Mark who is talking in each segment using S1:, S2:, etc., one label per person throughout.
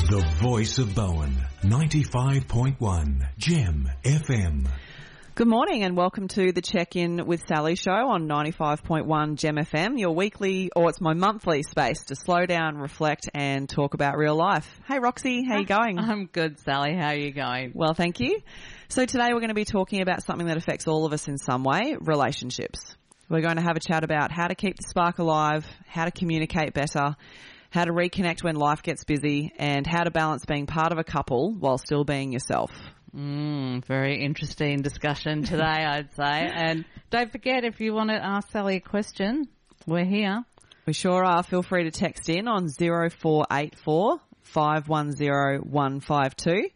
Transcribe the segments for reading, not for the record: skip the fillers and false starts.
S1: The voice of Bowen, 95.1 Gem FM.
S2: Good morning and welcome to the Check-In with Sally show on 95.1 Gem FM, your weekly, or it's my monthly space to slow down, reflect and talk about real life. Hey Roxy, how you going?
S3: I'm good, Sally. How are you going?
S2: Well, thank you. So today we're going to be talking about something that affects all of us in some way, relationships. We're going to have a chat about how to keep the spark alive, how to communicate better, how to reconnect when life gets busy, and how to balance being part of a couple while still being yourself.
S3: Very interesting discussion today, I'd say. And don't forget, if you want to ask Sally a question, we're here.
S2: We sure are. Feel free to text in on 0484 510 152.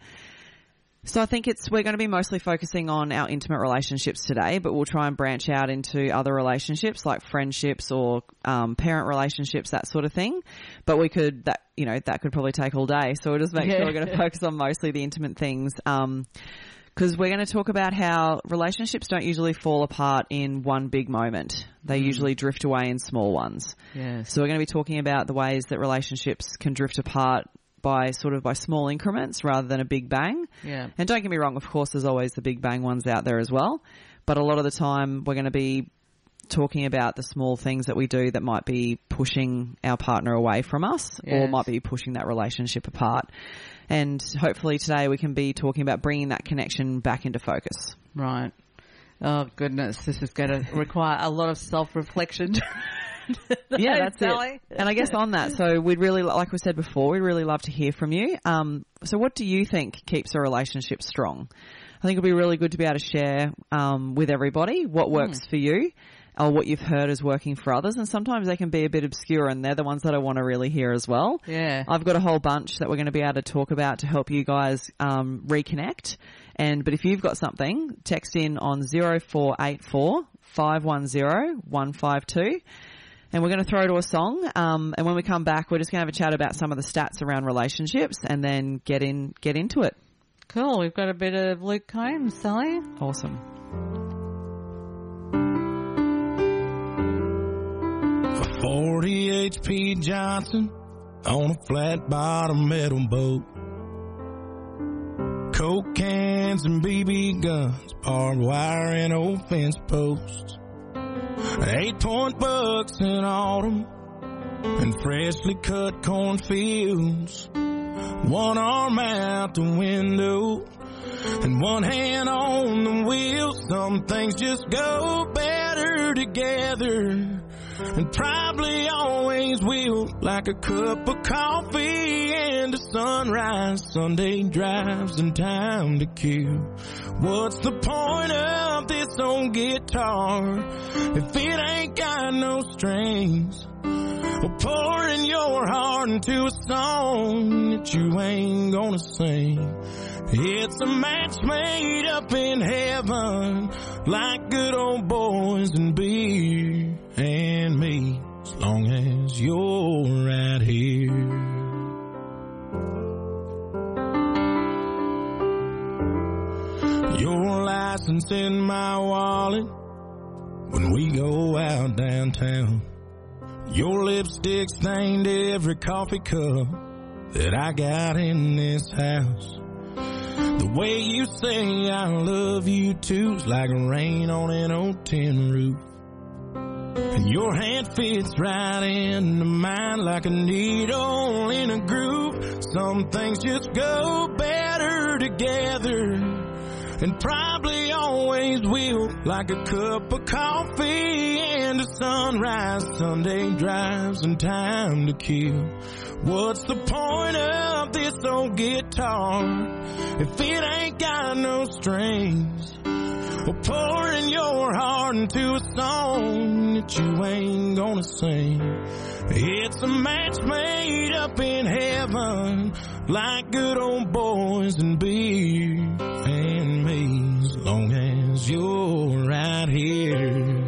S2: So I think we're going to be mostly focusing on our intimate relationships today, but we'll try and branch out into other relationships like friendships or parent relationships, that sort of thing. But that could probably take all day. So we'll just make sure we're going to focus on mostly the intimate things. Because we're going to talk about how relationships don't usually fall apart in one big moment. They usually drift away in small ones.
S3: Yes.
S2: So we're going to be talking about the ways that relationships can drift apart by small increments rather than a big bang.
S3: Yeah.
S2: And don't get me wrong, of course, there's always the big bang ones out there as well. But a lot of the time we're going to be talking about the small things that we do that might be pushing our partner away from us or might be pushing that relationship apart. And hopefully today we can be talking about bringing that connection back into focus.
S3: Right. Oh, goodness. This is going to require a lot of self-reflection.
S2: Yeah, that's
S3: Sally.
S2: it. And I guess on that, so we'd really, like we said before, we'd really love to hear from you. So what do you think keeps a relationship strong? I think it'd be really good to be able to share with everybody what works for you or what you've heard is working for others. And sometimes they can be a bit obscure and they're the ones that I want to really hear as well.
S3: Yeah.
S2: I've got a whole bunch that we're going to be able to talk about to help you guys reconnect. But if you've got something, text in on 0484 510 152. And we're going to throw to a song. And when we come back, we're just going to have a chat about some of the stats around relationships and then get into it.
S3: Cool. We've got a bit of Luke Combs, Sally.
S2: Awesome.
S4: A 40 HP Johnson on a flat bottom metal boat. Coke cans and BB guns, barbed wire and old fence posts. 8-point bucks in autumn and freshly cut cornfields. One arm out the window and one hand on the wheel. Some things just go better together and probably always will, like a cup of coffee and a sunrise, Sunday drives and time to kill. What's the point of this old guitar if it ain't got no strings? Or pouring your heart into a song that you ain't gonna sing. It's a match made up in heaven, like good old boys and beer and me, as long as you're right here. Your license in my wallet when we go out downtown. Your lipstick stained every coffee cup that I got in this house. The way you say I love you too's like rain on an old tin roof. And your hand fits right into mine like a needle in a groove. Some things just go better together and probably always will, like a cup of coffee and a sunrise, Sunday drives and time to kill. What's the point of this old guitar if it ain't got no strings? Or pouring your heart into a song that you ain't gonna sing. It's a match made up in heaven, like good old boys and beer and me, as long as you're right here.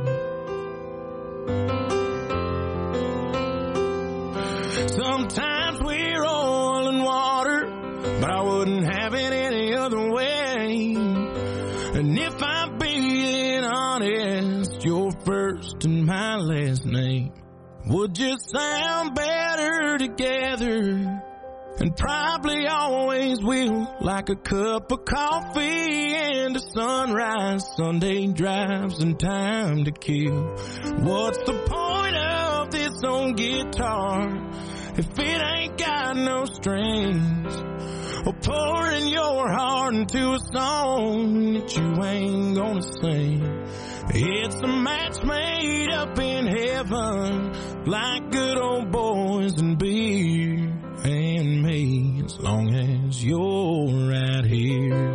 S4: Sometimes we're oil and water, but I wouldn't have it any other way. And if I'm being honest, your first and my last name would just sound better together and probably always will, like a cup of coffee and a sunrise, Sunday drives and time to kill. What's the point of this old guitar if it ain't got no strings? Or pouring your heart into a song that you ain't gonna sing. It's a match made up in heaven, like good old boys and beer and me, as long as you're right here.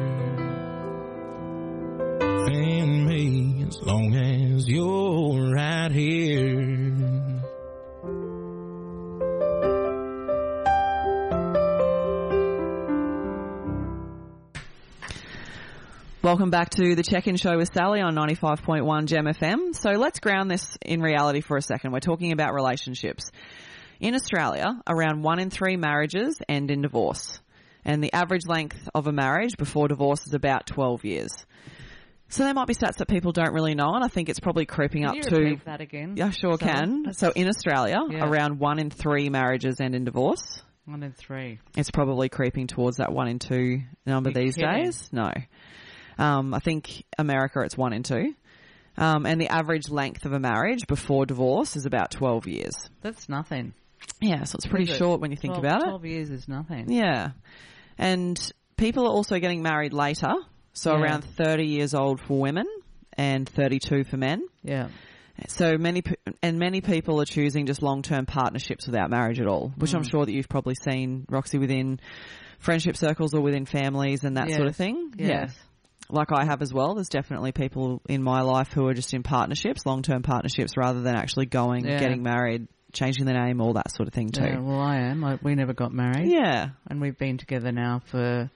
S4: And me, as long as you're right here.
S2: Welcome back to the Check-In Show with Sally on 95.1 Gem FM. So let's ground this in reality for a second. We're talking about relationships. In Australia, around 1 in 3 marriages end in divorce. And the average length of a marriage before divorce is about 12 years. So there might be stats that people don't really know, and I think it's probably creeping up to...
S3: Can you repeat that again?
S2: Yeah, sure can. So in Australia, around 1 in 3 marriages end in divorce.
S3: 1 in 3.
S2: It's probably creeping towards that 1 in 2 number these days. No. I think America, it's 1 in 2. And the average length of a marriage before divorce is about 12 years.
S3: That's nothing.
S2: Yeah, so it's pretty short when you think about it.
S3: 12 years is nothing.
S2: Yeah. And people are also getting married later, so around 30 years old for women and 32 for men.
S3: Yeah.
S2: So many people are choosing just long-term partnerships without marriage at all, which I'm sure that you've probably seen, Roxy, within friendship circles or within families and that sort of thing.
S3: Yes.
S2: Yeah. Like I have as well. There's definitely people in my life who are just in partnerships, long-term partnerships, rather than actually going, getting married, changing the name, all that sort of thing too.
S3: Yeah, well, I am. We never got married.
S2: Yeah.
S3: And we've been together now for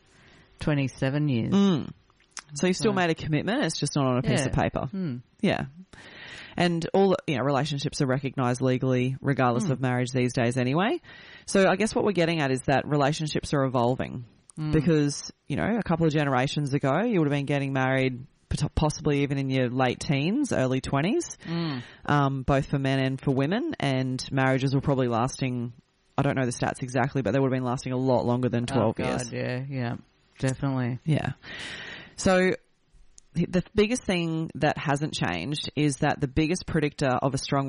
S3: 27 years.
S2: So you've still made a commitment. It's just not on a piece of paper. Yeah. And all, relationships are recognised legally regardless of marriage these days anyway. So I guess what we're getting at is that relationships are evolving. Because, a couple of generations ago, you would have been getting married possibly even in your late teens, early 20s, both for men and for women. And marriages were probably lasting, I don't know the stats exactly, but they would have been lasting a lot longer than 12 years.
S3: Yeah, definitely.
S2: Yeah. So the biggest thing that hasn't changed is that the biggest predictor of a strong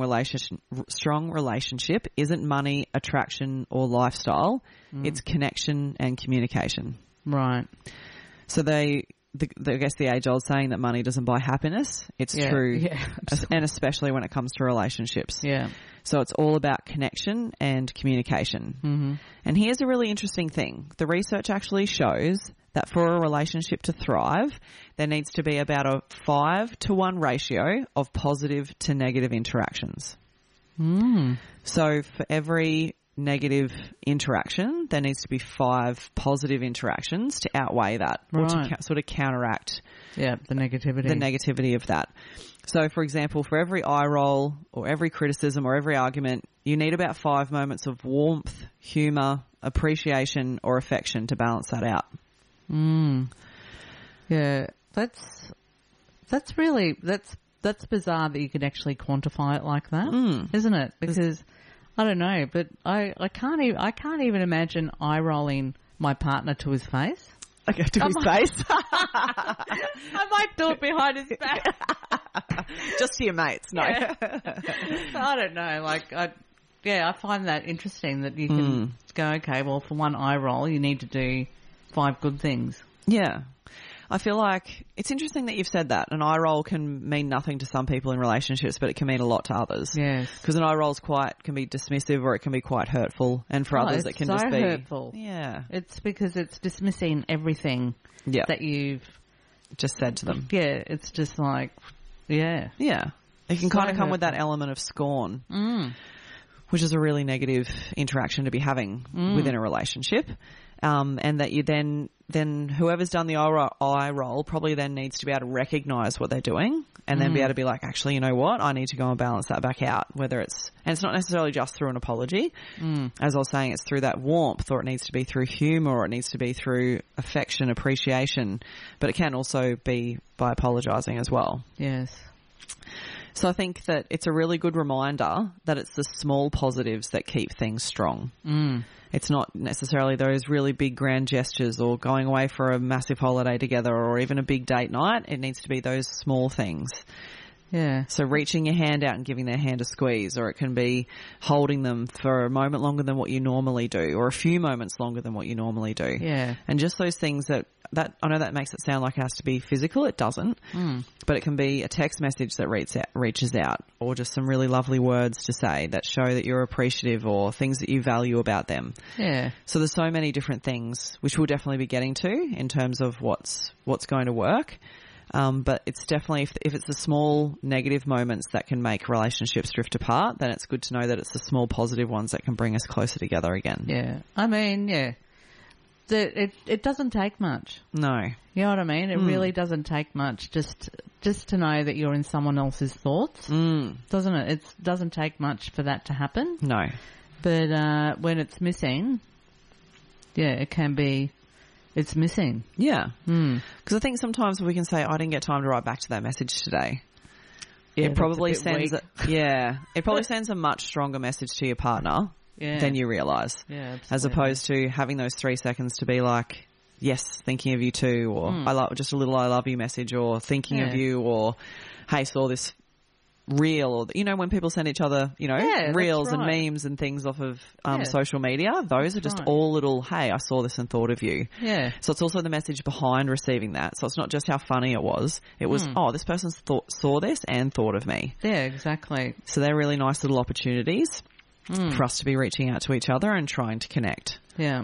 S2: relationship isn't money, attraction, or lifestyle. It's connection and communication.
S3: Right.
S2: So I guess the age-old saying that money doesn't buy happiness, it's true.
S3: Yeah,
S2: and especially when it comes to relationships.
S3: Yeah.
S2: So it's all about connection and communication. And here's a really interesting thing. The research actually shows that for a relationship to thrive, there needs to be about a 5-to-1 ratio of positive to negative interactions. So for every negative interaction, there needs to be 5 positive interactions to outweigh that, or to sort of counteract
S3: the
S2: negativity of that. So, for example, for every eye roll or every criticism or every argument, you need about 5 moments of warmth, humour, appreciation, or affection to balance that out.
S3: Yeah, that's bizarre that you can actually quantify it like that, isn't it? Because I don't know, but I can't even imagine eye rolling my partner to his face.
S2: Okay, to his face.
S3: I might do it behind his back.
S2: Just to your mates, no.
S3: Yeah. I don't know. I find that interesting that you can go, okay, well, for one eye roll, you need to do 5 good things.
S2: Yeah. I feel like it's interesting that you've said that. An eye roll can mean nothing to some people in relationships, but it can mean a lot to others.
S3: Yes.
S2: Because an eye roll can be dismissive or it can be quite hurtful. And for others, it can just be
S3: hurtful.
S2: Yeah.
S3: It's because it's dismissing everything that you've
S2: just said to them.
S3: Yeah. It's just like, yeah.
S2: Yeah. It can kind of come with that element of scorn, which is a really negative interaction to be having within a relationship. And that you then whoever's done the eye roll probably then needs to be able to recognise what they're doing and then be able to be like, actually, you know what? I need to go and balance that back out. And it's not necessarily just through an apology. As I was saying, it's through that warmth, or it needs to be through humour, or it needs to be through affection, appreciation. But it can also be by apologising as well.
S3: Yes.
S2: So I think that it's a really good reminder that it's the small positives that keep things strong. It's not necessarily those really big grand gestures or going away for a massive holiday together or even a big date night. It needs to be those small things.
S3: Yeah.
S2: So reaching your hand out and giving their hand a squeeze, or it can be holding them for a moment longer than what you normally do, or a few moments longer than what you normally do.
S3: Yeah.
S2: And just those things that I know that makes it sound like it has to be physical. It doesn't. But it can be a text message that reaches out, or just some really lovely words to say that show that you're appreciative, or things that you value about them.
S3: Yeah.
S2: So there's so many different things which we'll definitely be getting to in terms of what's going to work. But it's definitely, if it's the small negative moments that can make relationships drift apart, then it's good to know that it's the small positive ones that can bring us closer together again.
S3: Yeah. I mean, yeah. It doesn't take much.
S2: No.
S3: You know what I mean? It really doesn't take much just to know that you're in someone else's thoughts, doesn't it? It doesn't take much for that to happen.
S2: No.
S3: But when it's missing, yeah, it can be... It's missing.
S2: Yeah. Because I think sometimes we can say, I didn't get time to write back to that message today.
S3: Yeah,
S2: it probably
S3: that's a bit
S2: sends
S3: weak.
S2: it probably sends a much stronger message to your partner than you realise.
S3: Yeah, absolutely.
S2: As opposed to having those 3 seconds to be like, yes, thinking of you too, or just a little I love you message, or thinking of you, or hey, saw this reel, or when people send each other reels and memes and things off of social media, those are just all little, hey, I saw this and thought of you. So it's also the message behind receiving that. So it's not just how funny it was oh, this person saw this and thought of me.
S3: Exactly.
S2: So they're really nice little opportunities for us to be reaching out to each other and trying to connect.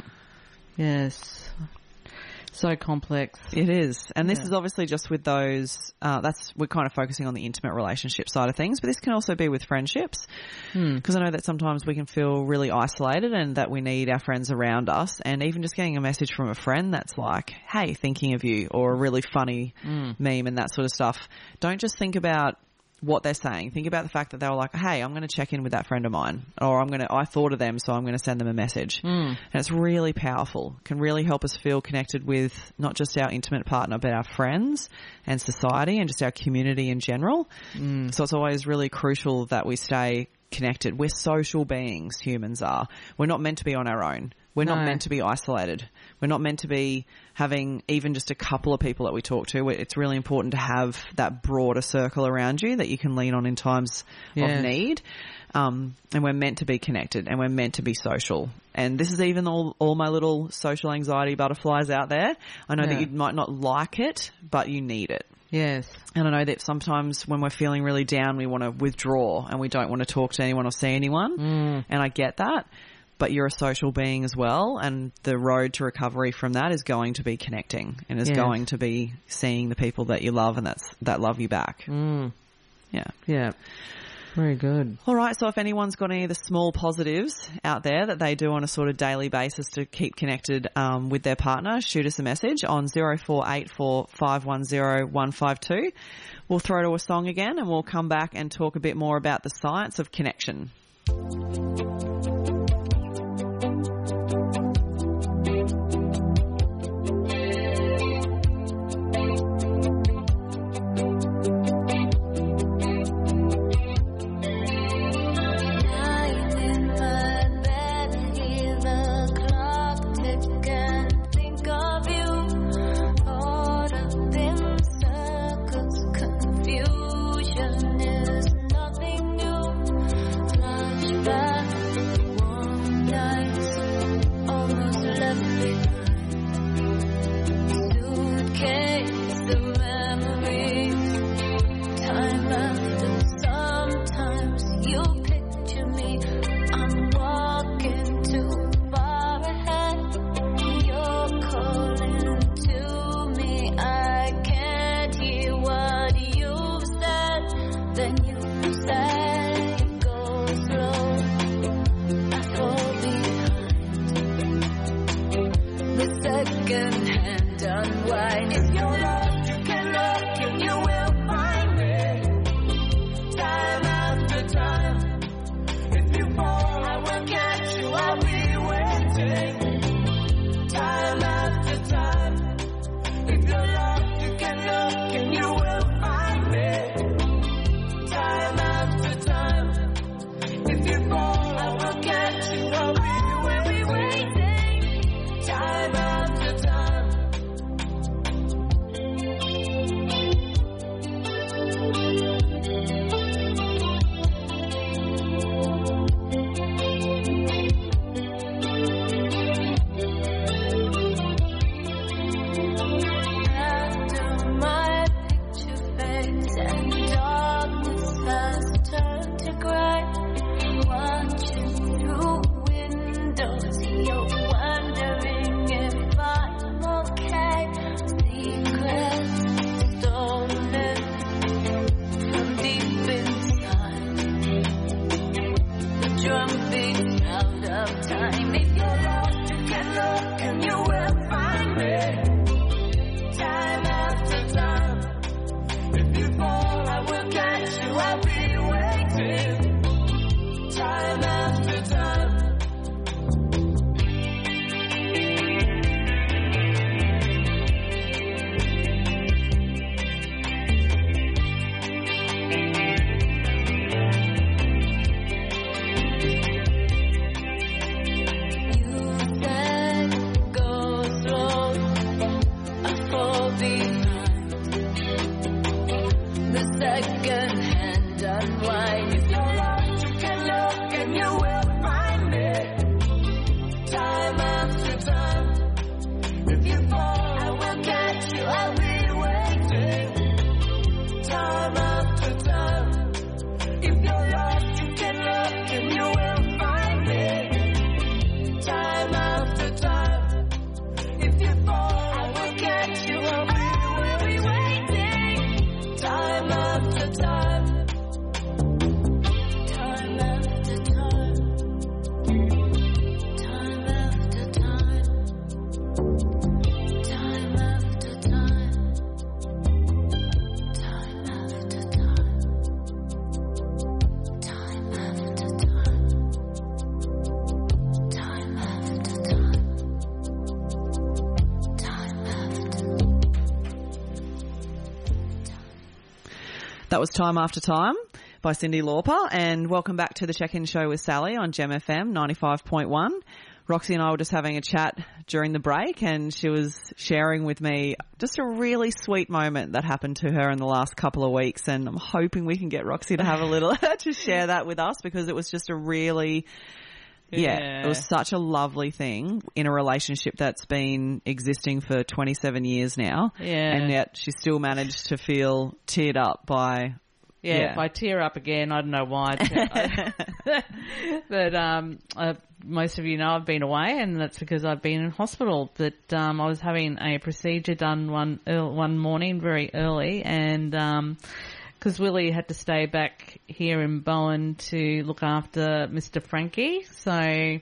S3: Yes. So complex.
S2: It is. And this is obviously just with those, we're kind of focusing on the intimate relationship side of things, but this can also be with friendships. Because I know that sometimes we can feel really isolated and that we need our friends around us, and even just getting a message from a friend that's like, hey, thinking of you, or a really funny meme and that sort of stuff. Don't just think about what they're saying. Think about the fact that they were like, hey, I'm going to check in with that friend of mine, or I thought of them, so I'm going to send them a message. And it's really powerful. Can really help us feel connected with not just our intimate partner, but our friends and society and just our community in general. So it's always really crucial that we stay connected. We're social beings, humans are. We're not meant to be on our own. We're not meant to be isolated. We're not meant to be having even just a couple of people that we talk to. It's really important to have that broader circle around you that you can lean on in times of need. And we're meant to be connected, and we're meant to be social. And this is even all my little social anxiety butterflies out there. I know that you might not like it, but you need it.
S3: Yes.
S2: And I know that sometimes when we're feeling really down, we want to withdraw and we don't want to talk to anyone or see anyone. And I get that. But you're a social being as well, and the road to recovery from that is going to be connecting, and is going to be seeing the people that you love and that love you back.
S3: Yeah. Very good.
S2: All right, so if anyone's got any of the small positives out there that they do on a sort of daily basis to keep connected with their partner, shoot us a message on 0484 510 152. We'll throw to a song again, and we'll come back and talk a bit more about the science of connection.
S5: If you're lost, you can look and you will find me. Time after time. If you fall, I will catch you. I'll be waiting. Time after time. If you're lost, you can look and you will find me. Time after time. If you fall, I will catch you. I will be waiting. Time after time. Time after time. Time after time. Time after time. Time after time. Time after time. Time after time. Time after.
S2: That was Time After Time by Cyndi Lauper, and welcome back to the Check-In Show with Sally on Gem FM 95.1. Roxy and I were just having a chat during the break, and she was sharing with me just a really sweet moment that happened to her in the last couple of weeks, and I'm hoping we can get Roxy to have a little to share that with us, because it was just a really it was such a lovely thing in a relationship that's been existing for 27 years now.
S3: Yeah.
S2: And yet she still managed to feel teared up by...
S3: Yeah, if I tear up again, I don't know why. But most of you know I've been away, and that's because I've been in hospital. But I was having a procedure done one morning very early, and because Willie had to stay back here in Bowen to look after Mr. Frankie. So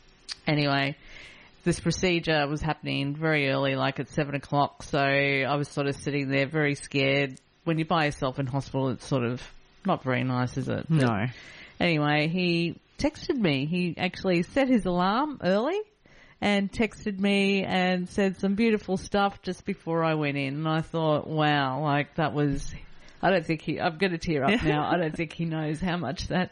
S3: anyway, this procedure was happening very early, like at 7 o'clock. So I was sort of sitting there very scared. When you're by yourself in hospital, it's sort of not very nice, is it? But
S2: No.
S3: anyway, he texted me. He actually set his alarm early and texted me and said some beautiful stuff just before I went in. And I thought, wow, like that was... I'm going to tear up now. I don't think he knows how much that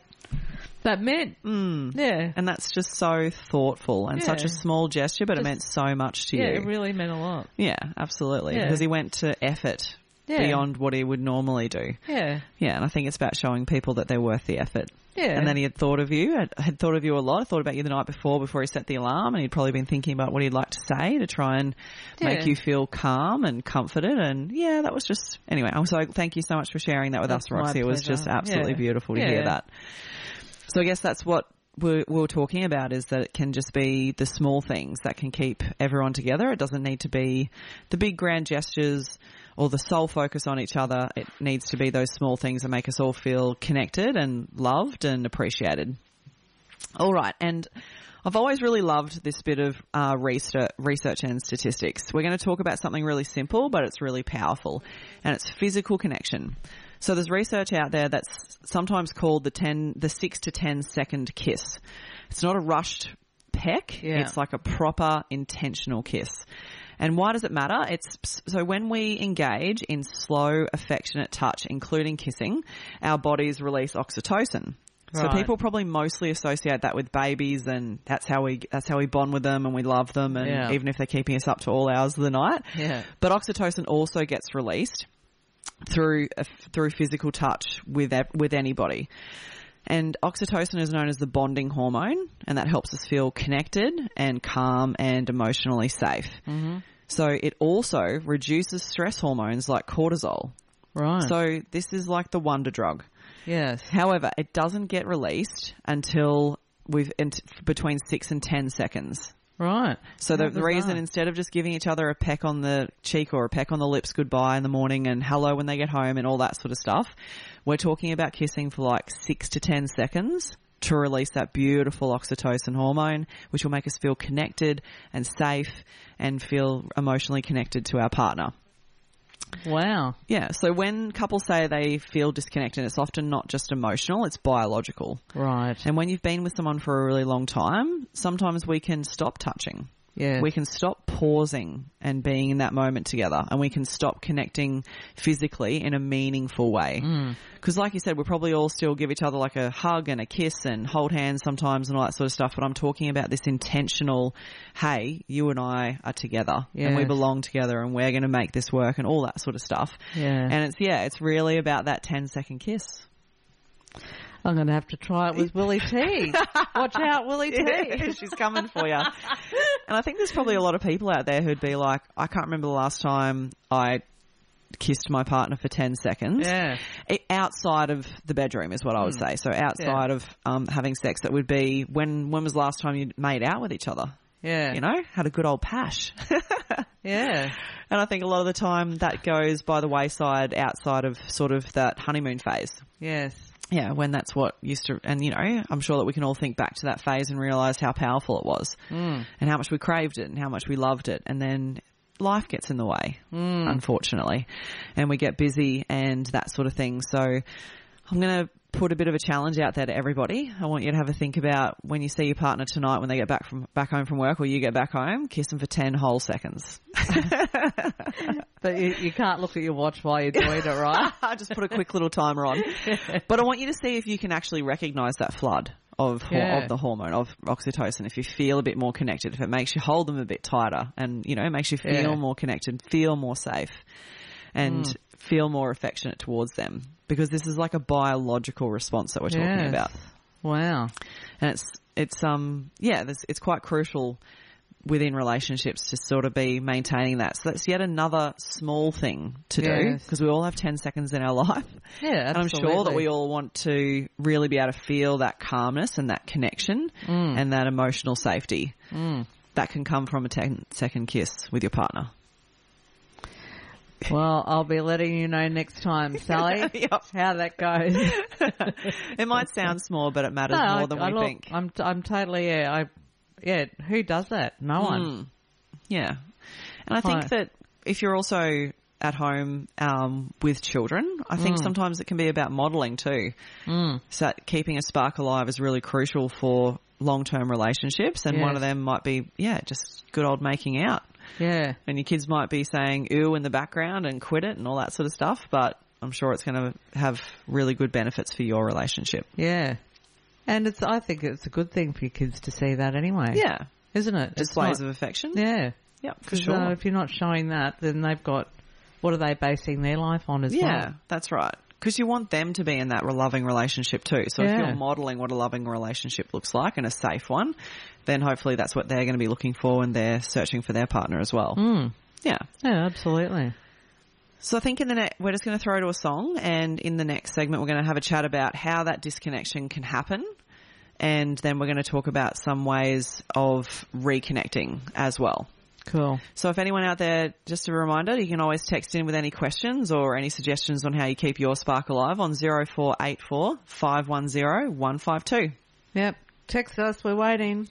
S3: meant. Yeah.
S2: And that's just so thoughtful and such a small gesture, but it meant so much to you.
S3: Yeah, it really meant a lot.
S2: Yeah, absolutely.
S3: Yeah.
S2: Because he went to effort beyond what he would normally do.
S3: Yeah.
S2: Yeah, and I think it's about showing people that they're worth the effort.
S3: Yeah.
S2: And then he had thought of you, had thought of you a lot, thought about you the night before he set the alarm, and he'd probably been thinking about what he'd like to say to try and make you feel calm and comforted. And yeah, that was just, anyway, so thank you so much for sharing that with us, Roxy. It was just absolutely beautiful to hear that. So I guess that's what we were talking about, is that it can just be the small things that can keep everyone together. It doesn't need to be the big grand gestures or the sole focus on each other. It needs to be those small things that make us all feel connected and loved and appreciated. All right. And I've always really loved this bit of research and statistics. We're going to talk about something really simple, but it's really powerful, and it's physical connection. So there's research out there that's sometimes called the 6 to 10 second kiss. It's not a rushed peck.
S3: Yeah.
S2: It's like a proper intentional kiss. And why does it matter? So when we engage in slow, affectionate touch, including kissing, our bodies release oxytocin. So
S3: Right.
S2: people probably mostly associate that with babies, and that's how we bond with them and we love them, and even if they're keeping us up to all hours of the night.
S3: Yeah.
S2: But oxytocin also gets released through physical touch with anybody. And oxytocin is known as the bonding hormone, and that helps us feel connected and calm and emotionally safe. Mm-hmm. So it also reduces stress hormones like cortisol.
S3: Right.
S2: So this is like the wonder drug.
S3: Yes.
S2: However, it doesn't get released until between 6 and 10 seconds.
S3: Right.
S2: So the reason, instead of just giving each other a peck on the cheek or a peck on the lips goodbye in the morning and hello when they get home and all that sort of stuff, we're talking about kissing for like 6 to 10 seconds to release that beautiful oxytocin hormone, which will make us feel connected and safe and feel emotionally connected to our partner.
S3: Wow.
S2: Yeah, so when couples say they feel disconnected, it's often not just emotional, it's biological.
S3: Right.
S2: And when you've been with someone for a really long time, sometimes we can stop touching.
S3: Yeah.
S2: We can stop pausing and being in that moment together, and we can stop connecting physically in a meaningful way. Because like you said, we probably all still give each other like a hug and a kiss and hold hands sometimes and all that sort of stuff, but I'm talking about this intentional, hey, you and I are together and we belong together and we're going to make this work and all that sort of stuff.
S3: Yeah.
S2: And it's really about that 10-second kiss.
S3: I'm going to have to try it with Willie T. Watch out, Willie T.
S2: Yeah, she's coming for you. And I think there's probably a lot of people out there who'd be like, I can't remember the last time I kissed my partner for 10 seconds.
S3: Yeah.
S2: Outside of the bedroom is what I would say. So outside of having sex, that would be when was the last time you made out with each other?
S3: Yeah.
S2: You know, had a good old pash.
S3: Yeah.
S2: And I think a lot of the time that goes by the wayside outside of sort of that honeymoon phase.
S3: Yes.
S2: Yeah, when that's what used to, and you know, I'm sure that we can all think back to that phase and realise how powerful it was and how much we craved it and how much we loved it. And then life gets in the way, unfortunately, and we get busy and that sort of thing. So I'm going to put a bit of a challenge out there to everybody. I want you to have a think about when you see your partner tonight when they get back home from work, or you get back home, kiss them for 10 whole seconds.
S3: But you can't look at your watch while you're doing it, right?
S2: I just put a quick little timer on. But I want you to see if you can actually recognise that flood of the hormone, of oxytocin, if you feel a bit more connected, if it makes you hold them a bit tighter and, you know, makes you feel more connected, feel more safe and feel more affectionate towards them. Because this is like a biological response that we're talking about.
S3: Wow.
S2: And it's quite crucial within relationships to sort of be maintaining that. So that's yet another small thing to do, because we all have 10 seconds in our life.
S3: Yeah, absolutely.
S2: And I'm sure that we all want to really be able to feel that calmness and that connection and that emotional safety that can come from a 10-second kiss with your partner.
S3: Well, I'll be letting you know next time, Sally, how that goes.
S2: It might sound small, but it matters more than we think.
S3: I'm totally, who does that? No one.
S2: Yeah. And I think that if you're also at home with children, I think sometimes it can be about modelling too. So keeping a spark alive is really crucial for long-term relationships, and one of them might be, just good old making out.
S3: Yeah. And
S2: your kids might be saying ooh in the background and quit it and all that sort of stuff, but I'm sure it's going to have really good benefits for your relationship.
S3: Yeah. And I think it's a good thing for your kids to see that anyway.
S2: Yeah.
S3: Isn't it?
S2: Displays of affection.
S3: Yeah.
S2: Yep, for sure.
S3: If you're not showing that, then they've got, what are they basing their life on as well?
S2: Yeah, that's right. Because you want them to be in that loving relationship too. So if you're modelling what a loving relationship looks like and a safe one, then hopefully that's what they're going to be looking for when they're searching for their partner as well. Yeah.
S3: Yeah, absolutely.
S2: So I think we're just going to throw to a song, and in the next segment we're going to have a chat about how that disconnection can happen, and then we're going to talk about some ways of reconnecting as well.
S3: Cool.
S2: So if anyone out there, just a reminder, you can always text in with any questions or any suggestions on how you keep your spark alive on 0484 510 152.
S3: Yep. Text us. We're waiting.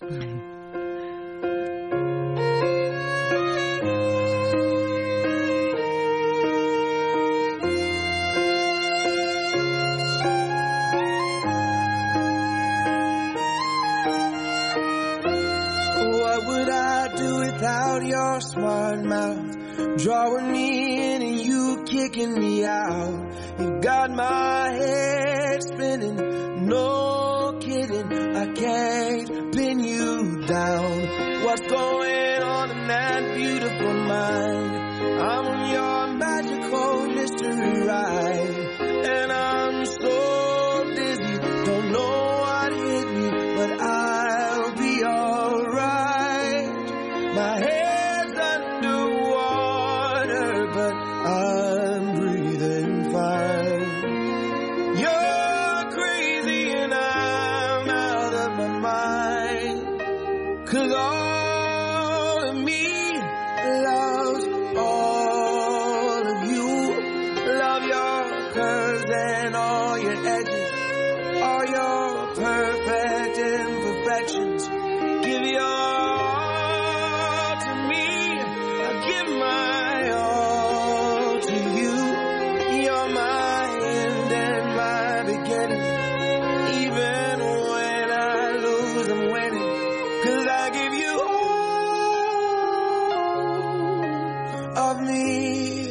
S6: Without your smart mouth drawing me in and you kicking me out, you got my head spinning, no kidding, I can't pin you down. What's going on in that beautiful mind? I'm on your magical mystery ride, and I'm so dizzy, don't know what hit me, but I'll be alright. My head's underwater, but I'm breathing fine. You're crazy and I'm out of my mind, 'cause all of me loves all of you. Love your curves and all your edges, all your perfect imperfections. Give your my all to you. You're my end and my beginning. Even when I lose, I'm winning. 'Cause I give you all of me,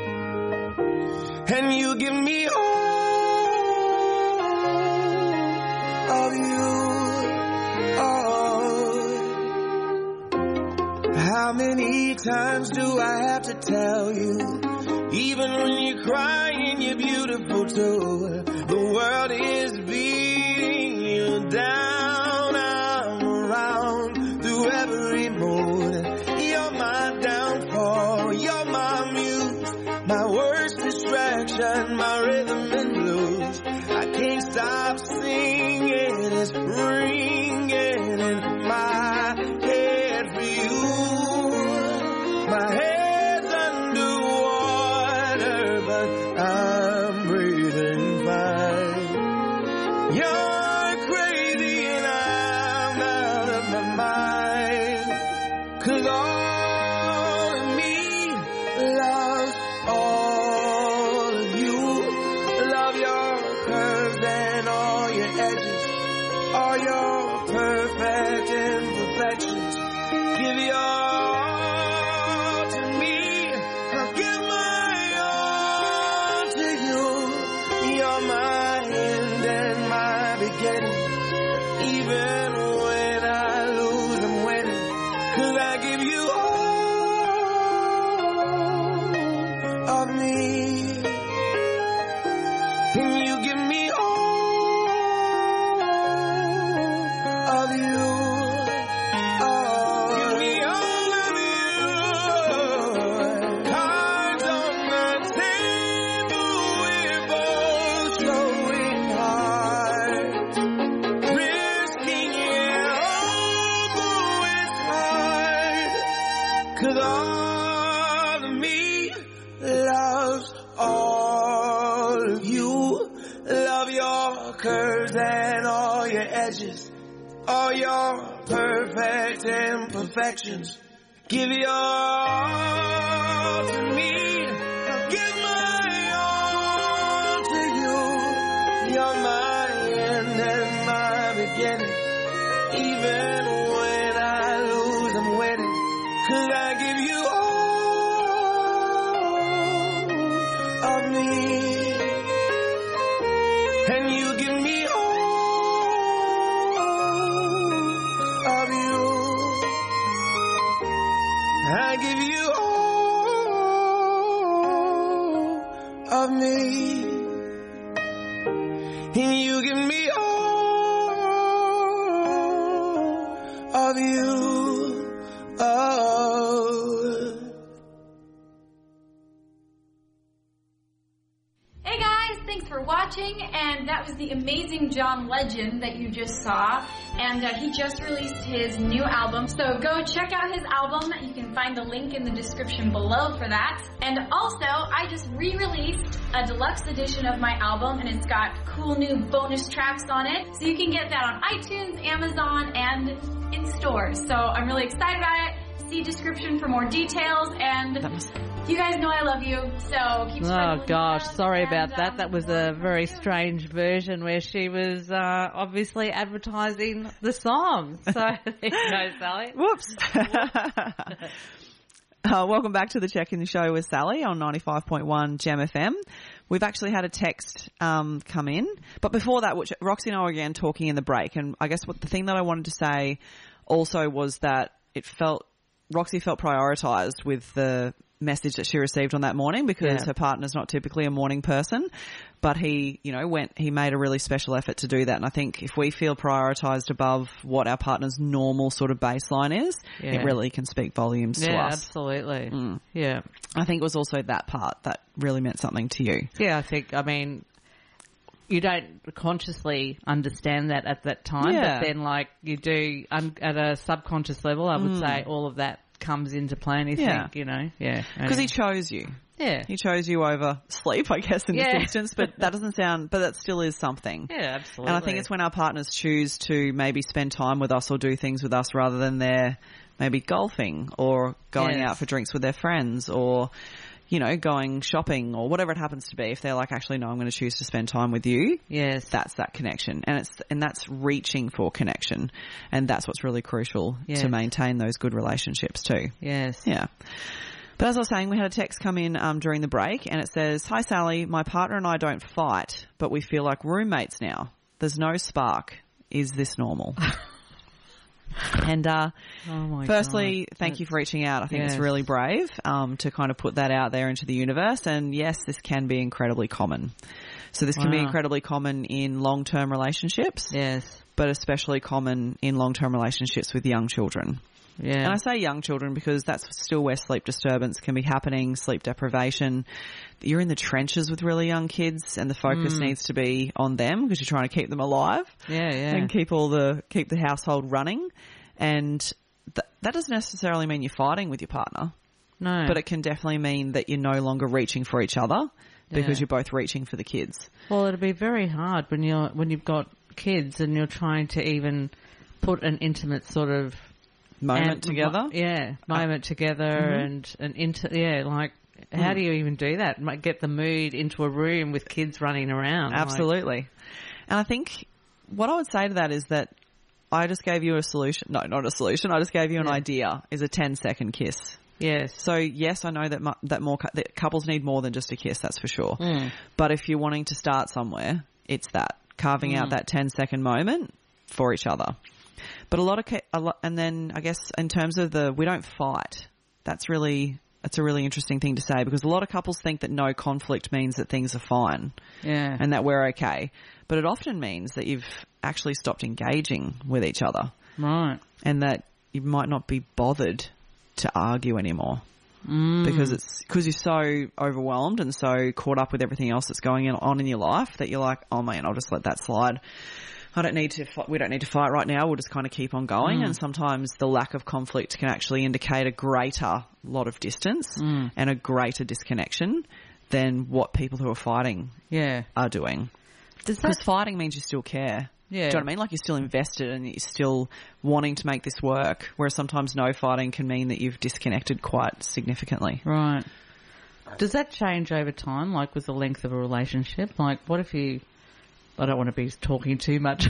S6: and you give me all of you. How many times do I have to tell you? Even when you're crying, you're beautiful too. The world is big. down, I'm around through every mood. You're my downfall, you're my muse, my worst distraction, my rhythm and blues. I can't stop singing, it's ringing in my head for you. My head's underwater, but I'm breathing fine. You're crazy and I'm out of my mind. 'Cause all of me loves all of you. Love your curves and all your edges, all your perfect imperfections. Give your all to me, I'll give my all to you. You're my end and my beginning. Even when I lose, I'm winning. 'Cause I give you all of me, and you give me all of you. Give me all of you. Cards on the table, we're both going hard. Risking it all, though it's hard. 'Cause all of me loves all of you. Love your curves and all your edges, all your perfect imperfections. Give your all to me, I'll give my all to you. You're my end and my beginning. Even when I lose, I'm winning. 'Cause I give you all of me, and you give me all of you. I give you all of me, and you give me all of you. Oh.
S7: Hey guys, thanks for watching, and that was the amazing John Legend that you just saw, and he just released his new album, so go check out his album. You can find the link in the description below for that. And also, I just re-released a deluxe edition of my album, and it's got cool new bonus tracks on it, so you can get that on iTunes, Amazon, and in stores. So I'm really excited about it. See description for more details, and you guys know I love you, so keep spreading.
S3: Oh gosh, sorry about that. That was a very strange version where she was obviously advertising the song. So there you go, Sally.
S2: Whoops. Welcome back to the Check-In Show with Sally on 95.1 Gem FM. We've actually had a text come in. But before that, which Roxy and I were again talking in the break, and I guess the thing that I wanted to say also was that Roxy felt prioritised with the message that she received on that morning because her partner's not typically a morning person, but he made a really special effort to do that. And I think if we feel prioritised above what our partner's normal sort of baseline is, it really can speak volumes to us.
S3: Yeah, absolutely. Yeah.
S2: I think it was also that part that really meant something to you.
S3: Yeah, you don't consciously understand that at that time, but then you do at a subconscious level, I would say all of that comes into play, and you think, because
S2: he chose you.
S3: Yeah.
S2: He chose you over sleep, I guess, in this instance, but that doesn't sound, but that still is something.
S3: Yeah, absolutely.
S2: And I think it's when our partners choose to maybe spend time with us or do things with us rather than they're maybe golfing or going out for drinks with their friends or, going shopping or whatever it happens to be. If they're like, actually, no, I'm going to choose to spend time with you.
S3: Yes.
S2: That's that connection. And that's reaching for connection. And that's what's really crucial to maintain those good relationships too.
S3: Yes.
S2: Yeah. But as I was saying, we had a text come in during the break and it says, "Hi Sally, my partner and I don't fight, but we feel like roommates now. There's no spark. Is this normal?" And firstly, thank you for reaching out. I think it's really brave to kind of put that out there into the universe. And yes, this can be incredibly common. So this can be incredibly common in long-term relationships.
S3: Yes.
S2: but especially common in long-term relationships with young children.
S3: Yeah.
S2: And I say young children because that's still where sleep disturbance can be happening, sleep deprivation. You're in the trenches with really young kids and the focus needs to be on them because you're trying to keep them alive.
S3: Yeah, yeah.
S2: And keep the household running. And that doesn't necessarily mean you're fighting with your partner.
S3: No.
S2: But it can definitely mean that you're no longer reaching for each other because
S3: Yeah.
S2: you're both reaching for the kids.
S3: Well, it'll be very hard when you've got kids and you're trying to even put an intimate sort of
S2: Moment together.
S3: Moment together and how do you even do that? Might get the mood into a room with kids running around.
S2: Absolutely. And I think what I would say to that is that I just gave you a solution. No, not a solution. I just gave you an idea, is a 10-second kiss.
S3: Yes.
S2: So, yes, I know that couples need more than just a kiss, that's for sure. But if you're wanting to start somewhere, it's that. Carving out that 10-second moment for each other. But and then I guess in terms of we don't fight, that's a really interesting thing to say because a lot of couples think that no conflict means that things are fine.
S3: Yeah.
S2: And that we're okay. But it often means that you've actually stopped engaging with each other.
S3: Right.
S2: And that you might not be bothered to argue anymore. Because you're so overwhelmed and so caught up with everything else that's going on in your life that you're like, oh man, I'll just let that slide. We don't need to fight right now. We'll just kind of keep on going. And sometimes the lack of conflict can actually indicate a greater lot of distance and a greater disconnection than what people who are fighting are doing. Because fighting means you still care.
S3: Yeah.
S2: Do you know what I mean? Like you're still invested and you're still wanting to make this work, whereas sometimes no fighting can mean that you've disconnected quite significantly.
S3: Right. Does that change over time, like with the length of a relationship? Like what if I don't want to be talking too much,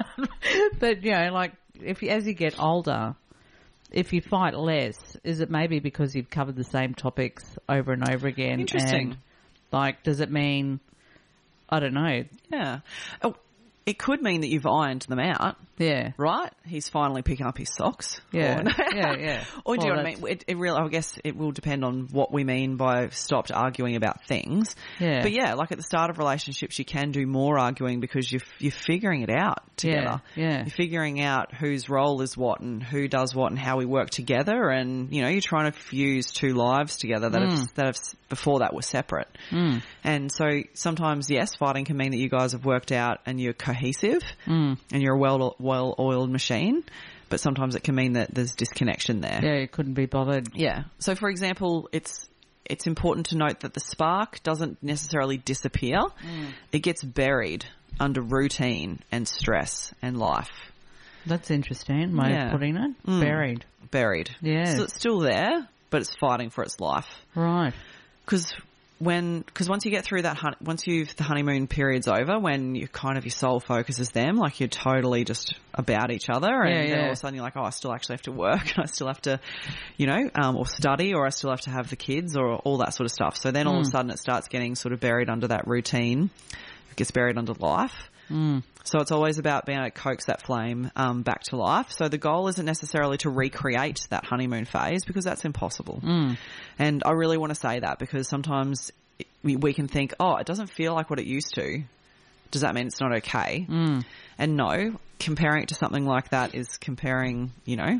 S3: but like as you get older, if you fight less, is it maybe because you've covered the same topics over and over again?
S2: Interesting.
S3: And, does it mean, I don't know.
S2: Yeah. Oh, it could mean that you've ironed them out.
S3: Yeah.
S2: Right? He's finally picking up his socks.
S3: Yeah. Yeah.
S2: Or do you know what I mean? It really, I guess it will depend on what we mean by stopped arguing about things.
S3: Yeah.
S2: But yeah, like at the start of relationships, you can do more arguing because you're figuring it out together.
S3: Yeah.
S2: You're figuring out whose role is what and who does what and how we work together. And, you're trying to fuse two lives together that have before that were separate. And so sometimes, yes, fighting can mean that you guys have worked out and you're cohesive and you're a well-oiled machine, but sometimes it can mean that there's disconnection there.
S3: Yeah, you couldn't be bothered.
S2: Yeah. So, for example, it's important to note that the spark doesn't necessarily disappear. It gets buried under routine and stress and life.
S3: That's interesting, way of putting it. Buried. Yeah.
S2: So it's still there, but it's fighting for its life.
S3: Right.
S2: Because once you get through that, the honeymoon period's over, when your sole focus is them, like you're totally just about each other, and then all of a sudden you're like, oh, I still actually have to work, and I still have to, or study, or I still have to have the kids, or all that sort of stuff. So then all of a sudden it starts getting sort of buried under that routine. It gets buried under life. So it's always about being able to coax that flame back to life. So the goal isn't necessarily to recreate that honeymoon phase because that's impossible. And I really want to say that because sometimes we can think, oh, it doesn't feel like what it used to. Does that mean it's not okay? And no, comparing it to something like that is comparing,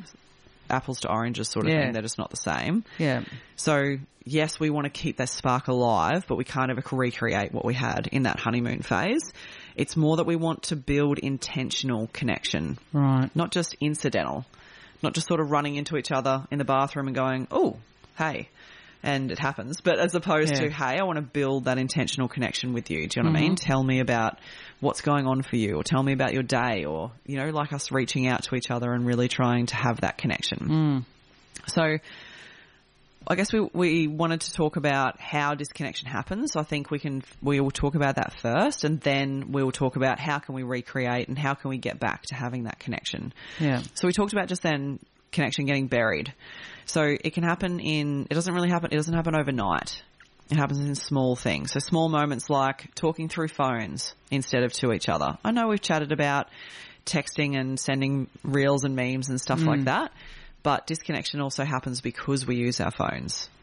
S2: apples to oranges sort of thing. They're just not the same.
S3: Yeah.
S2: So, yes, we want to keep that spark alive, but we can't ever recreate what we had in that honeymoon phase. It's more that we want to build intentional connection.
S3: Right.
S2: Not just incidental. Not just sort of running into each other in the bathroom and going, oh, hey. And it happens. But as opposed to, hey, I want to build that intentional connection with you. Do you know what I mean? Tell me about what's going on for you, or tell me about your day, or, like us reaching out to each other and really trying to have that connection. So I guess we wanted to talk about how disconnection happens. So I think we will talk about that first, and then we'll talk about how can we recreate and how can we get back to having that connection.
S3: Yeah.
S2: So we talked about just then connection getting buried. So it can happen it doesn't happen overnight. It happens in small things. So small moments like talking through phones instead of to each other. I know we've chatted about texting and sending reels and memes and stuff like that, but disconnection also happens because we use our phones.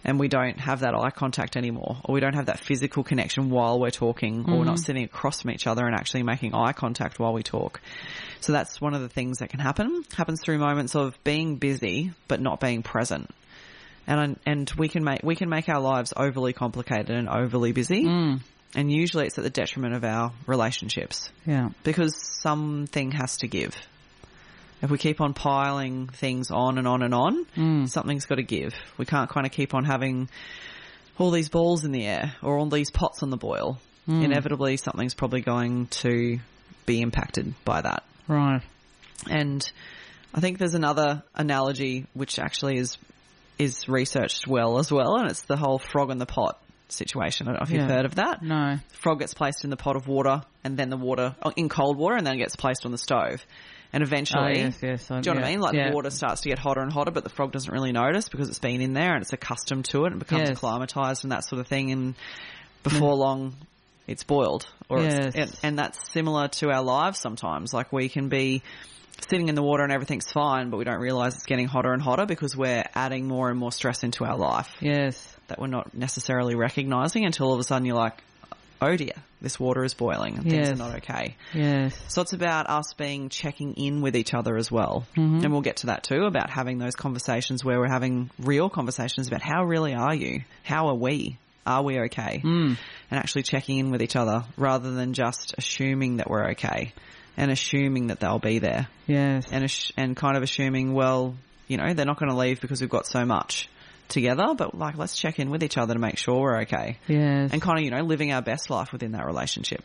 S2: and we don't have that eye contact anymore, or we don't have that physical connection while we're talking, or we're not sitting across from each other and actually making eye contact while we talk. So that's one of the things that can happen. Happens through moments of being busy but not being present. And we can make our lives overly complicated and overly busy. And usually it's at the detriment of our relationships.
S3: Yeah.
S2: Because something has to give. If we keep on piling things on and on and on, something's got to give. We can't kind of keep on having all these balls in the air or all these pots on the boil. Inevitably, something's probably going to be impacted by that.
S3: Right.
S2: And I think there's another analogy which actually is researched well as well, and it's the whole frog in the pot situation. I don't know if you've heard of that.
S3: No.
S2: Frog gets placed in the pot of water, and then the water in cold water, and then it gets placed on the stove. And eventually,
S3: do you know what I mean?
S2: Like the water starts to get hotter and hotter, but the frog doesn't really notice because it's been in there and it's accustomed to it and becomes acclimatized and that sort of thing. And before long, it's boiled. And that's similar to our lives sometimes. Like we can be sitting in the water and everything's fine, but we don't realize it's getting hotter and hotter because we're adding more and more stress into our life.
S3: Yes.
S2: That we're not necessarily recognizing until all of a sudden you're like, oh dear, this water is boiling and things are not okay.
S3: Yes.
S2: So it's about us checking in with each other as well. And we'll get to that too, about having those conversations where we're having real conversations about how really are you? How are we? Are we okay? And actually checking in with each other rather than just assuming that we're okay and assuming that they'll be there.
S3: Yes.
S2: And kind of assuming, well, you know, they're not going to leave because we've got so much together, but like let's check in with each other to make sure we're okay.
S3: Yes.
S2: And kind of, you know, living our best life within that relationship.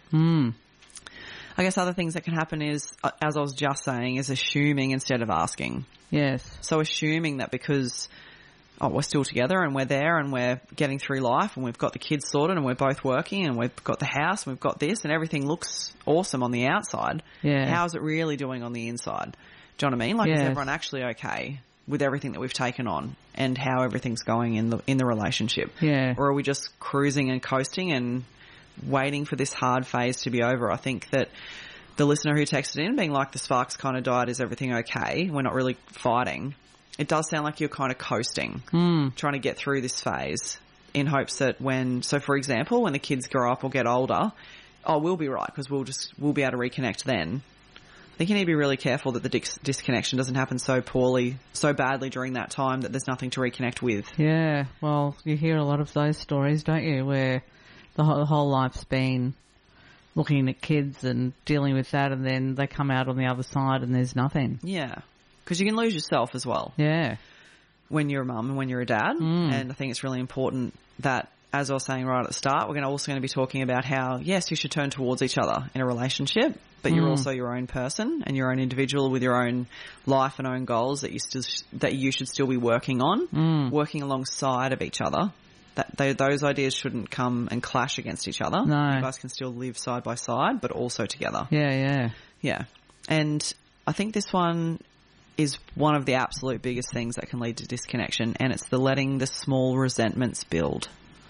S2: I guess other things that can happen is, as I was just saying, is assuming instead of asking.
S3: Yes.
S2: So assuming that because we're still together and we're there and we're getting through life and we've got the kids sorted and we're both working and we've got the house and we've got this and everything looks awesome on the outside.
S3: Yeah.
S2: How's it really doing on the inside? Do you know what I mean? Like, is everyone actually okay with everything that we've taken on and how everything's going in the relationship?
S3: Yeah.
S2: Or are we just cruising and coasting and waiting for this hard phase to be over? I think that the listener who texted in being like, the sparks kind of died, is everything okay? We're not really fighting. It does sound like you're kind of coasting, trying to get through this phase in hopes that for example, when the kids grow up or get older, we'll be right because we'll be able to reconnect then. I think you need to be really careful that the disconnection doesn't happen so badly during that time that there's nothing to reconnect with.
S3: Yeah, well, you hear a lot of those stories, don't you, where the whole life's been looking at kids and dealing with that, and then they come out on the other side and there's nothing.
S2: Yeah, because you can lose yourself as well.
S3: Yeah.
S2: When you're a mum and when you're a dad. And I think it's really important that, as I was saying right at the start, we're also going to be talking about how, yes, you should turn towards each other in a relationship, but you're also your own person and your own individual with your own life and own goals that you should still be working on, working alongside of each other. Those ideas shouldn't come and clash against each other.
S3: No.
S2: You guys can still live side by side, but also together.
S3: Yeah.
S2: And I think this one is one of the absolute biggest things that can lead to disconnection, and it's the letting the small resentments build.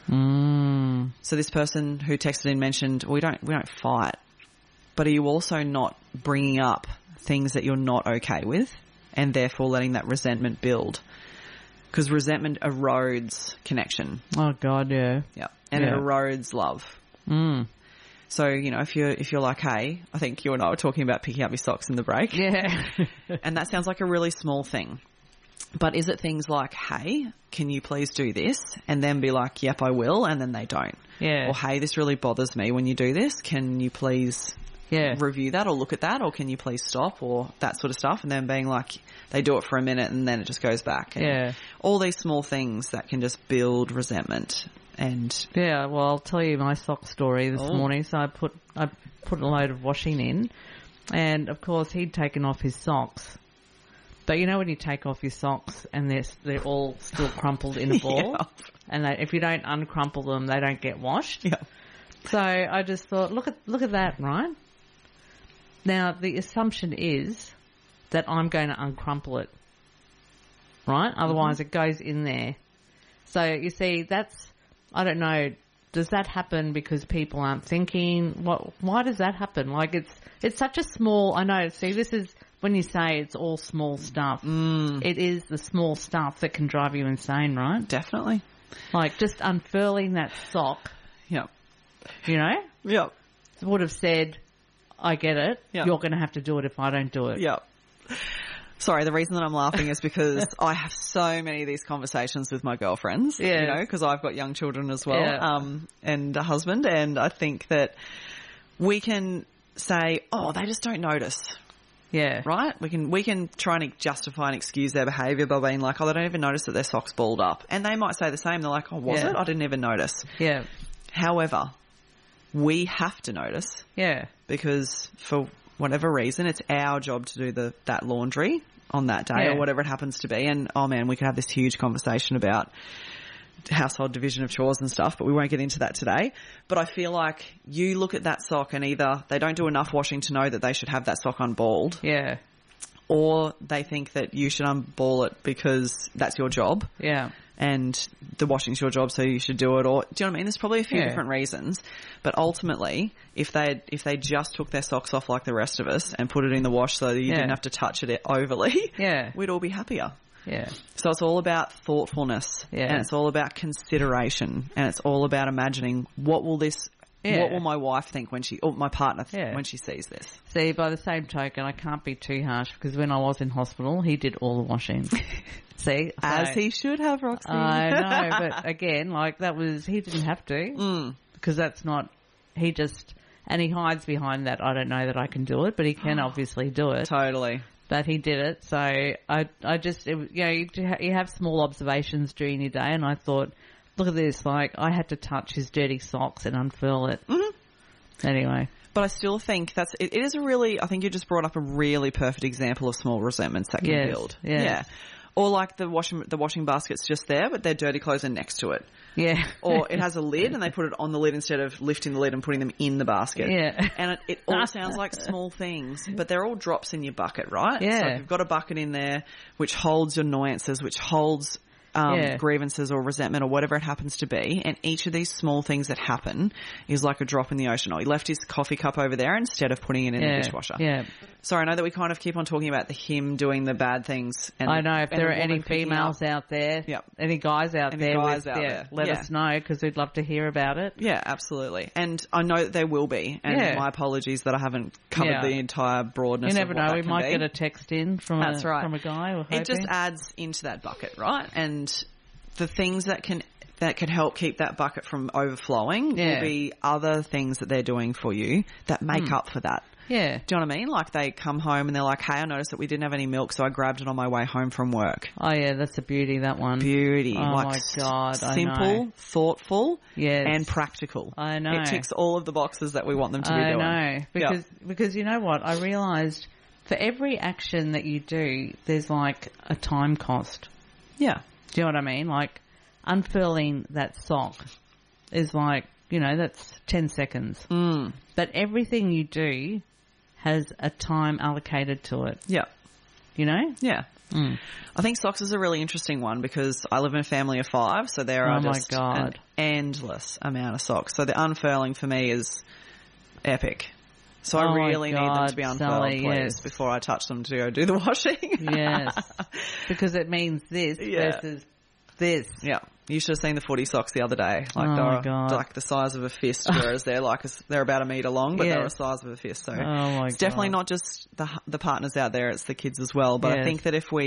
S2: So this person who texted in mentioned, we don't fight, but are you also not bringing up things that you're not okay with and therefore letting that resentment build? Because resentment erodes connection.
S3: Oh God, yeah.
S2: Yeah. And it erodes love. So, you know, if you're like, hey, I think you and I were talking about picking up your socks in the break.
S3: Yeah.
S2: And that sounds like a really small thing. But is it things like, hey, can you please do this? And then be like, yep, I will. And then they don't.
S3: Yeah.
S2: Or, hey, this really bothers me when you do this. Can you please review that or look at that? Or can you please stop? Or that sort of stuff. And then being like, they do it for a minute and then it just goes back. And all these small things that can just build resentment. And
S3: yeah, well, I'll tell you my sock story this morning. So I put a load of washing in, and of course he'd taken off his socks. But you know when you take off your socks and they're all still crumpled in a ball, and if you don't uncrumple them, they don't get washed.
S2: Yeah.
S3: So I just thought, look at that, right? Now the assumption is that I'm going to uncrumple it, right? Otherwise it goes in there. So you see, that's, I don't know, does that happen because people aren't thinking? Why does that happen? Like it's such a small, I know, see, this is when you say it's all small stuff. It is the small stuff that can drive you insane, right?
S2: Definitely.
S3: Like, just unfurling that sock,
S2: Yep.
S3: you know,
S2: Yep.
S3: would have said, I get it.
S2: Yeah.
S3: You're going to have to do it if I don't do it.
S2: Yep. Sorry, the reason that I'm laughing is because I have so many of these conversations with my girlfriends,
S3: Yeah.
S2: you know, because I've got young children as well,
S3: Yeah.
S2: and a husband, and I think that we can say, oh, they just don't notice,
S3: Yeah.
S2: right? We can try and justify and excuse their behaviour by being like, oh, they don't even notice that their sock's balled up. And they might say the same. They're like, oh, was
S3: Yeah.
S2: it? I didn't even notice.
S3: Yeah.
S2: However, we have to notice
S3: Yeah.
S2: because for whatever reason, it's our job to do that laundry on that day
S3: Yeah.
S2: or whatever it happens to be. And, oh, man, we could have this huge conversation about household division of chores and stuff, but we won't get into that today. But I feel like you look at that sock and either they don't do enough washing to know that they should have that sock unballed,
S3: Yeah.
S2: or they think that you should unball it because that's your job
S3: Yeah.
S2: and the washing's your job, so you should do it. Or do you know what I mean? There's probably a few
S3: Yeah.
S2: different reasons, but ultimately, if they just took their socks off like the rest of us and put it in the wash so that you
S3: Yeah.
S2: didn't have to touch it overly,
S3: Yeah.
S2: we'd all be happier.
S3: Yeah.
S2: So it's all about thoughtfulness,
S3: Yeah.
S2: and it's all about consideration, and it's all about imagining what will my wife think or my partner
S3: Yeah.
S2: when she sees this.
S3: See, by the same token, I can't be too harsh because when I was in hospital, he did all the washing. See?
S2: As
S3: So-
S2: he should have, Roxy.
S3: I know, but again, like he didn't have to because that's not, he hides behind that. I don't know that I can do it, but he can obviously do it.
S2: Totally.
S3: But he did it. So I just, you have small observations during your day, and I thought, look at this, like I had to touch his dirty socks and unfurl it. Mm-hmm. Anyway.
S2: But I still think it is a really, I think you just brought up a really perfect example of small resentments that can
S3: Yes,
S2: build.
S3: yes.
S2: Yeah. Or like the washing basket's just there, but their dirty clothes are next to it.
S3: Yeah.
S2: Or it has a lid and they put it on the lid instead of lifting the lid and putting them in the basket.
S3: Yeah.
S2: And it all sounds like small things, but they're all drops in your bucket, right?
S3: Yeah.
S2: So if you've got a bucket in there which holds your annoyances, which holds
S3: Yeah.
S2: grievances or resentment or whatever it happens to be, and each of these small things that happen is like a drop in the ocean. Oh, he left his coffee cup over there instead of putting it in the dishwasher.
S3: Yeah.
S2: Sorry, I know that we kind of keep on talking about him doing the bad things. And
S3: I know if
S2: and
S3: there are
S2: a woman
S3: any
S2: picking
S3: females
S2: up-
S3: out there,
S2: Yep.
S3: any guys out
S2: Any
S3: there,
S2: guys out there.
S3: let
S2: Yeah.
S3: us know because we'd love to hear about it.
S2: Yeah, absolutely. And I know that there will be. And
S3: Yeah.
S2: my apologies that I haven't covered
S3: Yeah.
S2: the entire broadness
S3: You
S2: of
S3: never
S2: what
S3: know,
S2: that
S3: we
S2: can
S3: might
S2: be.
S3: get a text in from
S2: That's right.
S3: from a guy. We're
S2: It just
S3: hoping.
S2: adds into that bucket, right? And the things that can help keep that bucket from overflowing
S3: Yeah.
S2: will be other things that they're doing for you that make up for that.
S3: Yeah.
S2: Do you know what I mean? Like they come home and they're like, hey, I noticed that we didn't have any milk, so I grabbed it on my way home from work.
S3: Oh yeah, that's a beauty, that one.
S2: Beauty.
S3: Oh
S2: like
S3: my God, I
S2: simple,
S3: know.
S2: thoughtful,
S3: Yes.
S2: and practical.
S3: I know.
S2: It ticks all of the boxes that we want them to be
S3: I
S2: doing.
S3: know. Because you know what? I realised for every action that you do, there's like a time cost.
S2: Yeah.
S3: Do you know what I mean? Like unfurling that sock is like, that's 10 seconds.
S2: Mm.
S3: But everything you do has a time allocated to it,
S2: Yeah.
S3: you know?
S2: Yeah.
S3: Mm.
S2: I think socks is a really interesting one because I live in a family of 5, so there are
S3: Oh my
S2: just
S3: God.
S2: an endless amount of socks. So the unfurling for me is epic. So
S3: Oh
S2: I
S3: my
S2: really need them
S3: God,
S2: to be unfurled,
S3: Sally,
S2: please,
S3: yes.
S2: before I touch them to go do the washing.
S3: Yes. Because it means this
S2: Yeah.
S3: versus this.
S2: Yeah. You should have seen the footy socks the other day. Like
S3: Oh
S2: they
S3: my
S2: were
S3: God.
S2: like the size of a fist, whereas they're about a metre long, but
S3: Yeah.
S2: they're the size of a fist. So
S3: Oh my
S2: it's definitely
S3: God.
S2: not just the partners out there; it's the kids as well. But I
S3: Yes.
S2: think that if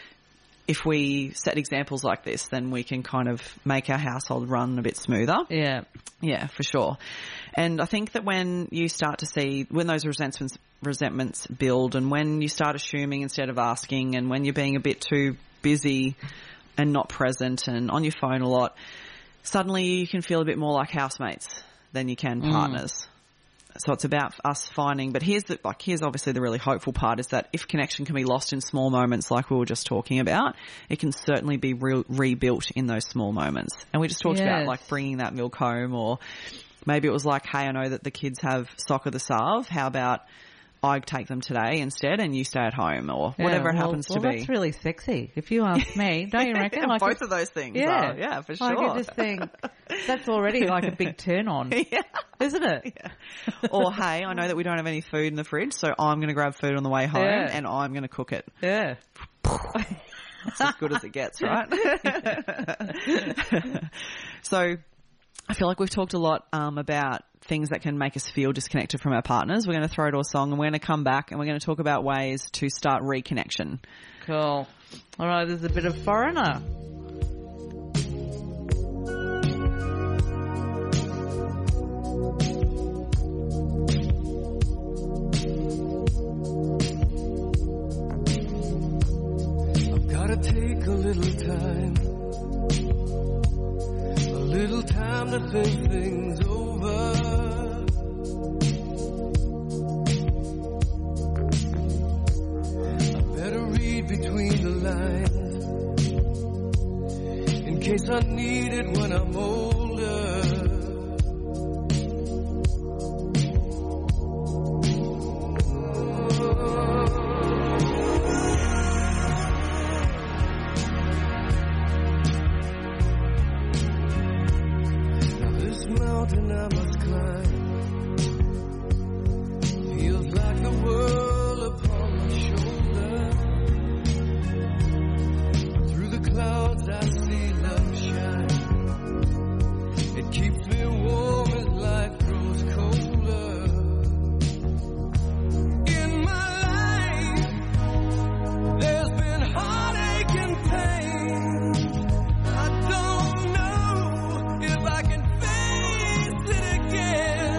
S2: we set examples like this, then we can kind of make our household run a bit smoother.
S3: Yeah.
S2: Yeah, for sure. And I think that when you start to see, when those resentments build and when you start assuming instead of asking and when you're being a bit too busy and not present and on your phone a lot, suddenly you can feel a bit more like housemates than you can partners. So it's about us finding, but here's obviously the really hopeful part is that if connection can be lost in small moments like we were just talking about, it can certainly be rebuilt in those small moments. And we just talked about
S3: Yes.
S2: like bringing that milk home, or maybe it was like, hey, I know that the kids have soccer this Sav. How about I take them today instead and you stay at home, or
S3: Yeah,
S2: whatever it
S3: well-
S2: happens
S3: well,
S2: to be.
S3: that's really sexy, if you ask me. Don't you reckon? Like
S2: Both of those things
S3: yeah.
S2: are. Yeah, for
S3: Like,
S2: sure.
S3: I just think that's already like a big turn on,
S2: Yeah.
S3: isn't it?
S2: Or, hey, I know that we don't have any food in the fridge, so I'm going to grab food on the way home
S3: Yeah.
S2: and I'm going to cook it.
S3: Yeah.
S2: It's as good as it gets, right? So I feel like we've talked a lot about things that can make us feel disconnected from our partners. We're going to throw to a song and we're going to come back and we're going to talk about ways to start reconnection.
S3: Cool. All right, there's a bit of Foreigner.
S6: Gotta take a little time to think things over. I better read between the lines in case I need it when I'm older. Mountain I must climb feels like the world upon my shoulder. Through the clouds I see love shine. It keeps me warm as life grows colder. In my life there's been heartache and pain. I don't know if I can face it again.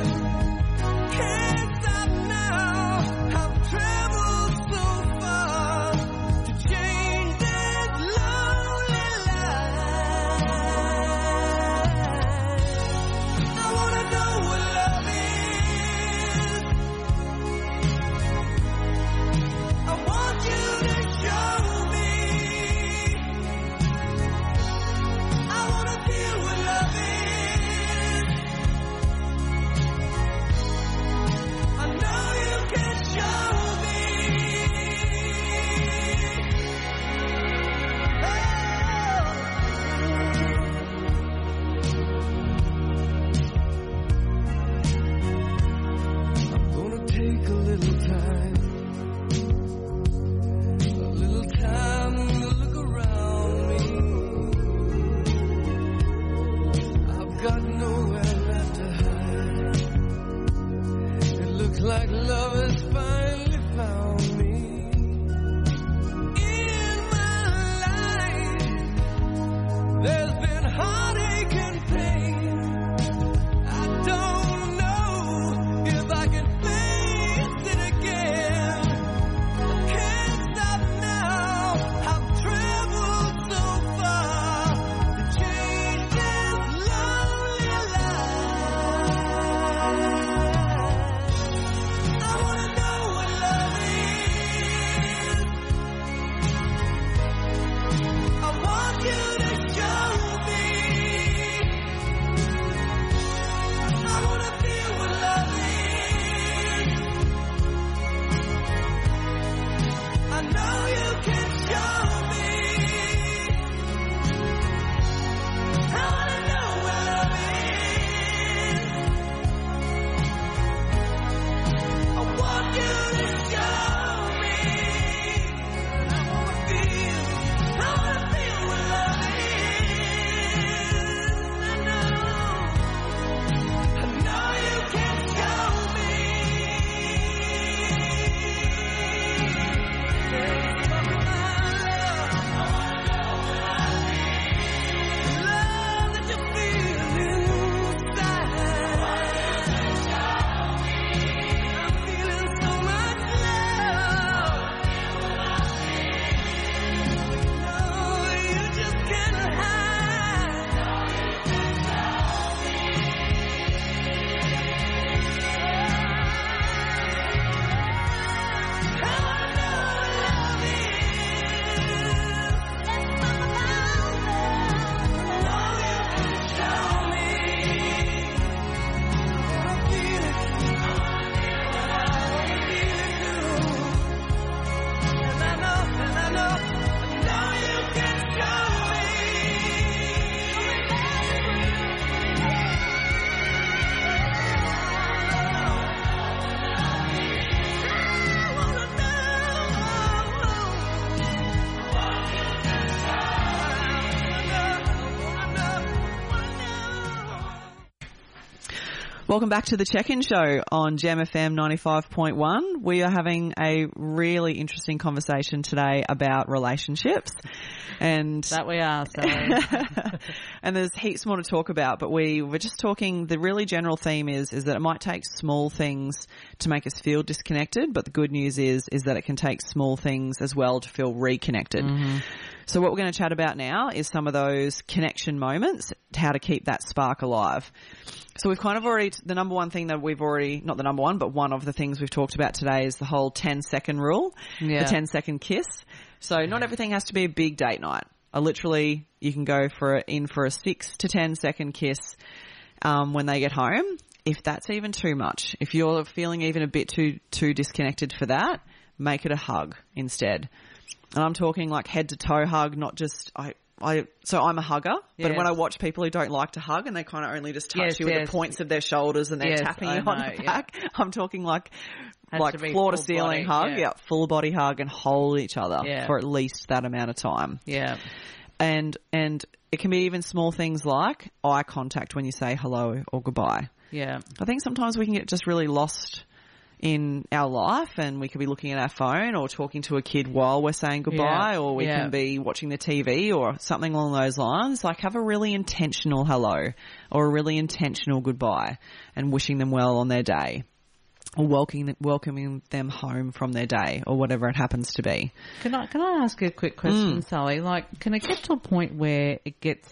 S2: Welcome back to the Check-In Show on Gem FM 95.1. We are having a really interesting conversation today about relationships. And
S3: That we are, Sally.
S2: and there's heaps more to talk about, but we were just talking, the really general theme is that it might take small things to make us feel disconnected, but the good news is that it can take small things as well to feel reconnected.
S3: Mm-hmm.
S2: So what we're going to chat about now is some of those connection moments, how to keep that spark alive. So we've kind of already, the number one thing that we've already, not the number one, but one of the things we've talked about today is the whole 10-second rule, the 10-second kiss. So not everything has to be a big date night. You can go in for a 6 to 10 second kiss when they get home. If that's even too much, if you're feeling even a bit too disconnected for that, make it a hug instead. And I'm talking like head to toe hug, not just so I'm a hugger, but when I watch people who don't like to hug and they kind of only just touch you with the points of their shoulders and they're tapping you on the back, I'm talking like floor to ceiling hug, full body hug and hold each other for at least that amount of time.
S3: Yeah.
S2: And it can be even small things like eye contact when you say hello or goodbye.
S3: Yeah.
S2: I think sometimes we can get just really lost in our life and we could be looking at our phone or talking to a kid while we're saying goodbye or we can be watching the TV or something along those lines. Like have a really intentional hello or a really intentional goodbye and wishing them well on their day or welcoming them home from their day or whatever it happens to be.
S3: Can I ask you a quick question, Sally? Like, can it get to a point where it gets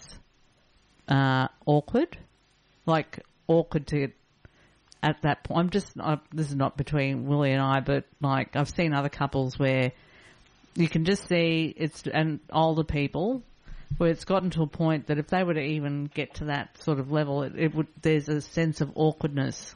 S3: awkward? Like awkward to at that point, this is not between Willie and I, but like I've seen other couples where you can just see and older people where it's gotten to a point that if they were to even get to that sort of level, there's a sense of awkwardness.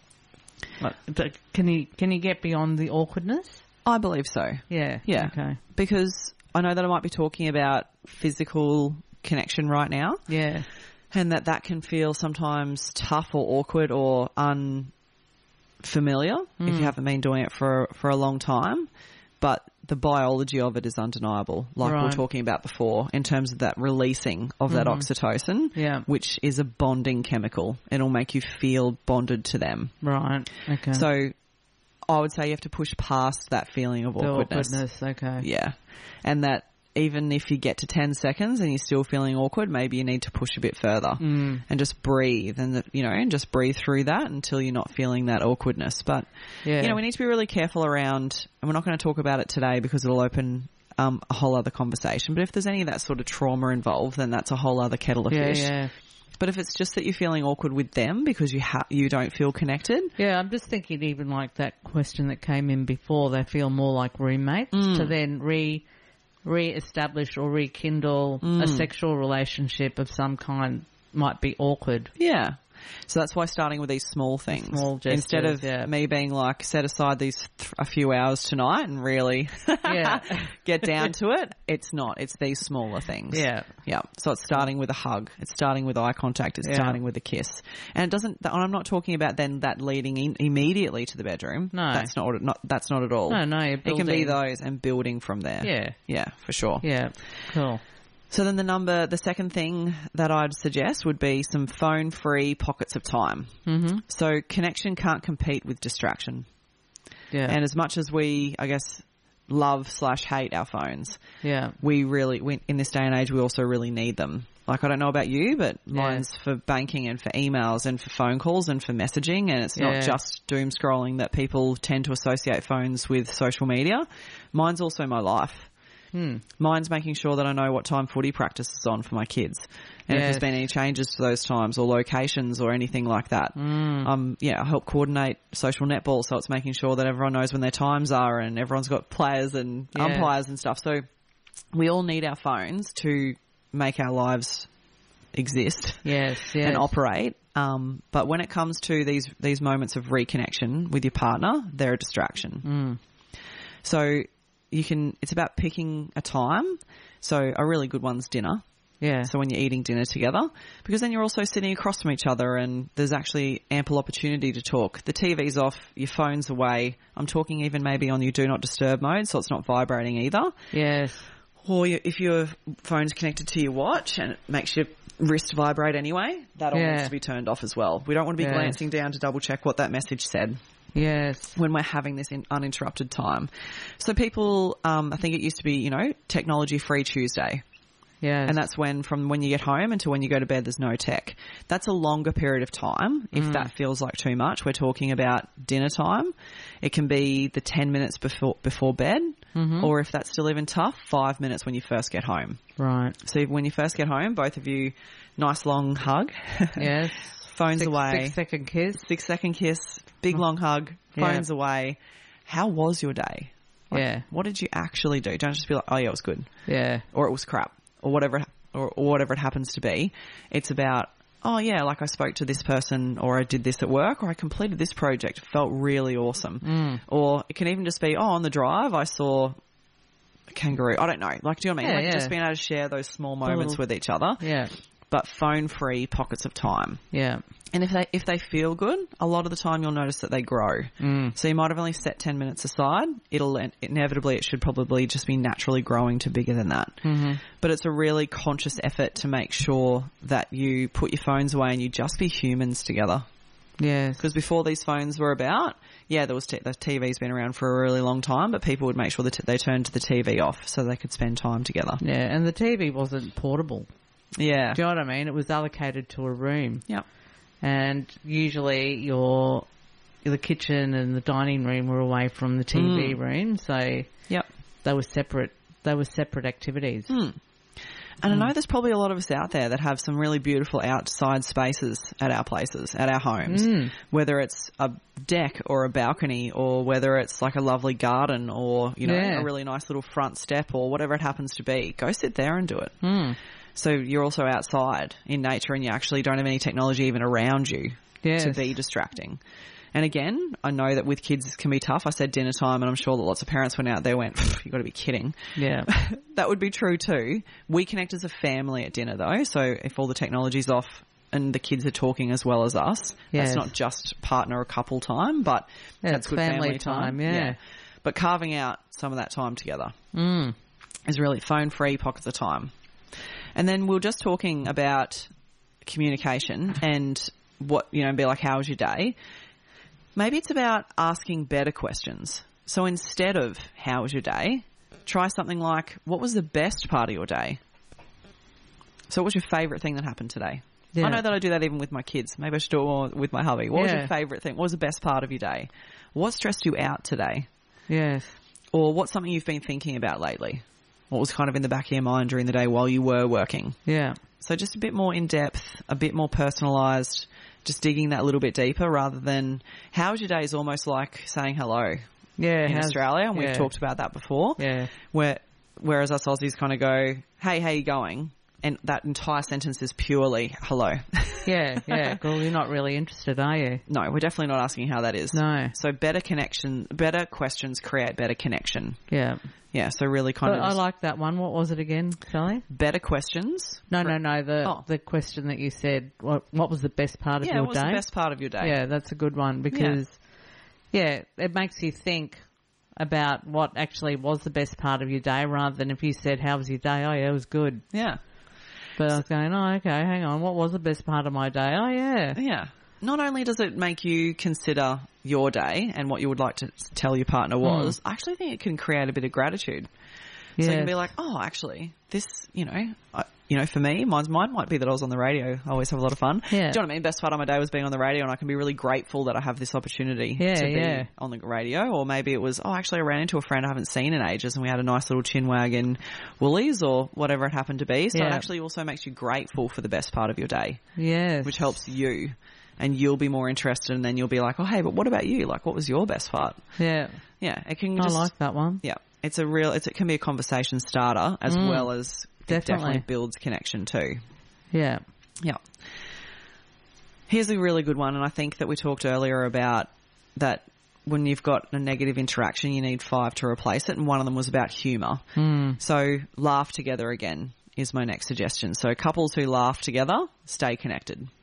S3: Like, can you get beyond the awkwardness?
S2: I believe so.
S3: Yeah.
S2: Yeah.
S3: Okay.
S2: Because I know that I might be talking about physical connection right now.
S3: Yeah.
S2: And that can feel sometimes tough or awkward or unfamiliar if you haven't been doing it for a long time. But the biology of it is undeniable, like we were talking about before, in terms of that releasing of that oxytocin, which is a bonding chemical. It'll make you feel bonded to them.
S3: Right. Okay.
S2: So I would say you have to push past that feeling of awkwardness.
S3: Okay.
S2: Yeah. And that even if you get to 10 seconds and you're still feeling awkward, maybe you need to push a bit further and just breathe and just breathe through that until you're not feeling that awkwardness. But, we need to be really careful around, and we're not going to talk about it today because it'll open a whole other conversation. But if there's any of that sort of trauma involved, then that's a whole other kettle of fish.
S3: Yeah.
S2: But if it's just that you're feeling awkward with them because you don't feel connected.
S3: Yeah, I'm just thinking even like that question that came in before, they feel more like roommates to then re-establish or rekindle a sexual relationship of some kind might be awkward.
S2: Yeah. So that's why starting with these small things.
S3: Small gestures,
S2: instead of me being like, set aside a few hours tonight and really get down to it. It's not. It's these smaller things.
S3: Yeah.
S2: Yeah. So it's starting with a hug. It's starting with eye contact. It's starting with a kiss. And it doesn't, I'm not talking about then that leading in immediately to the bedroom.
S3: No.
S2: That's not at all.
S3: No,
S2: it can be those and building from there.
S3: Yeah.
S2: Yeah, for sure.
S3: Yeah. Cool.
S2: So then the second thing that I'd suggest would be some phone-free pockets of time. Mm-hmm. So connection can't compete with distraction.
S3: Yeah.
S2: And as much as we, I guess, love/hate our phones, we in this day and age, we also really need them. Like, I don't know about you, but mine's for banking and for emails and for phone calls and for messaging. And it's not just doom scrolling that people tend to associate phones with social media. Mine's also my life. Mine's making sure that I know what time footy practice is on for my kids and if there's been any changes to those times or locations or anything like that. I help coordinate social netball, so it's making sure that everyone knows when their times are and everyone's got players and umpires and stuff. So we all need our phones to make our lives exist and operate. But when it comes to these moments of reconnection with your partner, they're a distraction. So it's about picking a time. So a really good one's dinner.
S3: Yeah.
S2: So when you're eating dinner together, because then you're also sitting across from each other and there's actually ample opportunity to talk. The TV's off, your phone's away. I'm talking even maybe on your do not disturb mode, so it's not vibrating either.
S3: Yes.
S2: Or if your phone's connected to your watch and it makes your wrist vibrate anyway, that all needs to be turned off as well. We don't want to be glancing down to double check what that message said.
S3: Yes.
S2: When we're having this uninterrupted time. So people, I think it used to be, technology free Tuesday.
S3: Yes.
S2: And that's from when you get home until when you go to bed, there's no tech. That's a longer period of time. If that feels like too much, we're talking about dinner time. It can be the 10 minutes before bed, or if that's still even tough, 5 minutes when you first get home.
S3: Right.
S2: So when you first get home, both of you, nice long hug.
S3: Yes.
S2: Phones away.
S3: 6-second kiss.
S2: 6-second kiss. Big long hug. Phones away. How was your day? What did you actually do? Don't just be like, oh yeah, it was good.
S3: Yeah.
S2: Or it was crap. Or whatever it happens to be. It's about, oh yeah, like I spoke to this person, or I did this at work, or I completed this project. It felt really awesome. Or it can even just be, on the drive I saw a kangaroo. I don't know. Like, do you know what I mean? Just being able to share those small moments with each other.
S3: Yeah.
S2: But phone-free pockets of time.
S3: Yeah.
S2: And if they feel good, a lot of the time you'll notice that they grow. So you might have only set 10 minutes aside. It should probably just be naturally growing to bigger than that. But it's a really conscious effort to make sure that you put your phones away and you just be humans together.
S3: Yes.
S2: Because before these phones were about, the TV's been around for a really long time, but people would make sure that they turned the TV off so they could spend time together.
S3: Yeah, and the TV wasn't portable.
S2: Yeah.
S3: Do you know what I mean? It was allocated to a room.
S2: Yep.
S3: And usually the kitchen and the dining room were away from the TV room, so they were separate. They were separate activities.
S2: And I know there's probably a lot of us out there that have some really beautiful outside spaces at our places, at our homes, whether it's a deck or a balcony, or whether it's like a lovely garden, or a really nice little front step, or whatever it happens to be. Go sit there and do it. So you're also outside in nature and you actually don't have any technology even around you to be distracting. And again, I know that with kids it can be tough. I said dinner time, and I'm sure that lots of parents went out there and went, you've got to be kidding.
S3: Yeah.
S2: That would be true too. We connect as a family at dinner though. So if all the technology's off and the kids are talking as well as us, that's not just partner or couple time, but that's good family time.
S3: Yeah.
S2: But carving out some of that time together is really phone-free pockets of time. And then we were just talking about communication and what, be like, how was your day? Maybe it's about asking better questions. So instead of how was your day, try something like, what was the best part of your day? So what was your favourite thing that happened today? Yeah. I know that I do that even with my kids. Maybe I should do it more with my hubby. What was your favourite thing? What was the best part of your day? What stressed you out today?
S3: Yes.
S2: Or what's something you've been thinking about lately? What was kind of in the back of your mind during the day while you were working?
S3: Yeah.
S2: So just a bit more in-depth, a bit more personalised, just digging that little bit deeper rather than how was your day is almost like saying hello in Australia, and we've talked about that before.
S3: Yeah.
S2: Whereas us Aussies kind of go, hey, how you going? And that entire sentence is purely hello.
S3: Yeah. Well, you're not really interested, are you?
S2: No, we're definitely not asking how that is.
S3: No.
S2: So better questions create better connection.
S3: Yeah.
S2: Yeah, so really kind of...
S3: I like that one. What was it again, Sally?
S2: Better questions.
S3: No. The question that you said, what was the best part of your day?
S2: Yeah, what was the best part of your day?
S3: Yeah, that's a good one because, it makes you think about what actually was the best part of your day rather than if you said, how was your day? Oh, yeah, it was good.
S2: Yeah.
S3: But I was going, oh, okay, hang on. What was the best part of my day? Oh, yeah.
S2: Yeah. Not only does it make you consider your day and what you would like to tell your partner was, I actually think it can create a bit of gratitude. Yes. So you can be like, oh, actually, this, for me, mine might be that I was on the radio. I always have a lot of fun.
S3: Yeah.
S2: Do you know what I mean? Best part of my day was being on the radio, and I can be really grateful that I have this opportunity to be on the radio. Or maybe it was, actually I ran into a friend I haven't seen in ages and we had a nice little chinwag in Woolies or whatever it happened to be. So it actually also makes you grateful for the best part of your day.
S3: Yes.
S2: Which helps you. And you'll be more interested, and then you'll be like, oh, hey, but what about you? Like, what was your best part?
S3: Yeah.
S2: Yeah. It can
S3: I like that one.
S2: Yeah. It can be a conversation starter as well as it definitely builds connection too.
S3: Yeah.
S2: Yeah. Here's a really good one, and I think that we talked earlier about that when you've got a negative interaction, you need 5 to replace it, and one of them was about humour. So laugh together again is my next suggestion. So couples who laugh together stay connected.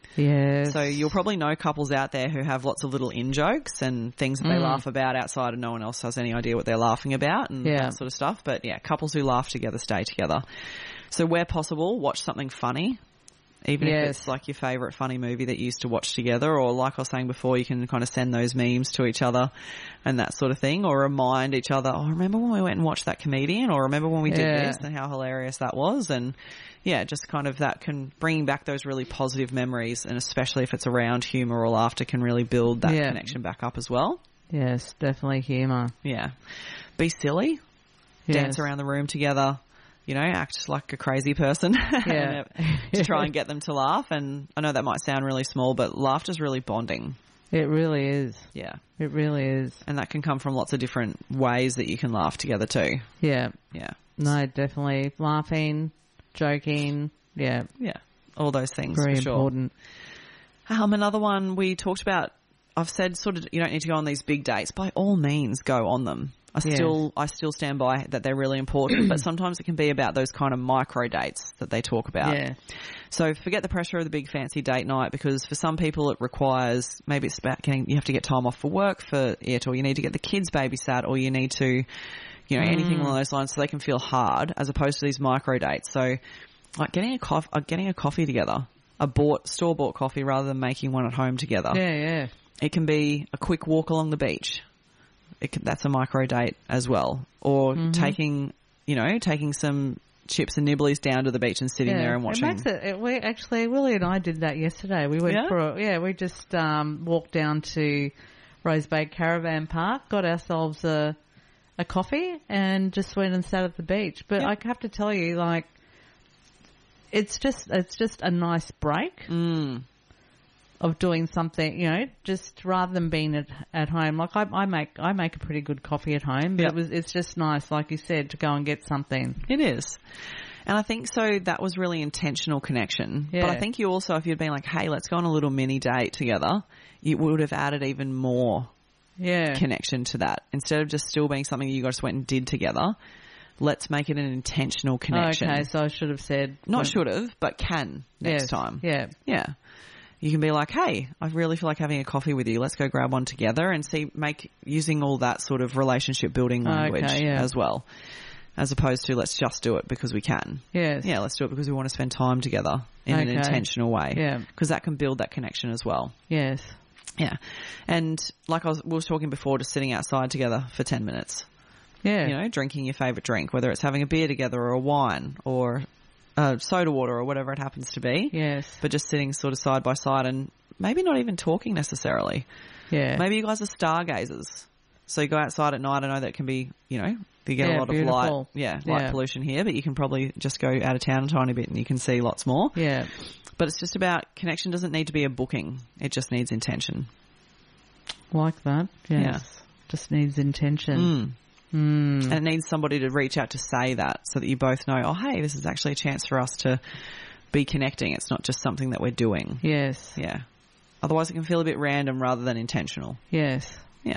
S3: Yes.
S2: So you'll probably know couples out there who have lots of little in-jokes and things that they laugh about outside and no one else has any idea what they're laughing about and that sort of stuff. But yeah, couples who laugh together stay together. So where possible, watch something funny. Even if it's like your favourite funny movie that you used to watch together, or like I was saying before, you can kind of send those memes to each other and that sort of thing, or remind each other, oh, remember when we went and watched that comedian, or remember when we did this and how hilarious that was. And yeah, just kind of that can bring back those really positive memories, and especially if it's around humour or laughter, can really build that connection back up as well.
S3: Yes, definitely humour.
S2: Yeah. Be silly. Dance around the room together. You know, act like a crazy person to try and get them to laugh. And I know that might sound really small, but laughter's really bonding.
S3: It really is.
S2: Yeah.
S3: It really is.
S2: And that can come from lots of different ways that you can laugh together too.
S3: Yeah.
S2: Yeah.
S3: No, definitely. Laughing, joking. Yeah.
S2: Yeah. All those things.
S3: Very
S2: for sure.
S3: important.
S2: Another one we talked about, I've said sort of you don't need to go on these big dates. By all means, go on them. I still stand by that they're really important, but sometimes it can be about those kind of micro dates that they talk about.
S3: Yeah.
S2: So forget the pressure of the big fancy date night, because for some people it requires, maybe it's about you have to get time off for work for it, or you need to get the kids babysat, or you need to, anything along those lines, so they can feel hard, as opposed to these micro dates. So like getting a coffee together, store-bought coffee rather than making one at home together.
S3: Yeah, yeah.
S2: It can be a quick walk along the beach. That's a micro date as well. Or taking some chips and nibblies down to the beach and sitting there and watching.
S3: Willie and I did that yesterday. We went we just walked down to Rose Bay Caravan Park, got ourselves a coffee and just went and sat at the beach. But I have to tell you, like, it's just a nice break. Of doing something, just rather than being at home. Like I make a pretty good coffee at home, but it's just nice, like you said, to go and get something.
S2: It is. And I think so that was really intentional connection. Yeah. But I think you also, if you'd been like, hey, let's go on a little mini date together, you would have added even more connection to that. Instead of just still being something you guys went and did together, let's make it an intentional connection.
S3: Okay, so I should have said.
S2: Not should have, but can next time.
S3: Yeah.
S2: Yeah. You can be like, hey, I really feel like having a coffee with you. Let's go grab one together, and using all that sort of relationship building language as well, as opposed to let's just do it because we can.
S3: Yes.
S2: Yeah, let's do it because we want to spend time together in an intentional way.
S3: Yeah.
S2: Because that can build that connection as well.
S3: Yes.
S2: Yeah. And like we was talking before, just sitting outside together for 10 minutes.
S3: Yeah.
S2: Drinking your favourite drink, whether it's having a beer together or a wine or soda water or whatever it happens to be.
S3: Yes.
S2: But just sitting sort of side by side and maybe not even talking necessarily.
S3: Yeah.
S2: Maybe you guys are stargazers. So you go outside at night. I know that can be, you get a lot
S3: beautiful.
S2: of light pollution here, but you can probably just go out of town a tiny bit and you can see lots more.
S3: Yeah.
S2: But it's just about connection doesn't need to be a booking. It just needs intention.
S3: Like that. Yes.
S2: Yeah.
S3: Just needs intention.
S2: And it needs somebody to reach out to say that so that you both know, oh, hey, this is actually a chance for us to be connecting. It's not just something that we're doing.
S3: Yes.
S2: Yeah. Otherwise it can feel a bit random rather than intentional.
S3: Yes.
S2: Yeah.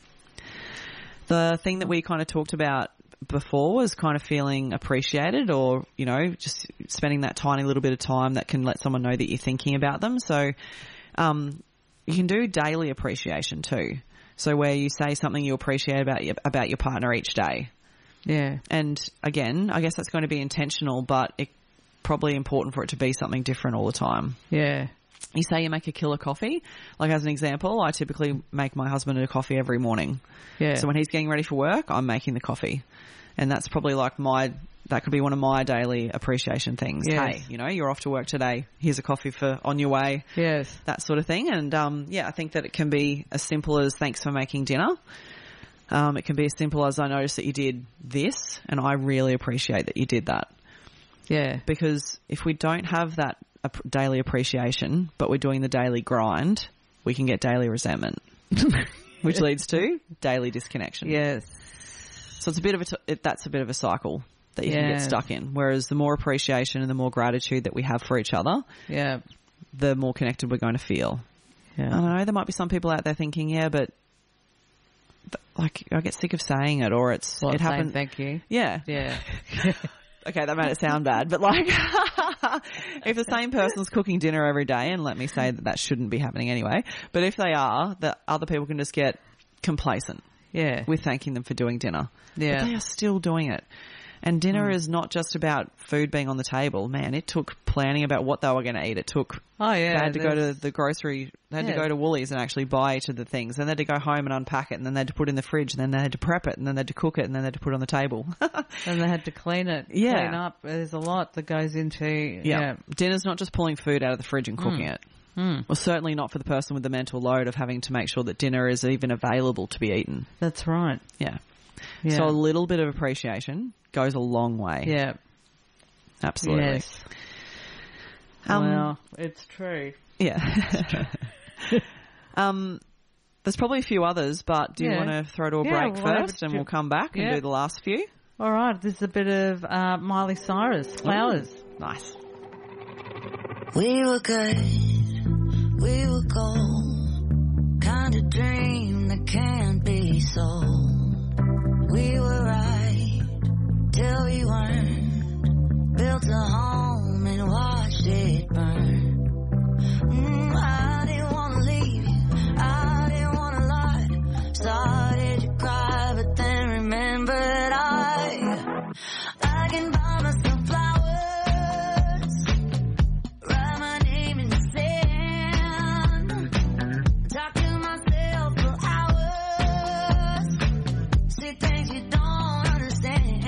S2: The thing that we kind of talked about before was kind of feeling appreciated, or, just spending that tiny little bit of time that can let someone know that you're thinking about them. So you can do daily appreciation too. So where you say something you appreciate about your partner each day.
S3: Yeah.
S2: And again, I guess that's going to be intentional, but it's probably important for it to be something different all the time.
S3: Yeah.
S2: You say you make a killer coffee. Like as an example, I typically make my husband a coffee every morning.
S3: Yeah.
S2: So when he's getting ready for work, I'm making the coffee. And that's probably like that could be one of my daily appreciation things.
S3: Yes.
S2: Hey, you're off to work today. Here's a coffee on your way.
S3: Yes.
S2: That sort of thing. And, I think that it can be as simple as thanks for making dinner. It can be as simple as I noticed that you did this and I really appreciate that you did that.
S3: Yeah.
S2: Because if we don't have that daily appreciation, but we're doing the daily grind, we can get daily resentment, which leads to daily disconnection.
S3: Yes.
S2: So it's that's a bit of a cycle that you can get stuck in. Whereas the more appreciation and the more gratitude that we have for each other, the more connected we're going to feel.
S3: Yeah.
S2: I don't know, there might be some people out there thinking, but like I get sick of saying it, or it happens.
S3: Thank you.
S2: Yeah.
S3: Yeah.
S2: Okay, that made it sound bad, but like, If the same person's cooking dinner every day, and let me say that shouldn't be happening anyway, but if they are, the other people can just get complacent
S3: Yeah.
S2: with thanking them for doing dinner.
S3: Yeah.
S2: But they are still doing it. And dinner is not just about food being on the table. Man, it took planning about what they were going to eat. It took...
S3: Oh, yeah.
S2: They had to go to the grocery... They had to go to Woolies and actually buy each of the things. Then they had to go home and unpack it, and then they had to put it in the fridge, and then they had to prep it, and then they had to cook it, and then they had to put it on the table.
S3: And they had to clean it, clean up. There's a lot that goes into... Yeah.
S2: Dinner's not just pulling food out of the fridge and cooking it. Well, certainly not for the person with the mental load of having to make sure that dinner is even available to be eaten.
S3: That's right.
S2: Yeah.
S3: Yeah.
S2: So a little bit of appreciation goes a long way.
S3: Yeah.
S2: Absolutely.
S3: Yes. Well, it's true.
S2: Yeah. There's probably a few others, but do you want to throw to a break first and we'll come back and do the last few?
S3: All right. This is a bit of Miley Cyrus, Flowers.
S2: Nice.
S5: We were good, we were gold, kind of dream that can't be sold. We were right till we weren't, built a home and watched it burn. I didn't want to leave you, I didn't want to lie, started to cry but then remembered I can buy myself flowers, write my name in the sand, talk to myself for hours, say things you don't understand.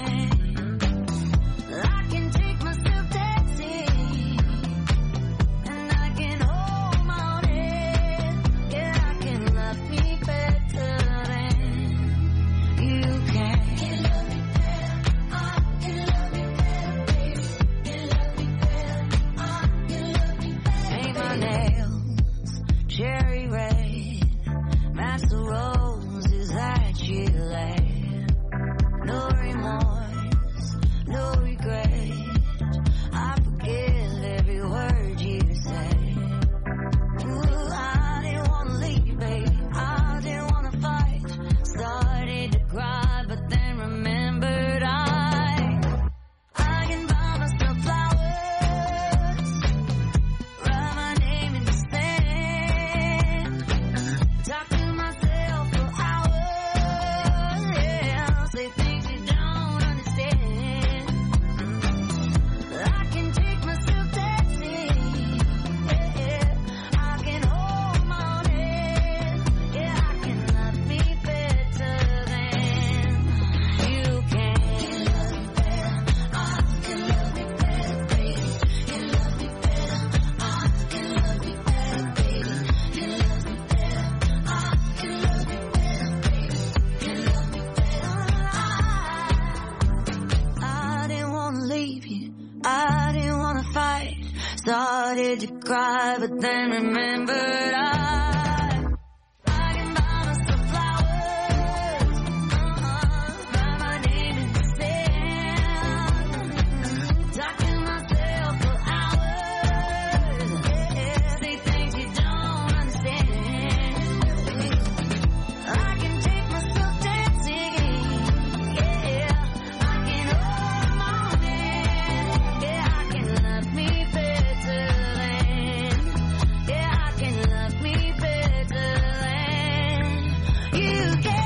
S5: I can take myself dancing, and I can hold my own head. Yeah, I can love me better than you can. Can love me better, I can love me better, baby. Can love me better, I can love me better. Paint my nails cherry red, match the roses that you laid. No remorse, no regret, I forgive every word you say. Ooh, I didn't want to leave, baby, I didn't want to fight, started to cry but then remembered I can buy myself flowers, write my name in the sand, talk to myself for hours, yeah, say things you don't understand. I can take myself dancing, yeah, I can hold my own head, yeah, I can love me better than you can. Can love me better, I can love me better, baby. Can love me better, I can love me better, baby. Can love me better, I can love me better, baby. Can love me better, I didn't want to leave you, I didn't want to fight, started to cry but then remembered I can buy myself flowers, write my name in the sand, talk to myself for hours, yeah, say things you don't understand. I can take myself dancing, yeah, I can hold my own hand, yeah, I can love me better than, yeah, I can love me better than you can.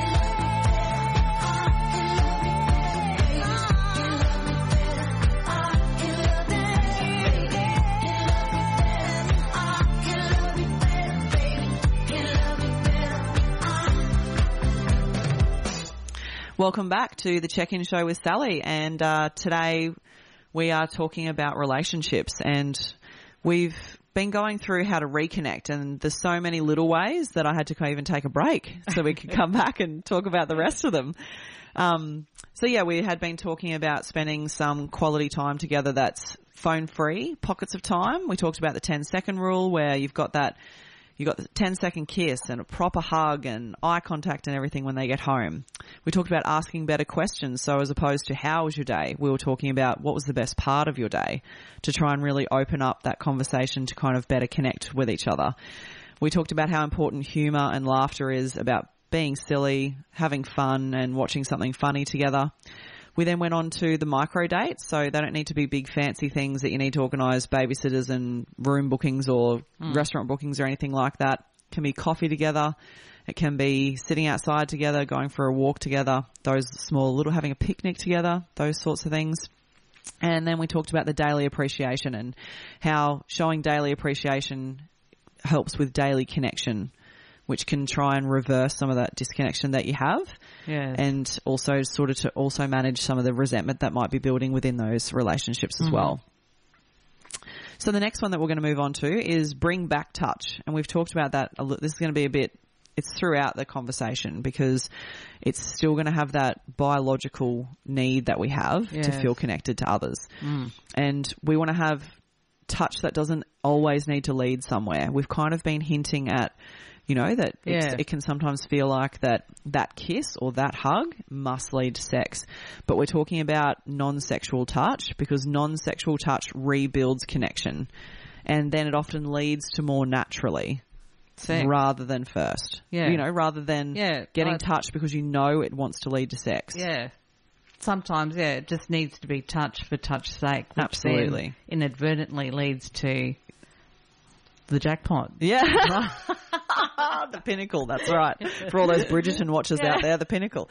S2: Welcome back to the Check-In Show with Sally, and today we are talking about relationships, and we've been going through how to reconnect, and there's so many little ways that I had to even take a break so we could come back and talk about the rest of them. So yeah, we had been talking about spending some quality time together that's phone-free, pockets of time. We talked about the 10-second rule where you've got the 10-second kiss and a proper hug and eye contact and everything when they get home. We talked about asking better questions. So as opposed to how was your day, we were talking about what was the best part of your day to try and really open up that conversation to kind of better connect with each other. We talked about how important humour and laughter is, about being silly, having fun and watching something funny together. We then went on to the micro dates, so they don't need to be big fancy things that you need to organise babysitters and room bookings or restaurant bookings or anything like that. It can be coffee together. It can be sitting outside together, going for a walk together, those small little, having a picnic together, those sorts of things. And then we talked about the daily appreciation and how showing daily appreciation helps with daily connection, which can try and reverse some of that disconnection that you have.
S3: Yes.
S2: And also sort of to also manage some of the resentment that might be building within those relationships as well. So the next one that we're going to move on to is bring back touch. And we've talked about that. This is going to be it's throughout the conversation because it's still going to have that biological need that we have to feel connected to others. And we want to have touch that doesn't always need to lead somewhere. We've kind of been hinting at, that it can sometimes feel like that kiss or that hug must lead to sex. But we're talking about non-sexual touch because non-sexual touch rebuilds connection. And then it often leads to more naturally
S3: sex
S2: rather than first. Yeah. Rather than getting touch because it wants to lead to sex.
S3: Yeah. Sometimes, it just needs to be touch for touch's sake. Which
S2: Absolutely.
S3: Then inadvertently leads to the jackpot.
S2: Yeah. The pinnacle, that's right. For all those Bridgerton watchers out there, the pinnacle.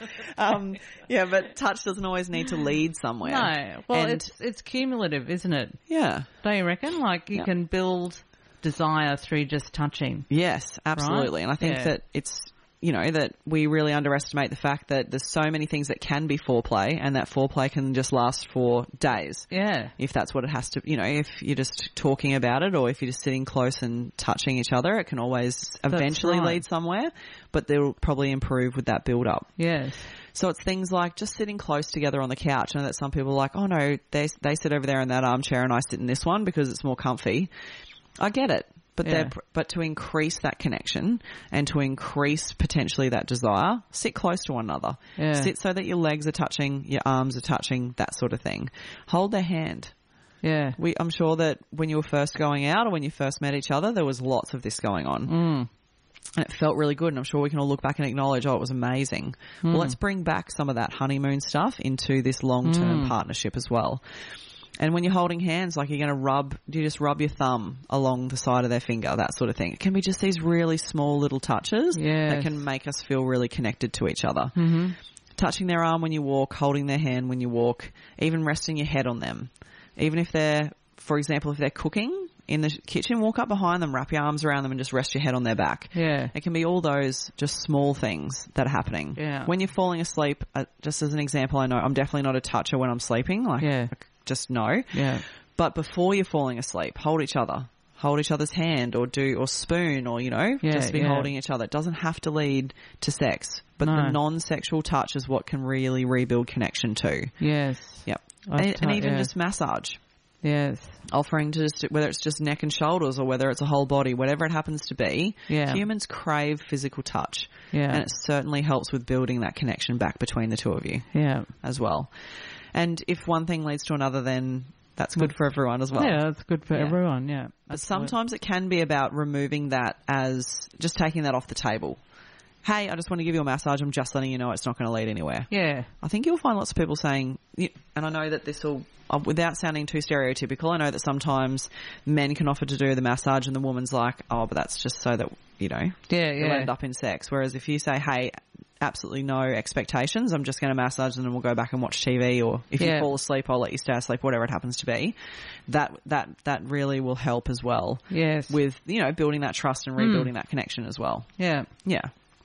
S2: But touch doesn't always need to lead somewhere.
S3: No. Well, it's cumulative, isn't it?
S2: Yeah.
S3: Don't you reckon? Like you can build desire through just touching.
S2: Yes, absolutely.
S3: Right?
S2: And I think that it's, that we really underestimate the fact that there's so many things that can be foreplay and that foreplay can just last for days.
S3: Yeah.
S2: If that's what it has to, if you're just talking about it or if you're just sitting close and touching each other, it can always eventually lead somewhere, but they'll probably improve with that build up.
S3: Yes.
S2: So it's things like just sitting close together on the couch. I know that some people are like, oh no, they sit over there in that armchair and I sit in this one because it's more comfy. I get it. But to increase that connection and to increase potentially that desire, sit close to one another.
S3: Yeah.
S2: Sit so that your legs are touching, your arms are touching, that sort of thing. Hold their hand.
S3: Yeah.
S2: I'm sure that when you were first going out or when you first met each other, there was lots of this going on. And it felt really good, and I'm sure we can all look back and acknowledge, it was amazing. Well, let's bring back some of that honeymoon stuff into this long-term partnership as well. And when you're holding hands, like you're going to do you just rub your thumb along the side of their finger, that sort of thing. It can be just these really small little touches that can make us feel really connected to each other. Mm-hmm. Touching their arm when you walk, holding their hand when you walk, even resting your head on them. Even if for example, if they're cooking in the kitchen, walk up behind them, wrap your arms around them and just rest your head on their back.
S3: Yeah.
S2: It can be all those just small things that are happening.
S3: Yeah.
S2: When you're falling asleep, just as an example, I know I'm definitely not a toucher when I'm sleeping. Just no.
S3: Yeah.
S2: But before you're falling asleep, hold each other. Hold each other's hand or spoon or, just be holding each other. It doesn't have to lead to sex. But the non-sexual touch is what can really rebuild connection too.
S3: Yes.
S2: Yep. And even just massage.
S3: Yes.
S2: Offering to whether it's just neck and shoulders or whether it's a whole body, whatever it happens to be, humans crave physical touch.
S3: Yeah.
S2: And it certainly helps with building that connection back between the two of you.
S3: Yeah.
S2: As well. And if one thing leads to another, then that's good for everyone as well.
S3: Yeah, that's good for everyone, yeah.
S2: But sometimes it can be about removing that as just taking that off the table. Hey, I just want to give you a massage. I'm just letting you know it's not going to lead anywhere.
S3: Yeah.
S2: I think you'll find lots of people saying, and I know that this will, without sounding too stereotypical, I know that sometimes men can offer to do the massage and the woman's like, oh, but that's just so that, you'll end up in sex. Whereas if you say, hey, absolutely no expectations, I'm just going to massage and then we'll go back and watch TV, or if you fall asleep, I'll let you stay asleep, whatever it happens to be, that really will help as well.
S3: Yes.
S2: With, building that trust and rebuilding that connection as well.
S3: Yeah.
S2: Yeah.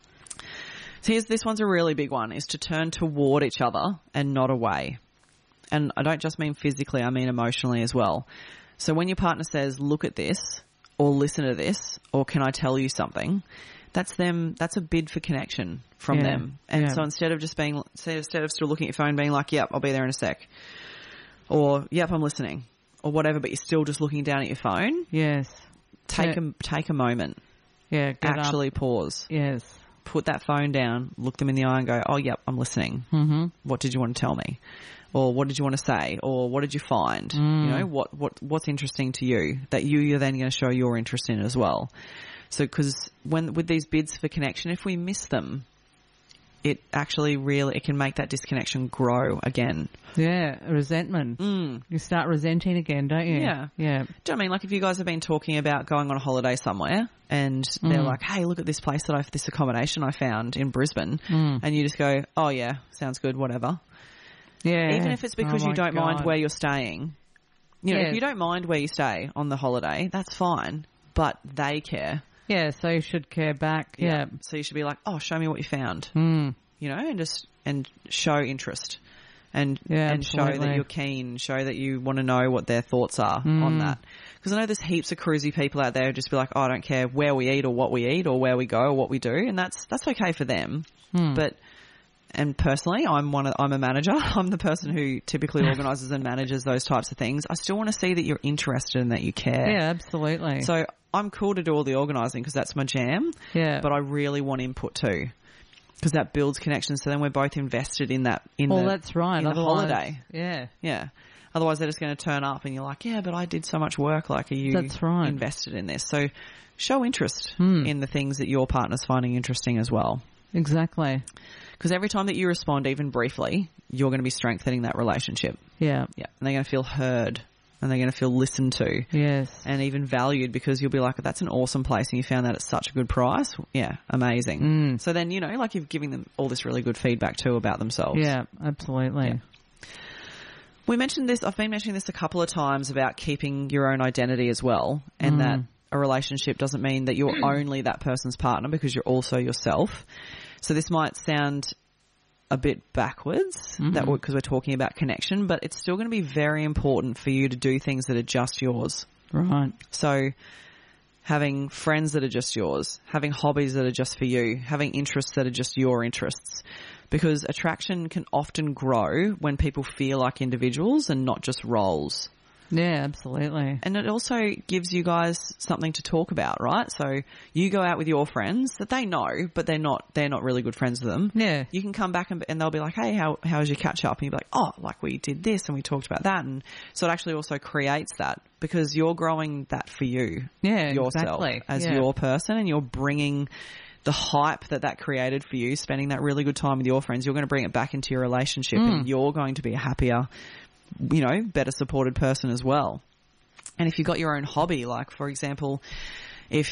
S2: So this one's a really big one, is to turn toward each other and not away. And I don't just mean physically, I mean emotionally as well. So when your partner says, look at this, or listen to this, or can I tell you something, that's a bid for connection from them. And so instead of still looking at your phone being like, yep, I'll be there in a sec, or yep, I'm listening, or whatever, but you're still just looking down at your phone.
S3: Yes.
S2: Take a moment.
S3: Yeah.
S2: Actually pause.
S3: Yes.
S2: Put that phone down, look them in the eye and go, oh, yep, I'm listening. Mm-hmm. What did you want to tell me? Or what did you want to say? Or what did you find? What's interesting to you that you're then going to show your interest in as well. So, because with these bids for connection, if we miss them, it actually really, it can make that disconnection grow again.
S3: Yeah, resentment. You start resenting again, don't you?
S2: Yeah.
S3: Yeah.
S2: Do you know what I mean? Like if you guys have been talking about going on a holiday somewhere and they're like, hey, look at this place this accommodation I found in Brisbane. And you just go, oh yeah, sounds good, whatever.
S3: Yeah.
S2: Even if it's because you don't mind where you're staying. You know,
S3: Yeah.
S2: if you don't mind where you stay on the holiday, that's fine. But they care.
S3: Yeah, so you should care back. Yeah.
S2: So you should be like, oh, show me what you found. You know, and show interest. And show
S3: absolutely.
S2: that you're keen, show that you want to know what their thoughts are on that. Because I know there's heaps of cruisy people out there who just be like, oh, I don't care where we eat or what we eat or where we go or what we do. And that's okay for them. But, and personally, I'm a manager. I'm the person who typically organises and manages those types of things. I still want to see that you're interested and that you care.
S3: Yeah, absolutely.
S2: So I'm cool to do all the organising because that's my jam.
S3: Yeah.
S2: But I really want input too. Because that builds connections, so then we're both invested in that.
S3: That's right.
S2: In the
S3: Otherwise-
S2: holiday.
S3: Yeah.
S2: Yeah. Otherwise, they're just going to turn up and you're like, yeah, but I did so much work. Like, are you
S3: That's right.
S2: invested in this? So show interest in the things that your partner's finding interesting as well.
S3: Exactly.
S2: Because every time that you respond, even briefly, you're going to be strengthening that relationship.
S3: Yeah.
S2: Yeah. And they're going to feel heard and they're going to feel listened to.
S3: Yes.
S2: And even valued because you'll be like, that's an awesome place and you found that at such a good price. Yeah, amazing. So then, you know, like you're giving them all this really good feedback too about themselves.
S3: Yeah, absolutely.
S2: Yeah. We mentioned this, I've been mentioning this a couple of times about keeping your own identity as well, and that a relationship doesn't mean that you're only that person's partner because you're also yourself. So this might sound a bit backwards because we're talking about connection, but it's still going to be very important for you to do things that are just yours.
S3: Right.
S2: So having friends that are just yours, having hobbies that are just for you, having interests that are just your interests. Because attraction can often grow when people feel like individuals and not just roles.
S3: Yeah, absolutely.
S2: And it also gives you guys something to talk about, right? So you go out with your friends that they know, but they're not really good friends with them.
S3: Yeah.
S2: You can come back and they'll be like, hey, how was your catch up? And you'll be like, oh, like we did this and we talked about that. And so it actually also creates that because you're growing that for you.
S3: Yeah,
S2: yourself
S3: exactly.
S2: as your person, and you're bringing the hype that created for you, spending that really good time with your friends, you're going to bring it back into your relationship and you're going to be a happier, you know, better supported person as well. And if you've got your own hobby, like for example, I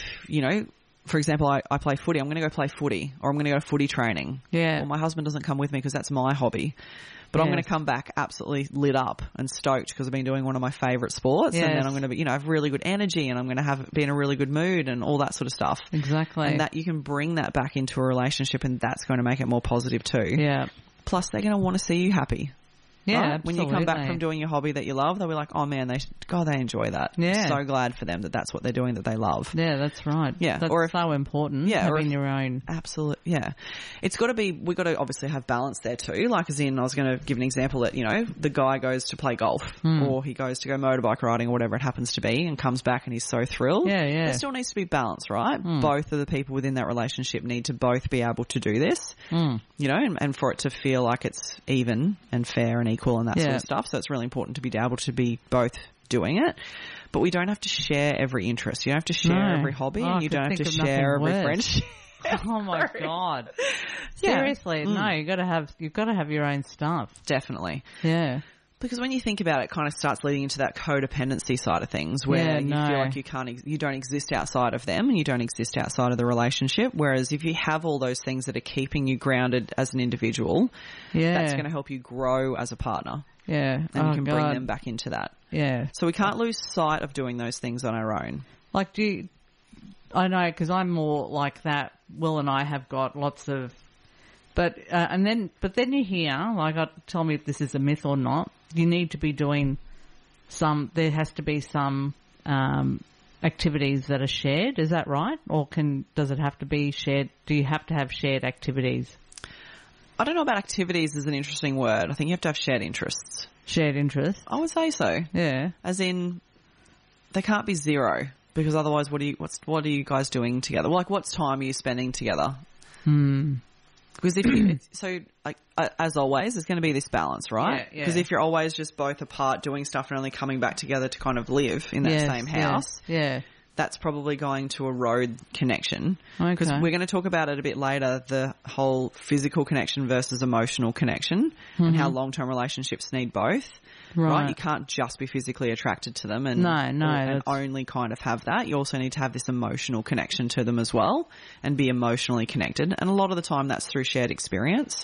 S2: play footy, I'm going to go play footy or I'm going to go to footy training.
S3: Yeah.
S2: Well, my husband doesn't come with me because that's my hobby. But I'm going to come back absolutely lit up and stoked because I've been doing one of my favourite sports.
S3: Yes.
S2: And then I'm going to be, you know, have really good energy and I'm going to be in a really good mood and all that sort of stuff.
S3: Exactly.
S2: And that you can bring that back into a relationship and that's going to make it more positive too.
S3: Yeah.
S2: Plus they're going to want to see you happy.
S3: Yeah,
S2: right? When you come back
S3: absolutely.
S2: from doing your hobby that you love, they'll be like, oh man, they enjoy that.
S3: Yeah.
S2: So glad for them that that's what they're doing that they love.
S3: Yeah, that's right.
S2: Yeah.
S3: That's
S2: Or if-
S3: so important.
S2: Yeah, or
S3: having
S2: if-
S3: your own.
S2: Absolutely, yeah. We've got to obviously have balance there too. Like as in, I was going to give an example that, you know, the guy goes to play golf or he goes to go motorbike riding or whatever it happens to be and comes back and he's so thrilled.
S3: Yeah, yeah.
S2: There still needs to be balance, right? Both of the people within that relationship need to both be able to do this, you know, and for it to feel like it's even and fair and equal and that sort
S3: Yeah.
S2: of stuff. So it's really important to be able to be both doing it. But we don't have to share every interest. You don't have to share
S3: No.
S2: every hobby
S3: Oh,
S2: and
S3: I
S2: you
S3: could
S2: don't have to
S3: think of
S2: share
S3: nothing
S2: every
S3: worse.
S2: friendship.
S3: Oh my God.
S2: Yeah.
S3: Seriously, no, you've got to have your own stuff.
S2: Definitely.
S3: Yeah.
S2: Because when you think about it, it kind of starts leading into that codependency side of things where
S3: Yeah,
S2: you
S3: no.
S2: feel like you don't exist outside of them and you don't exist outside of the relationship. Whereas if you have all those things that are keeping you grounded as an individual,
S3: Yeah.
S2: that's going to help you grow as a partner
S3: Yeah.
S2: and you can bring
S3: God.
S2: them back into that.
S3: Yeah.
S2: So we can't lose sight of doing those things on our own.
S3: Like, I know, because I'm more like that. Will and I have got lots of, but then you hear, like, tell me if this is a myth or not. You need to be doing there has to be some activities that are shared. Is that right? Or does it have to be shared? Do you have to have shared activities?
S2: I don't know about activities is an interesting word. I think you have to have shared interests.
S3: Shared interests?
S2: I would say so.
S3: Yeah.
S2: As in, they can't be zero because otherwise, what are you guys doing together? Well, like, what time are you spending together? Because as always, there's going to be this balance, right?
S3: Yeah, yeah.
S2: Because if you're always just both apart doing stuff and only coming back together to kind of live in that
S3: Yes,
S2: same house,
S3: Yeah.
S2: that's probably going to erode connection. Because
S3: Okay.
S2: we're going to talk about it a bit later, the whole physical connection versus emotional connection and how long-term relationships need both. Right. You can't just be physically attracted to them and, and
S3: that's-
S2: only kind of have that. You also need to have this emotional connection to them as well and be emotionally connected. And a lot of the time that's through shared experience.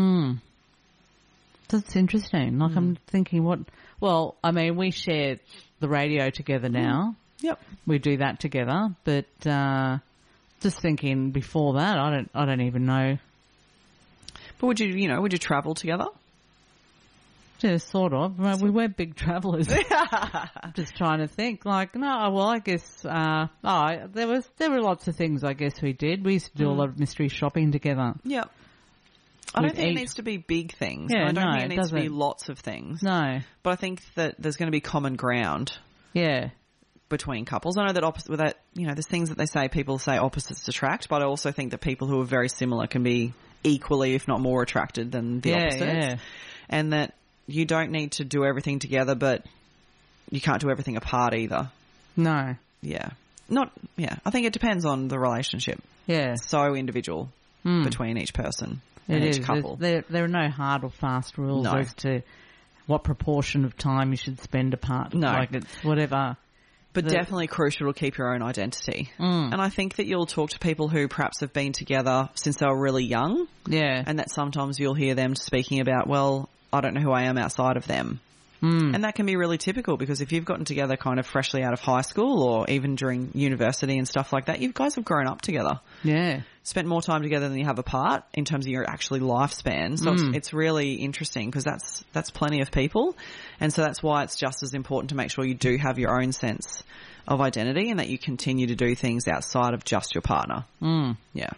S3: That's interesting. Like I'm thinking well, I mean, we share the radio together now.
S2: Yep.
S3: We do that together, but just thinking before that, I don't even know.
S2: But would you travel together?
S3: Yeah, sort of. Well, we weren't big travellers. I'm just trying to think. Like, no, well, I guess, there were lots of things I guess we did. We used to do a lot of mystery shopping together.
S2: Yep. I don't
S3: We'd
S2: think it
S3: eat.
S2: needs to be big things.
S3: Yeah,
S2: I don't
S3: no,
S2: think it
S3: it
S2: needs to be
S3: doesn't.
S2: lots of things.
S3: No.
S2: But I think that there's going to be common ground
S3: Yeah.
S2: between couples. I know that there's things that people say opposites attract, but I also think that people who are very similar can be equally, if not more, attracted than the opposites.
S3: Yeah.
S2: And that you don't need to do everything together, but you can't do everything apart either.
S3: No.
S2: Yeah. I think it depends on the relationship.
S3: Yeah.
S2: So individual between each person and
S3: It
S2: each
S3: is.
S2: couple.
S3: There are no hard or fast rules
S2: No.
S3: as to what proportion of time you should spend apart.
S2: No.
S3: Like it's whatever.
S2: But definitely crucial to keep your own identity. And I think that you'll talk to people who perhaps have been together since they were really young,
S3: Yeah.
S2: and that sometimes you'll hear them speaking about, well, I don't know who I am outside of them. And that can be really typical because if you've gotten together kind of freshly out of high school or even during university and stuff like that, you guys have grown up together.
S3: Yeah.
S2: Spent more time together than you have apart in terms of your actually lifespan. So it's really interesting because that's plenty of people. And so that's why it's just as important to make sure you do have your own sense of identity and that you continue to do things outside of just your partner. Yeah.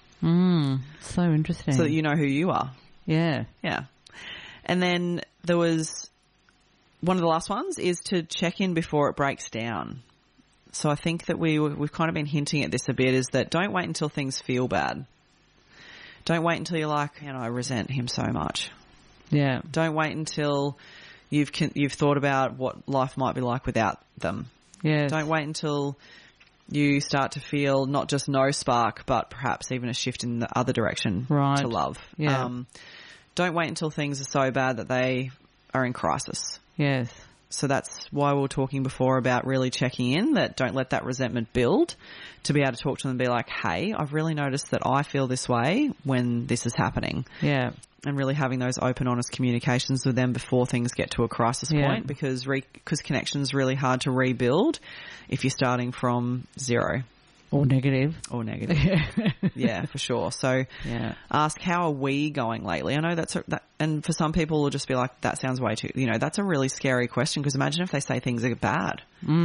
S3: So interesting.
S2: So that you know who you are.
S3: Yeah.
S2: Yeah. And then there was one of the last ones is to check in before it breaks down. So I think that we've kind of been hinting at this a bit, is that don't wait until things feel bad. Don't wait until you're like, I resent him so much.
S3: Yeah.
S2: Don't wait until you've thought about what life might be like without them.
S3: Yes.
S2: Don't wait until you start to feel not just no spark, but perhaps even a shift in the other direction
S3: Right.
S2: to love.
S3: Yeah.
S2: Don't wait until things are so bad that they are in crisis.
S3: Yes.
S2: So that's why we were talking before about really checking in, that don't let that resentment build, to be able to talk to them and be like, hey, I've really noticed that I feel this way when this is happening.
S3: Yeah.
S2: And really having those open, honest communications with them before things get to a crisis
S3: Yeah.
S2: point, because connection's really hard to rebuild if you're starting from zero
S3: Or negative.
S2: or negative. Yeah, for sure. So
S3: Yeah.
S2: ask, how are we going lately? I know and for some people will just be like, that sounds way too, that's a really scary question, because imagine if they say things are bad.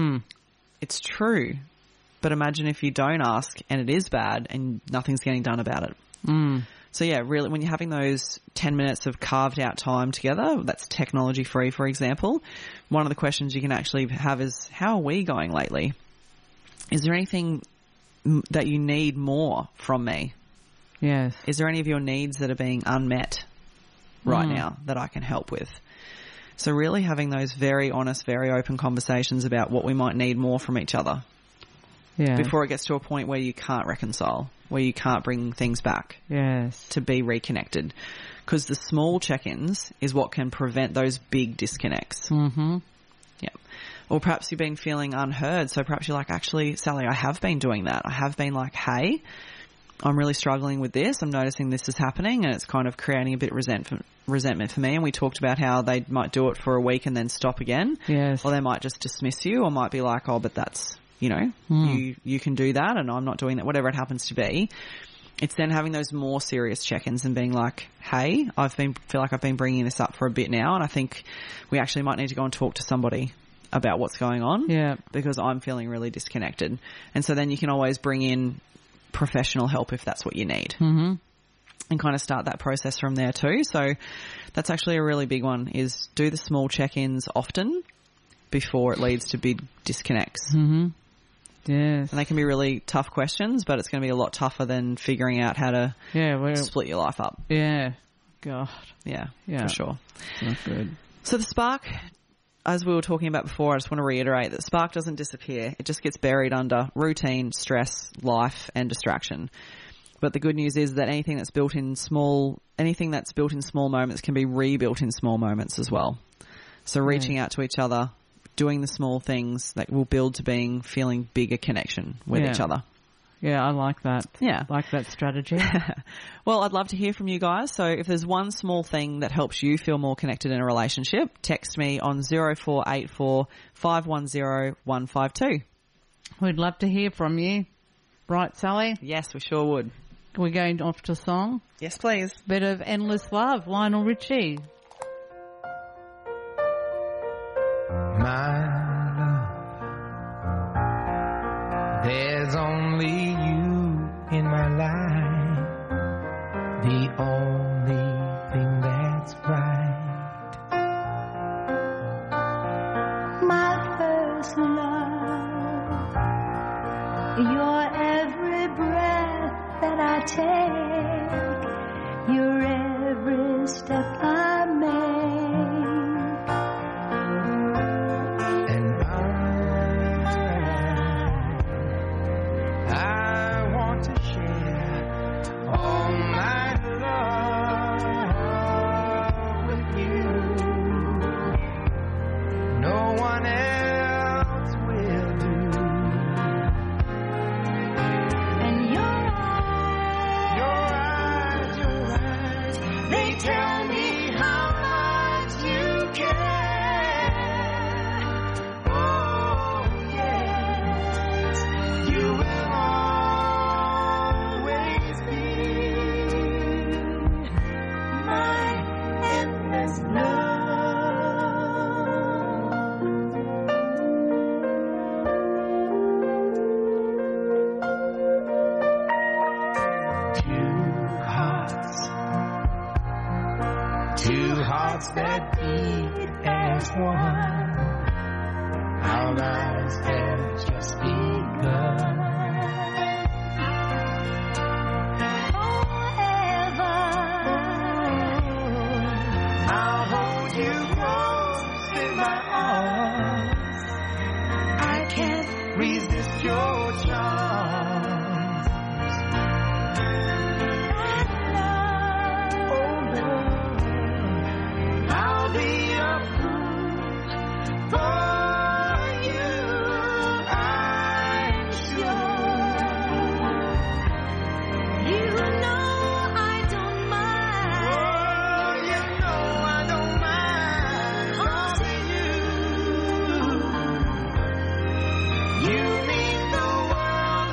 S2: It's true. But imagine if you don't ask and it is bad and nothing's getting done about it. So yeah, really, when you're having those 10 minutes of carved out time together, that's technology free, for example, one of the questions you can actually have is, how are we going lately? Is there anything that you need more from me?
S3: Yes.
S2: Is there any of your needs that are being unmet right now that I can help with? So really having those very honest, very open conversations about what we might need more from each other
S3: Yeah.
S2: before it gets to a point where you can't reconcile, where you can't bring things back
S3: Yes.
S2: to be reconnected. Because the small check-ins is what can prevent those big disconnects.
S3: Mm-hmm.
S2: Yeah. Or perhaps you've been feeling unheard. So perhaps you're like, actually, Sally, I have been doing that. I have been like, hey, I'm really struggling with this. I'm noticing this is happening and it's kind of creating a bit of resentment for me. And we talked about how they might do it for a week and then stop again.
S3: Yes.
S2: Or they might just dismiss you, or might be like, oh, but that's, you can do that and I'm not doing that, whatever it happens to be. It's then having those more serious check-ins and being like, hey, feel like I've been bringing this up for a bit now, and I think we actually might need to go and talk to somebody about what's going on.
S3: Yeah.
S2: Because I'm feeling really disconnected. And so then you can always bring in professional help if that's what you need. Mm-hmm. And kind of start that process from there too. So that's actually a really big one, is do the small check-ins often before it leads to big disconnects.
S3: Mm-hmm. Yes.
S2: And they can be really tough questions, but it's going to be a lot tougher than figuring out how to split your life up.
S3: Yeah. God.
S2: Yeah,
S3: Yeah.
S2: for sure.
S3: Not good.
S2: So the spark, as we were talking about before, I just want to reiterate that spark doesn't disappear. It just gets buried under routine, stress, life, and distraction. But the good news is that anything that's built in small moments can be rebuilt in small moments as well. So reaching out to each other, doing the small things that will build to feeling bigger connection with each other.
S3: Yeah, I like that.
S2: Yeah.
S3: I like that strategy.
S2: Well, I'd love to hear from you guys. So if there's one small thing that helps you feel more connected in a relationship, text me on 0484 510 152.
S3: We'd love to hear from you. Right, Sally?
S2: Yes, we sure would.
S3: We're going off to song.
S2: Yes, please.
S3: Bit of Endless Love, Lionel Richie.
S6: My love, there's only you in my life, the only thing that's right.
S5: My first love, your every breath that I take, your every step I make.
S6: I want to share all my love with you. No one else will do.
S5: And your eyes, they tell me how much you care. Oh, yes, you will always be my endless love. Two hearts that beat as one. Our lives have just begun. Forever, I'll hold you close in my arms. I can't resist your charms. Oh, love, I'll be a fool for you, I'm sure. You know I don't mind. Oh, you know I don't mind. 'Cause you mean the world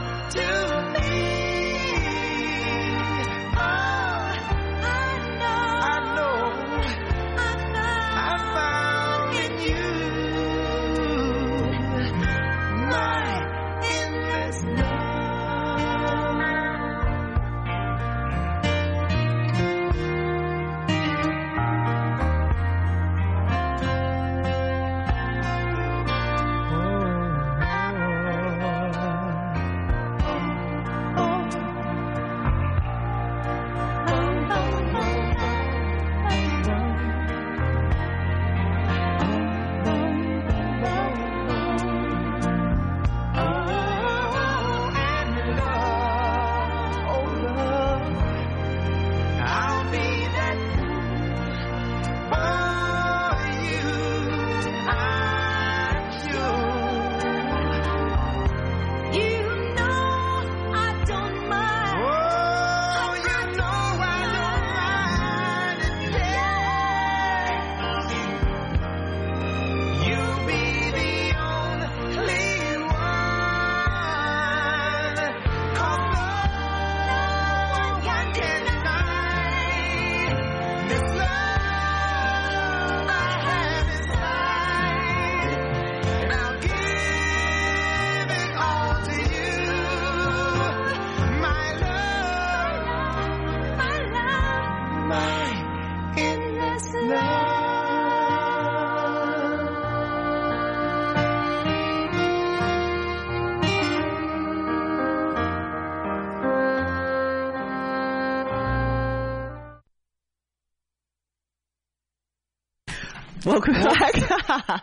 S2: Welcome back.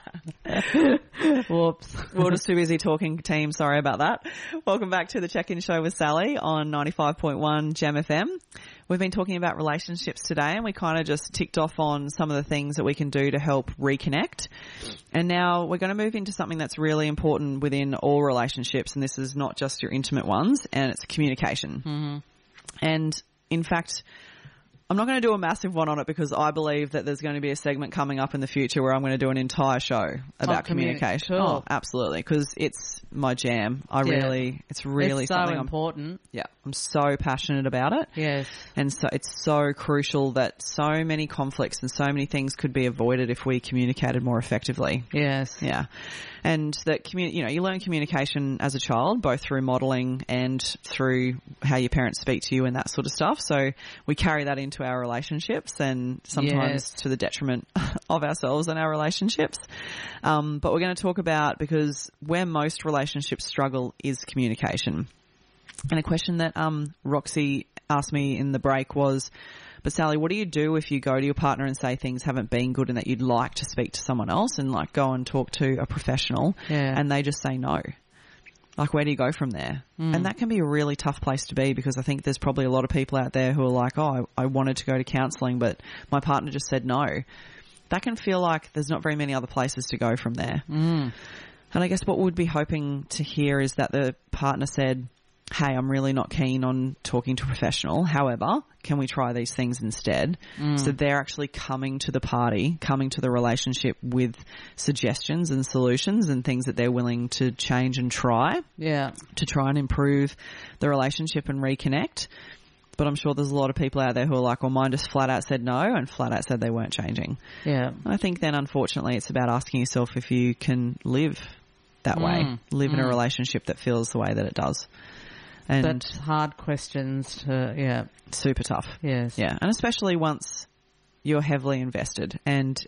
S3: Whoops.
S2: We're just too busy talking, team. Sorry about that. Welcome back to the Check-In Show with Sally on 95.1 Gem FM. We've been talking about relationships today, and we kind of just ticked off on some of the things that we can do to help reconnect. And now we're going to move into something that's really important within all relationships, and this is not just your intimate ones, and it's communication. Mm-hmm. And in fact, I'm not going to do a massive one on it because I believe that there's going to be a segment coming up in the future where I'm going to do an entire show about communication.
S3: Cool.
S2: Oh, absolutely. Because it's my jam. It's really
S3: it's so
S2: something
S3: important.
S2: I'm so passionate about it.
S3: Yes.
S2: And so it's so crucial that so many conflicts and so many things could be avoided if we communicated more effectively.
S3: Yes.
S2: Yeah. And that, you learn communication as a child, both through modelling and through how your parents speak to you and that sort of stuff. So we carry that into our relationships and sometimes to the detriment of ourselves and our relationships. But we're going to talk about, because where most relationships struggle is communication. And a question that Roxy asked me in the break was, but Sally, what do you do if you go to your partner and say things haven't been good and that you'd like to speak to someone else and like go and talk to a professional and they just say no? Like, where do you go from there? And that can be a really tough place to be, because I think there's probably a lot of people out there who are like, oh, I wanted to go to counselling, but my partner just said no. That can feel like there's not very many other places to go from there. And I guess what we'd be hoping to hear is that the partner said, hey, I'm really not keen on talking to a professional. However, can we try these things instead? So they're actually coming to the party, coming to the relationship with suggestions and solutions and things that they're willing to change and try. Yeah. To try and improve the relationship and reconnect. But I'm sure there's a lot of people out there who are like, well, mine just flat out said no and flat out said they weren't changing. Yeah. And I think then, unfortunately, it's about asking yourself if you can live that way, live in a relationship that feels the way that it does. And
S3: that's hard questions to,
S2: super tough.
S3: Yes.
S2: Yeah. And especially once you're heavily invested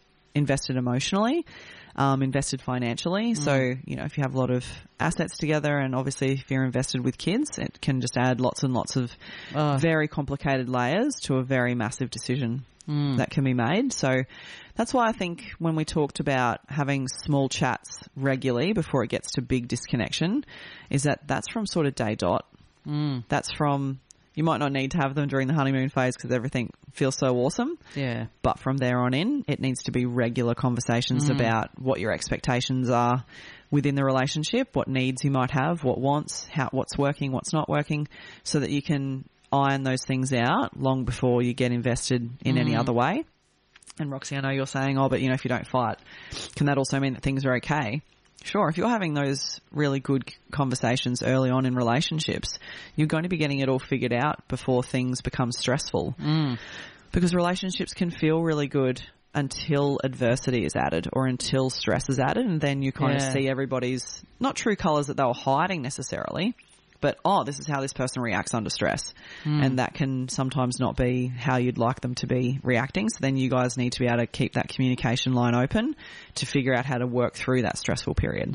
S2: emotionally, invested financially. So, if you have a lot of assets together, and obviously if you're invested with kids, it can just add lots and lots of very complicated layers to a very massive decision that can be made. So that's why I think when we talked about having small chats regularly before it gets to big disconnection, is that's from sort of day dot. That's from, you might not need to have them during the honeymoon phase because everything feels so awesome. Yeah. But from there on in, it needs to be regular conversations about what your expectations are within the relationship, what needs you might have, what wants, what's working, what's not working, so that you can iron those things out long before you get invested in any other way. And Roxy, I know you're saying, but if you don't fight, can that also mean that things are okay? Sure, if you're having those really good conversations early on in relationships, you're going to be getting it all figured out before things become stressful. Because relationships can feel really good until adversity is added or until stress is added, and then you kind of see everybody's, not true colours that they were hiding necessarily, but, this is how this person reacts under stress. And that can sometimes not be how you'd like them to be reacting. So then you guys need to be able to keep that communication line open to figure out how to work through that stressful period.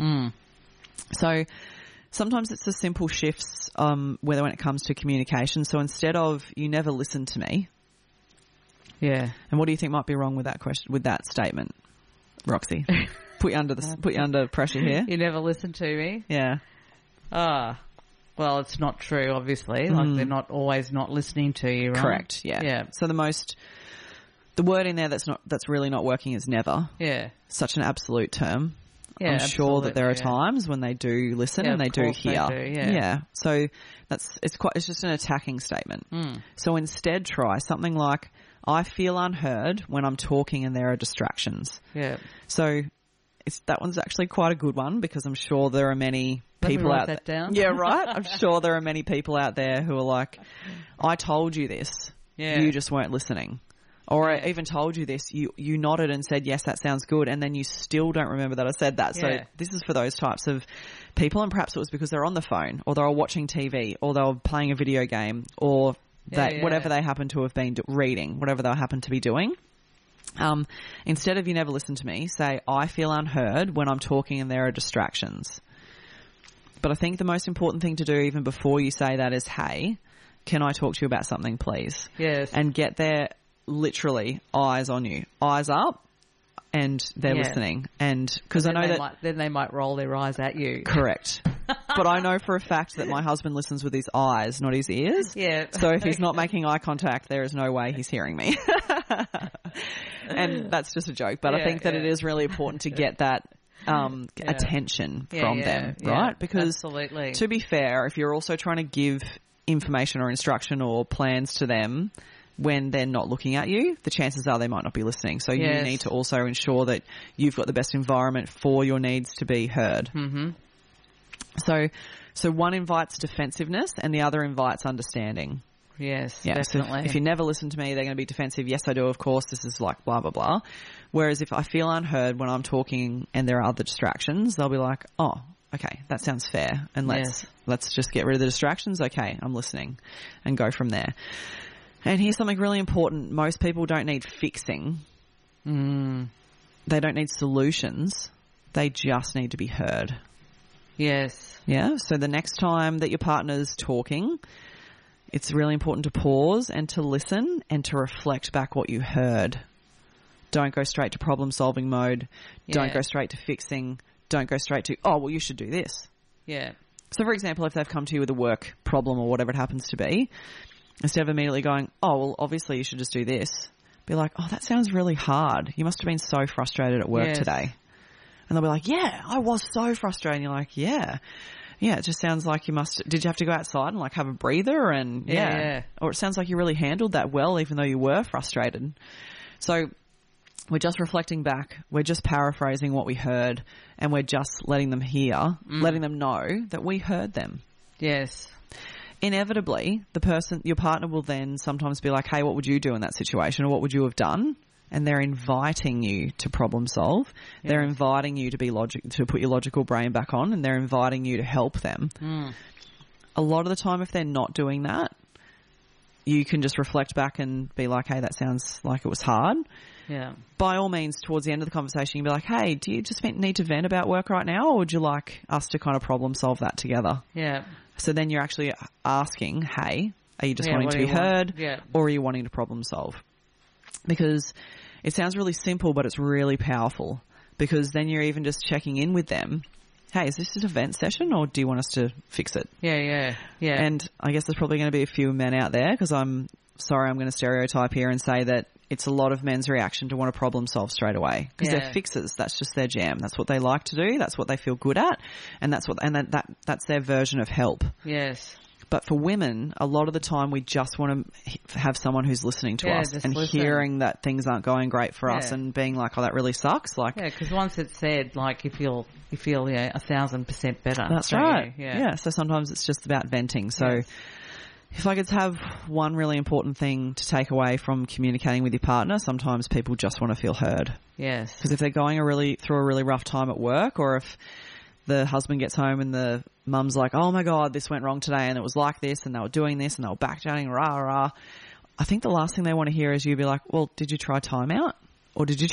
S2: So sometimes it's the simple shifts, when it comes to communication. So instead of, you never listen to me. Yeah. And what do you think might be wrong with that question, with that statement, Roxy? Put you under pressure here.
S3: You never listen to me?
S2: Yeah.
S3: Well, it's not true, obviously. Like, they're not always not listening to you, right?
S2: Correct, yeah. So the word in there that's really not working is never. Yeah. Such an absolute term. Yeah, I'm sure that there are times when they do listen and they do hear. Yeah. So it's just an attacking statement. So instead try something like, I feel unheard when I'm talking and there are distractions. Yeah. So that one's actually quite a good one, because I'm sure there are many people out there.
S3: Down.
S2: Yeah, right. I'm sure there are many people out there who are like, I told you this. Yeah. You just weren't listening. Or I even told you this. You nodded and said, yes, that sounds good. And then you still don't remember that I said that. So this is for those types of people. And perhaps it was because they're on the phone, or they were watching TV, or they were playing a video game, or whatever they happen to have been reading, whatever they happen to be doing. Instead of, you never listen to me, say, I feel unheard when I'm talking and there are distractions. But I think the most important thing to do even before you say that is, hey, can I talk to you about something, please? Yes. And get their literally eyes on you. Eyes up. and they're listening. And because I know that
S3: then they might roll their eyes at you.
S2: Correct. But I know for a fact that my husband listens with his eyes, not his ears.
S3: Yeah.
S2: So if he's not making eye contact, there is no way he's hearing me. And that's just a joke. But I think that it is really important to get that attention from them, right? Because
S3: absolutely.
S2: To be fair, if you're also trying to give information or instruction or plans to them when they're not looking at you, the chances are they might not be listening. So you need to also ensure that you've got the best environment for your needs to be heard.
S3: Mm-hmm.
S2: So one invites defensiveness and the other invites understanding.
S3: Yes,
S2: So
S3: definitely.
S2: if you never listen to me, they're going to be defensive. Yes, I do, of course. This is like blah, blah, blah. Whereas if I feel unheard when I'm talking and there are other distractions, they'll be like, oh, okay, that sounds fair. And let's just get rid of the distractions. Okay, I'm listening, and go from there. And here's something really important. Most people don't need fixing. They don't need solutions. They just need to be heard.
S3: Yes.
S2: Yeah. So the next time that your partner's talking, it's really important to pause and to listen and to reflect back what you heard. Don't go straight to problem solving mode.
S3: Yeah.
S2: Don't go straight to fixing. Don't go straight to, oh, well, you should do this.
S3: Yeah.
S2: So, for example, if they've come to you with a work problem or whatever it happens to be, instead of immediately going, oh, well, obviously you should just do this, be like, oh, that sounds really hard. You must have been so frustrated at work today. And they'll be like, yeah, I was so frustrated. And you're like, yeah, it just sounds like did you have to go outside and like have a breather? And or it sounds like you really handled that well, even though you were frustrated. So we're just reflecting back. We're just paraphrasing what we heard, and we're just letting them hear, letting them know that we heard them.
S3: Yes.
S2: Inevitably, your partner will then sometimes be like, hey, what would you do in that situation? Or what would you have done? And they're inviting you to problem solve. Yeah. They're inviting you to put your logical brain back on, and they're inviting you to help them. A lot of the time, if they're not doing that, you can just reflect back and be like, hey, that sounds like it was hard.
S3: Yeah.
S2: By all means, towards the end of the conversation, you can be like, hey, do you just need to vent about work right now, or would you like us to kind of problem solve that together?
S3: Yeah.
S2: So then you're actually asking, hey, are you just wanting to be heard, or are you wanting to problem solve? Because it sounds really simple, but it's really powerful, because then you're even just checking in with them. Hey, is this just a vent session, or do you want us to fix it?
S3: Yeah.
S2: And I guess there's probably going to be a few men out there, because I'm going to stereotype here and say that it's a lot of men's reaction to want to problem solve straight away, because they're fixers. That's just their jam. That's what they like to do. That's what they feel good at. And that's their version of help.
S3: Yes.
S2: But for women, a lot of the time we just want to have someone who's listening to us and hearing that things aren't going great for us, and being like, oh, that really sucks. Like,
S3: because once it's said, like, you feel 1,000% better.
S2: That's right. Yeah. So sometimes it's just about venting. So if I could have one really important thing to take away from communicating with your partner, sometimes people just want to feel heard.
S3: Yes.
S2: Because if they're going through a really rough time at work, or if the husband gets home and the mum's like, oh my God, this went wrong today and it was like this and they were doing this and they were backchatting, rah, rah. I think the last thing they want to hear is you be like, well, did you try timeout? Or did you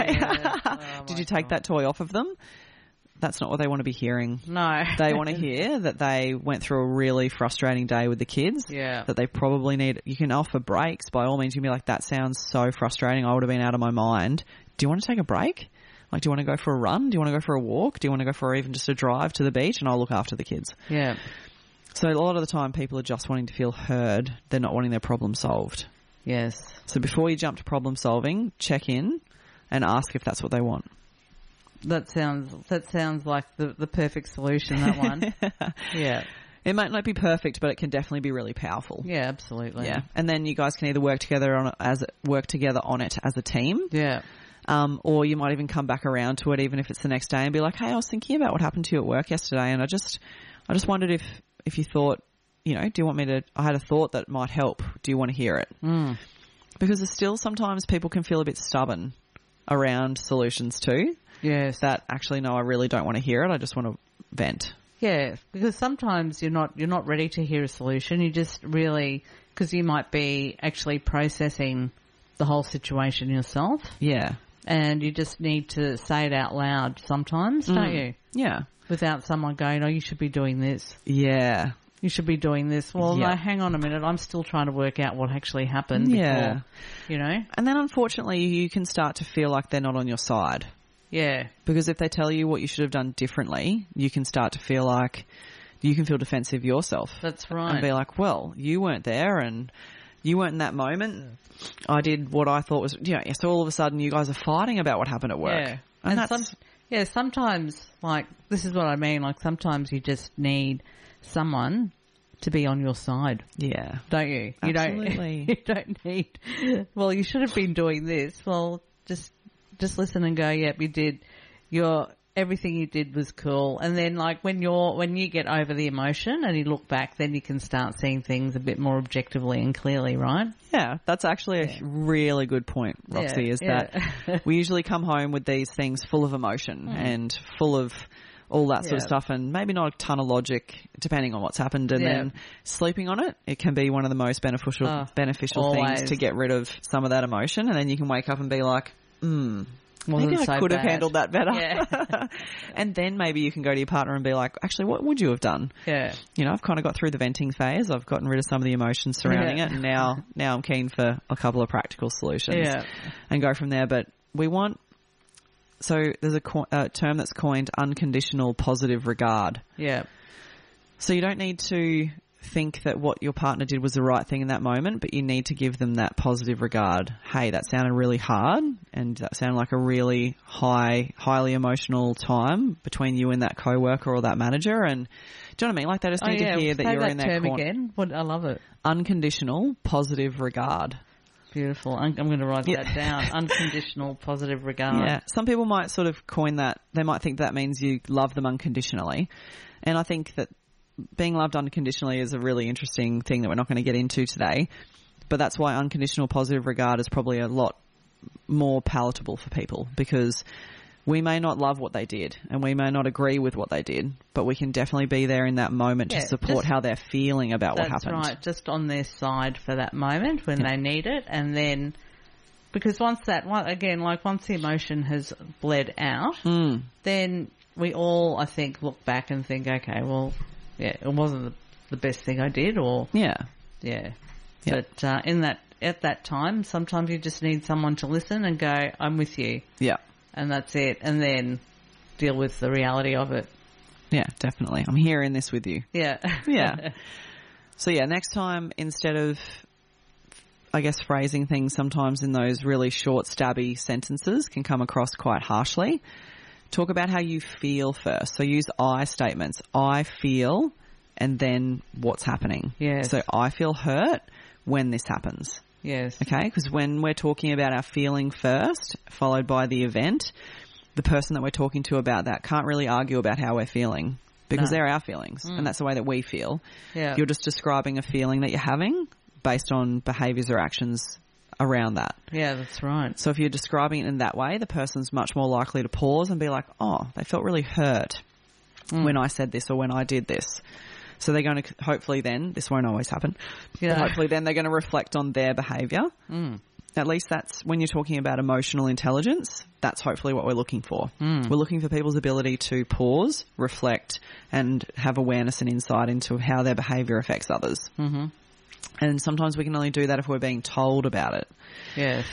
S2: did you take that toy off of them? That's not what they want to be hearing.
S3: No.
S2: They want to hear that they went through a really frustrating day with the kids.
S3: Yeah.
S2: That they probably you can offer breaks. By all means, you can be like, that sounds so frustrating. I would have been out of my mind. Do you want to take a break? Like, do you want to go for a run? Do you want to go for a walk? Do you want to go for even just a drive to the beach? And I'll look after the kids.
S3: Yeah.
S2: So a lot of the time people are just wanting to feel heard. They're not wanting their problem solved.
S3: Yes.
S2: So before you jump to problem solving, check in and ask if that's what they want.
S3: That sounds like the perfect solution, that one. Yeah.
S2: It might not be perfect, but it can definitely be really powerful.
S3: Yeah, absolutely.
S2: Yeah. And then you guys can either work together on it as a team.
S3: Yeah.
S2: Or you might even come back around to it, even if it's the next day, and be like, hey, I was thinking about what happened to you at work yesterday, and I just wondered if you thought, do you want me to, I had a thought that might help. Do you want to hear it? Because there's still sometimes people can feel a bit stubborn around solutions too.
S3: Yes.
S2: That actually, no, I really don't want to hear it. I just want to vent.
S3: Yeah, because sometimes you're not ready to hear a solution. You just really, because you might be actually processing the whole situation yourself.
S2: Yeah.
S3: And you just need to say it out loud sometimes, don't you?
S2: Yeah.
S3: Without someone going, oh, you should be doing this.
S2: Yeah.
S3: you should be doing this. Well,
S2: Yeah.
S3: no, hang on a minute. I'm still trying to work out what actually happened
S2: Yeah.
S3: before, you know?
S2: And then unfortunately you can start to feel like they're not on your side.
S3: Yeah.
S2: Because if they tell you what you should have done differently, you can start to feel like you can feel defensive yourself.
S3: That's right.
S2: And be like, well, you weren't there and you weren't in that moment. I did what I thought was, so all of a sudden you guys are fighting about what happened at work.
S3: Yeah.
S2: And
S3: And sometimes, like, this is what I mean, like, sometimes you just need someone to be on your side,
S2: yeah.
S3: don't you?
S2: Absolutely.
S3: You don't need, well, you should have been doing this. Well, just listen and go, yep, you did. Everything you did was cool. And then, like, when you get over the emotion and you look back, then you can start seeing things a bit more objectively and clearly, right?
S2: Yeah, that's actually a really good point, Roxy, is that we usually come home with these things full of emotion and full of all that sort of stuff and maybe not a ton of logic depending on what's happened, and then sleeping on it can be one of the most beneficial
S3: always.
S2: things to get rid of some of that emotion, and then you can wake up and be like,
S3: Wasn't
S2: maybe
S3: so
S2: I could have
S3: bad.
S2: handled that better.
S3: Yeah.
S2: And then maybe you can go to your partner and be like, actually, what would you have done?
S3: Yeah.
S2: I've kind of got through the venting phase. I've gotten rid of some of the emotions surrounding it, and now I'm keen for a couple of practical solutions and go from there. But there's a term that's coined unconditional positive regard.
S3: Yeah.
S2: So you don't need to think that what your partner did was the right thing in that moment, but you need to give them that positive regard. Hey, that sounded really hard, and that sounded like a really highly emotional time between you and that coworker or that manager. And do you know what I mean? Like, they just need to hear that
S3: Say
S2: you're in their
S3: term
S2: corner.
S3: again. I love it.
S2: Unconditional positive regard.
S3: Beautiful. I'm going to write that down. Unconditional positive regard.
S2: Yeah. Some people might sort of coin that. They might think that means you love them unconditionally. And I think that being loved unconditionally is a really interesting thing that we're not going to get into today. But that's why unconditional positive regard is probably a lot more palatable for people, because we may not love what they did and we may not agree with what they did, but we can definitely be there in that moment to support how they're feeling about what happened.
S3: That's right. Just on their side for that moment when they need it. And then, because once the emotion has bled out, then we all, I think, look back and think, okay, well, it wasn't the best thing I did, or
S2: Yeah.
S3: But at that time, sometimes you just need someone to listen and go, I'm with you.
S2: Yeah.
S3: And that's it. And then deal with the reality of it.
S2: Yeah, definitely. I'm hearing this with you.
S3: Yeah.
S2: Yeah. So next time, instead of, I guess, phrasing things sometimes in those really short, stabby sentences can come across quite harshly, talk about how you feel first. So use I statements. I feel, and then what's happening.
S3: Yes.
S2: So I feel hurt when this happens.
S3: Yes.
S2: Okay? Because when we're talking about our feeling first, followed by the event, the person that we're talking to about that can't really argue about how we're feeling, because they're our feelings and that's the way that we feel.
S3: Yeah.
S2: You're just describing a feeling that you're having based on behaviours or actions around that.
S3: Yeah, that's right.
S2: So if you're describing it in that way, the person's much more likely to pause and be like, oh, they felt really hurt when I said this or when I did this. So they're going to, hopefully then, this won't always happen, but hopefully then they're going to reflect on their behaviour. At least that's, when you're talking about emotional intelligence, that's hopefully what we're looking for. We're looking for people's ability to pause, reflect, and have awareness and insight into how their behaviour affects others. Mm-hmm. And sometimes we can only do that if we're being told about it.
S3: Yes.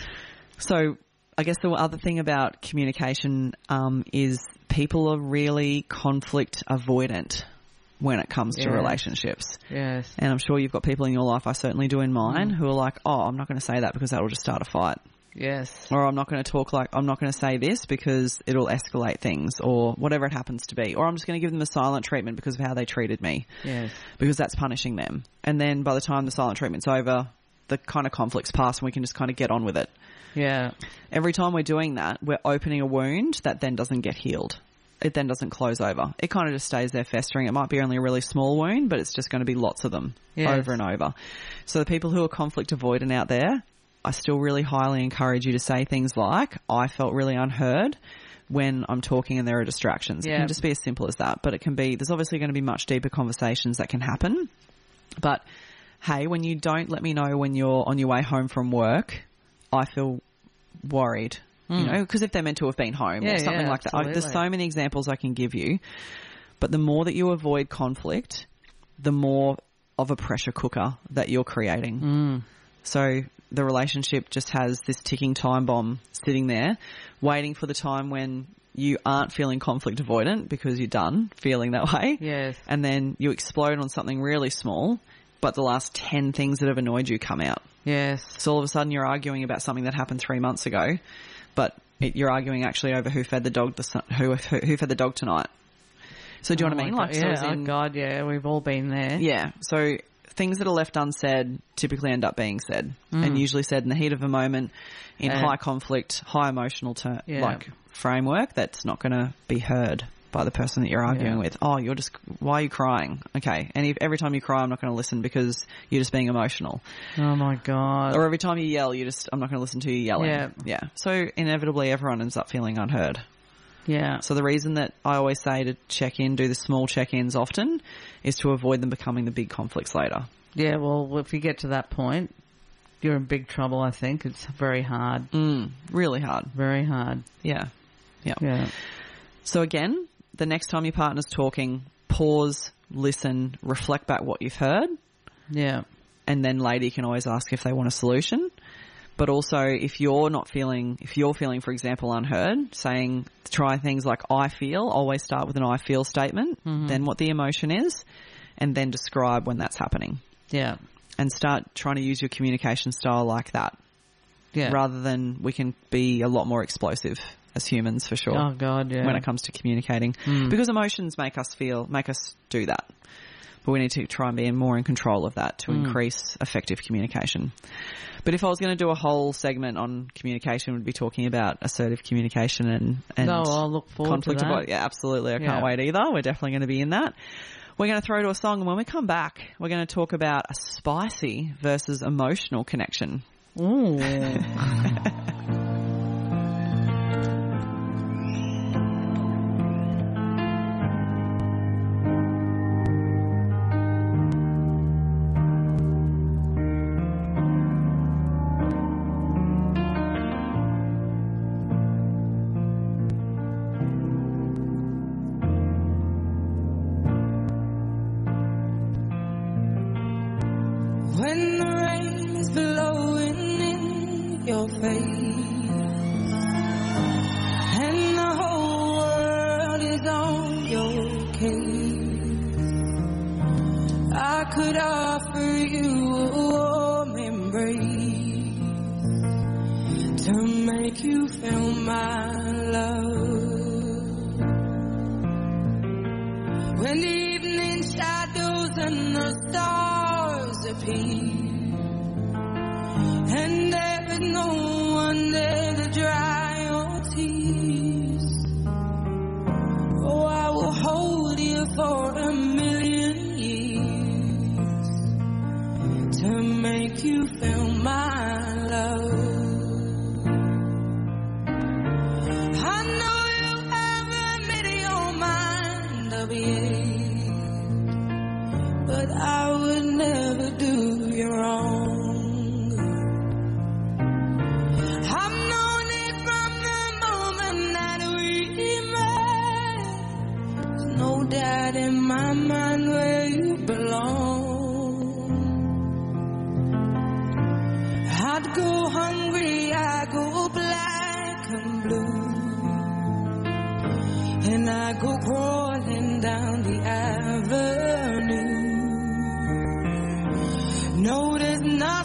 S2: So I guess the other thing about communication is people are really conflict avoidant when it comes to relationships.
S3: Yes.
S2: And I'm sure you've got people in your life, I certainly do in mine, who are like, oh, I'm not going to say that because that will just start a fight.
S3: Yes.
S2: Or I'm not going to say this because it'll escalate things, or whatever it happens to be. Or I'm just going to give them a silent treatment because of how they treated me.
S3: Yes.
S2: Because that's punishing them. And then by the time the silent treatment's over, the kind of conflict's past and we can just kind of get on with it.
S3: Yeah.
S2: Every time we're doing that, we're opening a wound that then doesn't get healed. It then doesn't close over. It kind of just stays there festering. It might be only a really small wound, but it's just going to be lots of them over and over. So the people who are conflict avoidant out there, I still really highly encourage you to say things like, I felt really unheard when I'm talking and there are distractions. It can just be as simple as that. But it can be, there's obviously going to be much deeper conversations that can happen. But hey, when you don't let me know when you're on your way home from work, I feel worried. You know, because if they're meant to have been home or something like that. There's so many examples I can give you. But the more that you avoid conflict, the more of a pressure cooker that you're creating. So the relationship just has this ticking time bomb sitting there, waiting for the time when you aren't feeling conflict avoidant because you're done feeling that way.
S3: Yes.
S2: And then you explode on something really small, but the last 10 things that have annoyed you come out.
S3: Yes.
S2: So all of a sudden you're arguing about something that happened 3 months ago, but you're arguing actually over who fed the dog who fed the dog tonight. So do you know what I mean?
S3: God,
S2: So as
S3: yeah.
S2: in-
S3: Oh God, yeah. We've all been there.
S2: yeah. So things that are left unsaid typically end up being said, and usually said in the heat of a moment, in high conflict, high emotional framework that's not going to be heard by the person that you're arguing with. Oh, why are you crying? Okay. And every time you cry, I'm not going to listen because you're just being emotional.
S3: Oh my God.
S2: Or every time you yell, I'm not going to listen to you yelling.
S3: Yeah.
S2: Yeah. So inevitably everyone ends up feeling unheard.
S3: Yeah.
S2: So the reason that I always say to do the small check-ins often is to avoid them becoming the big conflicts later.
S3: Yeah, well, if you get to that point, you're in big trouble, I think. It's very hard.
S2: Really hard.
S3: Very hard.
S2: Yeah. Yeah.
S3: Yeah.
S2: So again, the next time your partner's talking, pause, listen, reflect back what you've heard,
S3: Yeah.
S2: and then later you can always ask if they want a solution. But also, if you're feeling, for example, unheard, try things like I feel, always start with an I feel statement, then what the emotion is, and then describe when that's happening.
S3: Yeah.
S2: And start trying to use your communication style like that.
S3: Yeah.
S2: Rather than we can be a lot more explosive as humans, for sure.
S3: Oh God, yeah.
S2: When it comes to communicating. Because emotions make us do that. But we need to try and be more in control of that to increase effective communication. But if I was going to do a whole segment on communication, we'd be talking about assertive communication and
S3: No, I'll look forward
S2: conflict
S3: to that.
S2: avoidance. Yeah, absolutely. I can't wait either. We're definitely going to be in that. We're going to throw to a song, and when we come back, we're going to talk about a spicy versus emotional connection.
S3: Ooh.
S6: When the rain is blowing in your face and the whole world is on your case, I could offer you a warm embrace to make you feel my love. When the evening shadows and the stars appear and there is no one there to dry your tears, oh, I will hold you for a million years to make you feel my love. I know you haven't made your mind up yet, but I would never do you wrong. I've known it from the moment that we met. There's no doubt in my mind where you belong. I'd go hungry, I go black and blue, and I go crawling down the avenue. No, there's not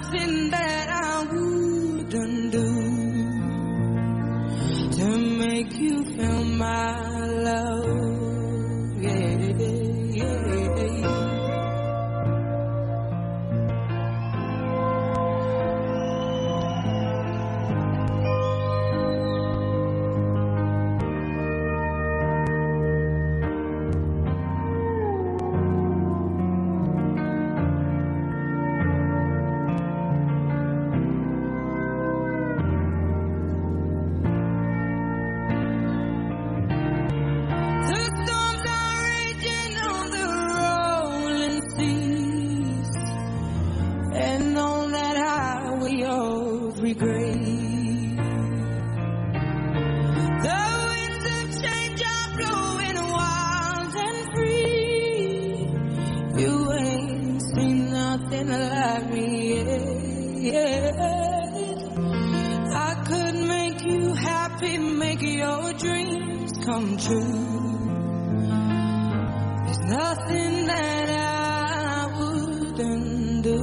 S6: nothing like me, yeah. I could make you happy, make your dreams come true. There's nothing that I wouldn't do.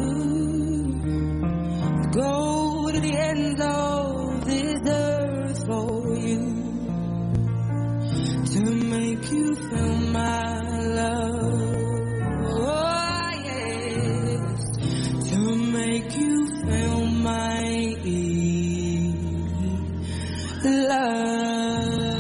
S6: Go to the ends of this earth for you, to make you feel my love. Oh yes, to make you feel my love.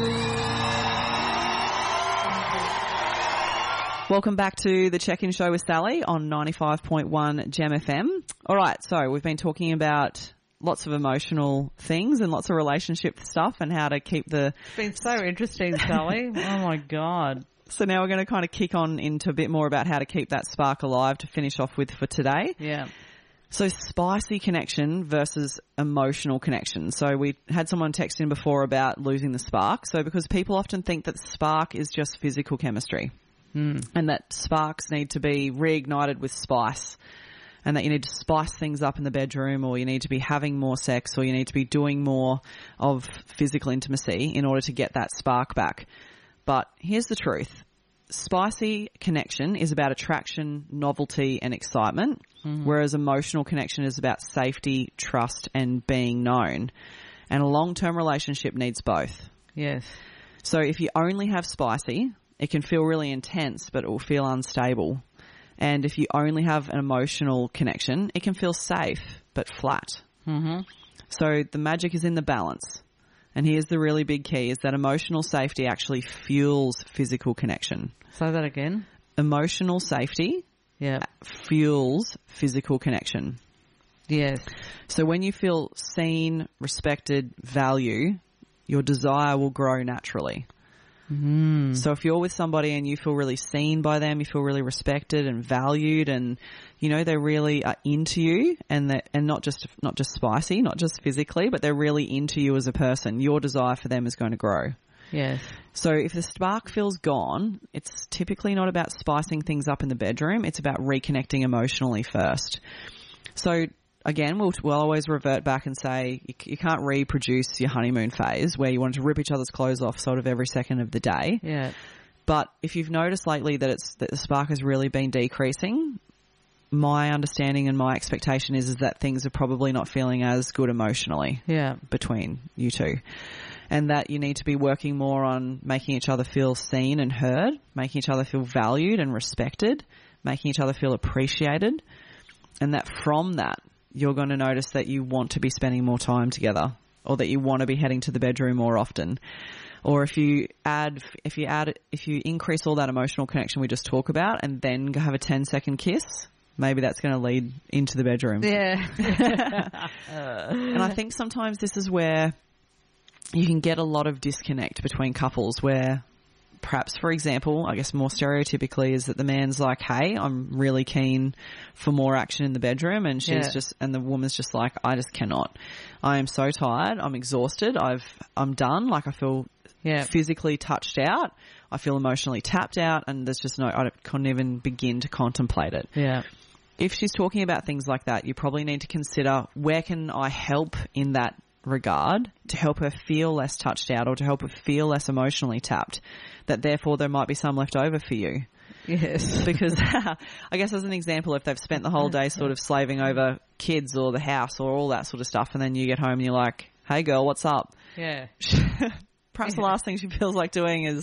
S2: Welcome back to the Check-In Show with Sally on 95.1 Gem FM. All right, so we've been talking about lots of emotional things and lots of relationship stuff and how to keep the...
S3: It's been so interesting, Sally. Oh, my God.
S2: So now we're going to kind of kick on into a bit more about how to keep that spark alive to finish off with for today.
S3: Yeah.
S2: So spicy connection versus emotional connection. So we had someone text in before about losing the spark. So because people often think that spark is just physical chemistry and that sparks need to be reignited with spice, and that you need to spice things up in the bedroom, or you need to be having more sex, or you need to be doing more of physical intimacy in order to get that spark back. But here's the truth. Spicy connection is about attraction, novelty and excitement, whereas emotional connection is about safety, trust and being known. And a long-term relationship needs both.
S3: Yes.
S2: So if you only have spicy, it can feel really intense, but it will feel unstable. And if you only have an emotional connection, it can feel safe, but flat. Mm-hmm. So the magic is in the balance. And here's the really big key, is that emotional safety actually fuels physical connection.
S3: Say that again.
S2: Emotional safety fuels physical connection.
S3: Yes.
S2: So when you feel seen, respected, valued, your desire will grow naturally. Mm. So if you're with somebody and you feel really seen by them, you feel really respected and valued, and you know they really are into you, and not just spicy, not just physically, but they're really into you as a person, your desire for them is going to grow.
S3: Yes.
S2: So if the spark feels gone, it's typically not about spicing things up in the bedroom. It's about reconnecting emotionally first. So again, we'll always revert back and say you can't reproduce your honeymoon phase where you want to rip each other's clothes off sort of every second of the day.
S3: Yeah.
S2: But if you've noticed lately that the spark has really been decreasing, my understanding and my expectation is that things are probably not feeling as good emotionally between you two. And that you need to be working more on making each other feel seen and heard, making each other feel valued and respected, making each other feel appreciated. And that from that, you're going to notice that you want to be spending more time together, or that you want to be heading to the bedroom more often. Or if you increase all that emotional connection we just talked about and then have a 10-second kiss, maybe that's going to lead into the bedroom.
S3: Yeah.
S2: And I think sometimes this is where you can get a lot of disconnect between couples where perhaps, for example, I guess more stereotypically is that the man's like, hey, I'm really keen for more action in the bedroom, and and the woman's just like, I just cannot. I am so tired. I'm exhausted. I'm done. Like I feel physically touched out. I feel emotionally tapped out, and there's just I couldn't even begin to contemplate it.
S3: Yeah.
S2: If she's talking about things like that, you probably need to consider, where can I help in that regard to help her feel less touched out, or to help her feel less emotionally tapped, that therefore there might be some left over for you.
S3: Yes.
S2: Because I guess as an example, if they've spent the whole day sort of slaving over kids or the house or all that sort of stuff, and then you get home and you're like, hey girl, what's up?
S3: Yeah.
S2: Perhaps the last thing she feels like doing is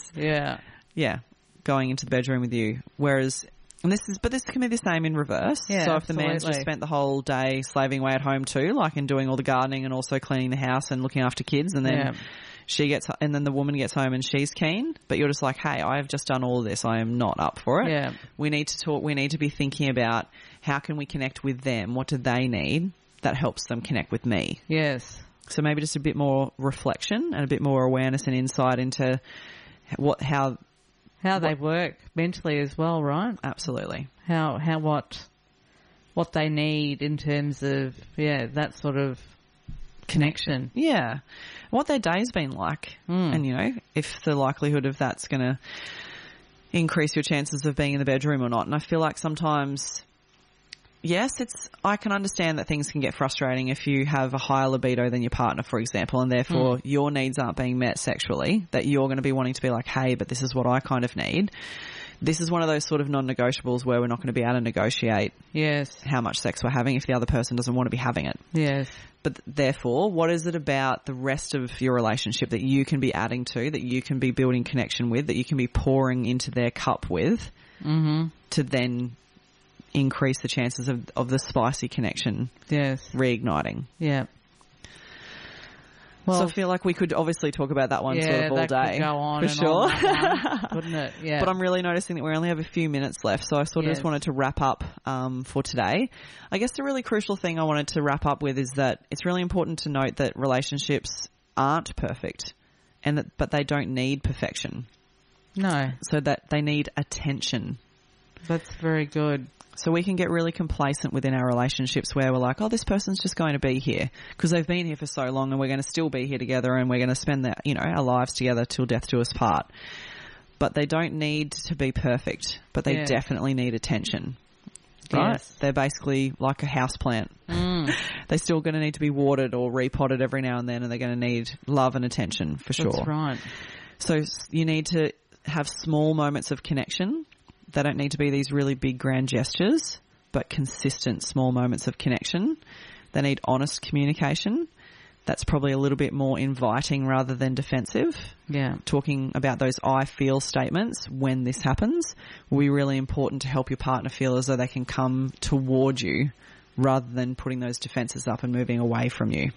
S2: going into the bedroom with you. Whereas, this can be the same in reverse.
S3: Yeah,
S2: so if the man's just spent the whole day slaving away at home too, like and doing all the gardening and also cleaning the house and looking after kids, and then then the woman gets home and she's keen, but you're just like, hey, I have just done all of this. I am not up for it.
S3: Yeah.
S2: We need to talk. We need to be thinking about how can we connect with them? What do they need that helps them connect with me?
S3: Yes.
S2: So maybe just a bit more reflection and a bit more awareness and insight into how they
S3: work mentally as well, right?
S2: Absolutely.
S3: What they need in terms of that sort of connection.
S2: Yeah. What their day's been like. And if the likelihood of that's going to increase your chances of being in the bedroom or not. And I feel like sometimes yes, I can understand that things can get frustrating if you have a higher libido than your partner, for example, and therefore your needs aren't being met sexually, that you're going to be wanting to be like, hey, but this is what I kind of need. This is one of those sort of non-negotiables where we're not going to be able to negotiate how much sex we're having if the other person doesn't want to be having it.
S3: Yes.
S2: But therefore, what is it about the rest of your relationship that you can be adding to, that you can be building connection with, that you can be pouring into their cup with to then increase the chances of the spicy connection reigniting?
S3: Yeah.
S2: Well, so I feel like we could obviously talk about that one sort of all
S3: that
S2: day.
S3: Could go on
S2: for
S3: and
S2: sure.
S3: on that one, couldn't it? Yeah.
S2: But I'm really noticing that we only have a few minutes left, so I sort of just wanted to wrap up for today. I guess the really crucial thing I wanted to wrap up with is that it's really important to note that relationships aren't perfect, but they don't need perfection.
S3: No.
S2: So that they need attention.
S3: That's very good.
S2: So we can get really complacent within our relationships where we're like, oh, this person's just going to be here because they've been here for so long and we're going to still be here together and we're going to spend our lives together till death do us part. But they don't need to be perfect, but they definitely need attention. Right?
S3: Yes.
S2: They're basically like a houseplant. They're still going to need to be watered or repotted every now and then, and they're going to need love and attention for sure.
S3: That's right.
S2: So you need to have small moments of connection. They don't need to be these really big grand gestures, but consistent small moments of connection. They need honest communication. That's probably a little bit more inviting rather than defensive.
S3: Yeah.
S2: Talking about those I feel statements when this happens will be really important to help your partner feel as though they can come toward you rather than putting those defenses up and moving away from you.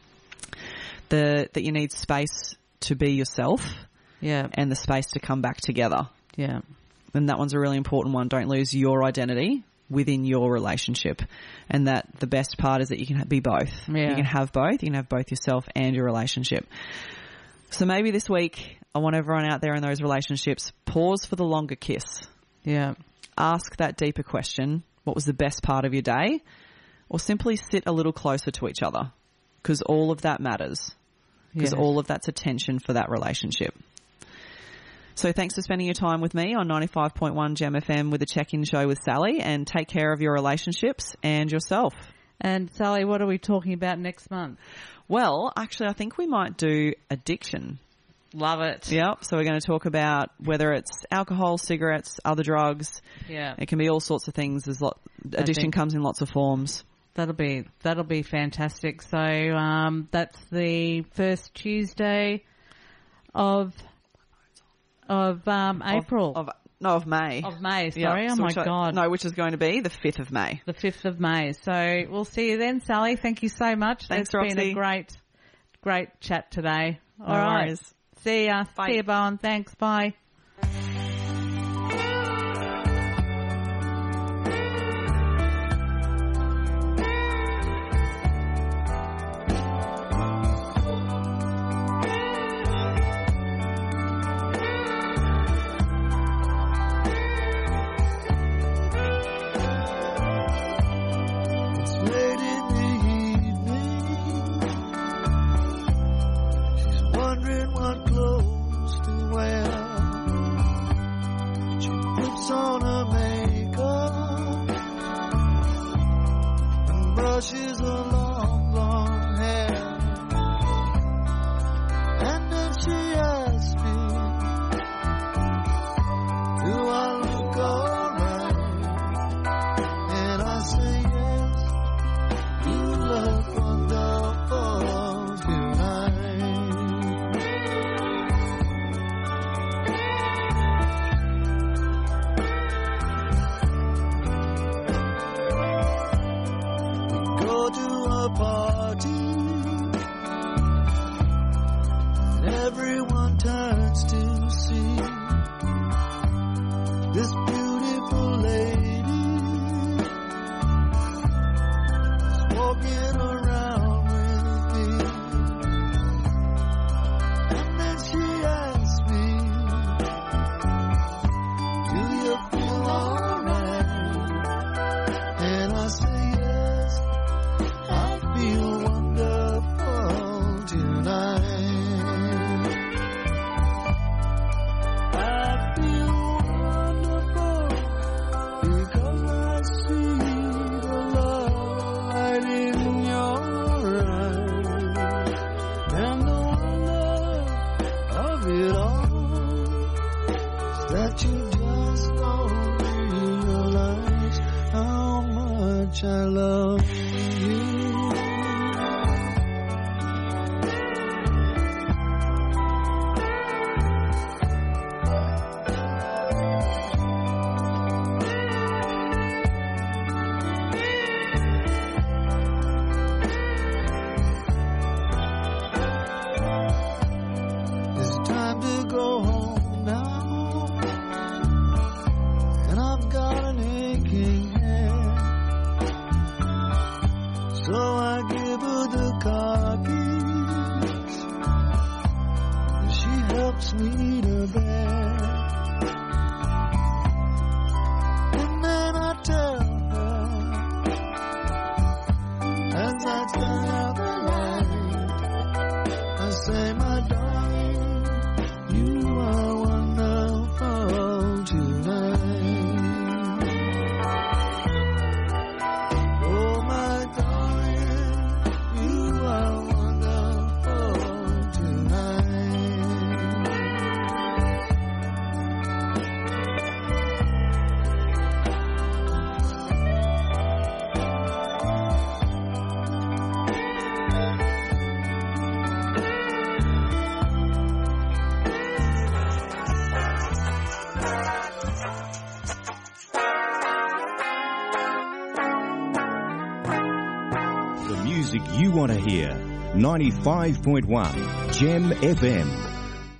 S2: That you need space to be yourself.
S3: Yeah.
S2: And the space to come back together.
S3: Yeah.
S2: And that one's a really important one. Don't lose your identity within your relationship. And that the best part is that you can be both.
S3: Yeah.
S2: You can have both. You can have both yourself and your relationship. So maybe this week, I want everyone out there in those relationships, pause for the longer kiss.
S3: Yeah.
S2: Ask that deeper question. What was the best part of your day? Or simply sit a little closer to each other. Because all of that matters. Because all of that's attention for that relationship. So thanks for spending your time with me on 95.1 Gem FM with the Check-In Show with Sally, and take care of your relationships and yourself.
S3: And Sally, what are we talking about next month?
S2: Well, actually, I think we might do addiction.
S3: Love it.
S2: Yep. So we're going to talk about whether it's alcohol, cigarettes, other drugs.
S3: Yeah.
S2: It can be all sorts of things. Addiction comes in lots of forms.
S3: That'll be fantastic. So that's the first Tuesday of April.
S2: Of May.
S3: Of May, sorry.
S2: Yeah,
S3: oh, my God.
S2: No, which is going to be the 5th of May.
S3: The 5th of May. So we'll see you then, Sally. Thank you so much.
S2: Thanks,
S3: It's
S2: Roxy.
S3: been a great chat today. All
S2: No
S3: right.
S2: worries.
S3: See ya.
S2: Bye.
S3: See you, Bowen. Thanks. Bye.
S6: It's late in the evening. She's wondering what clothes to wear. much I love you.
S8: You want to hear 95.1 Gem FM.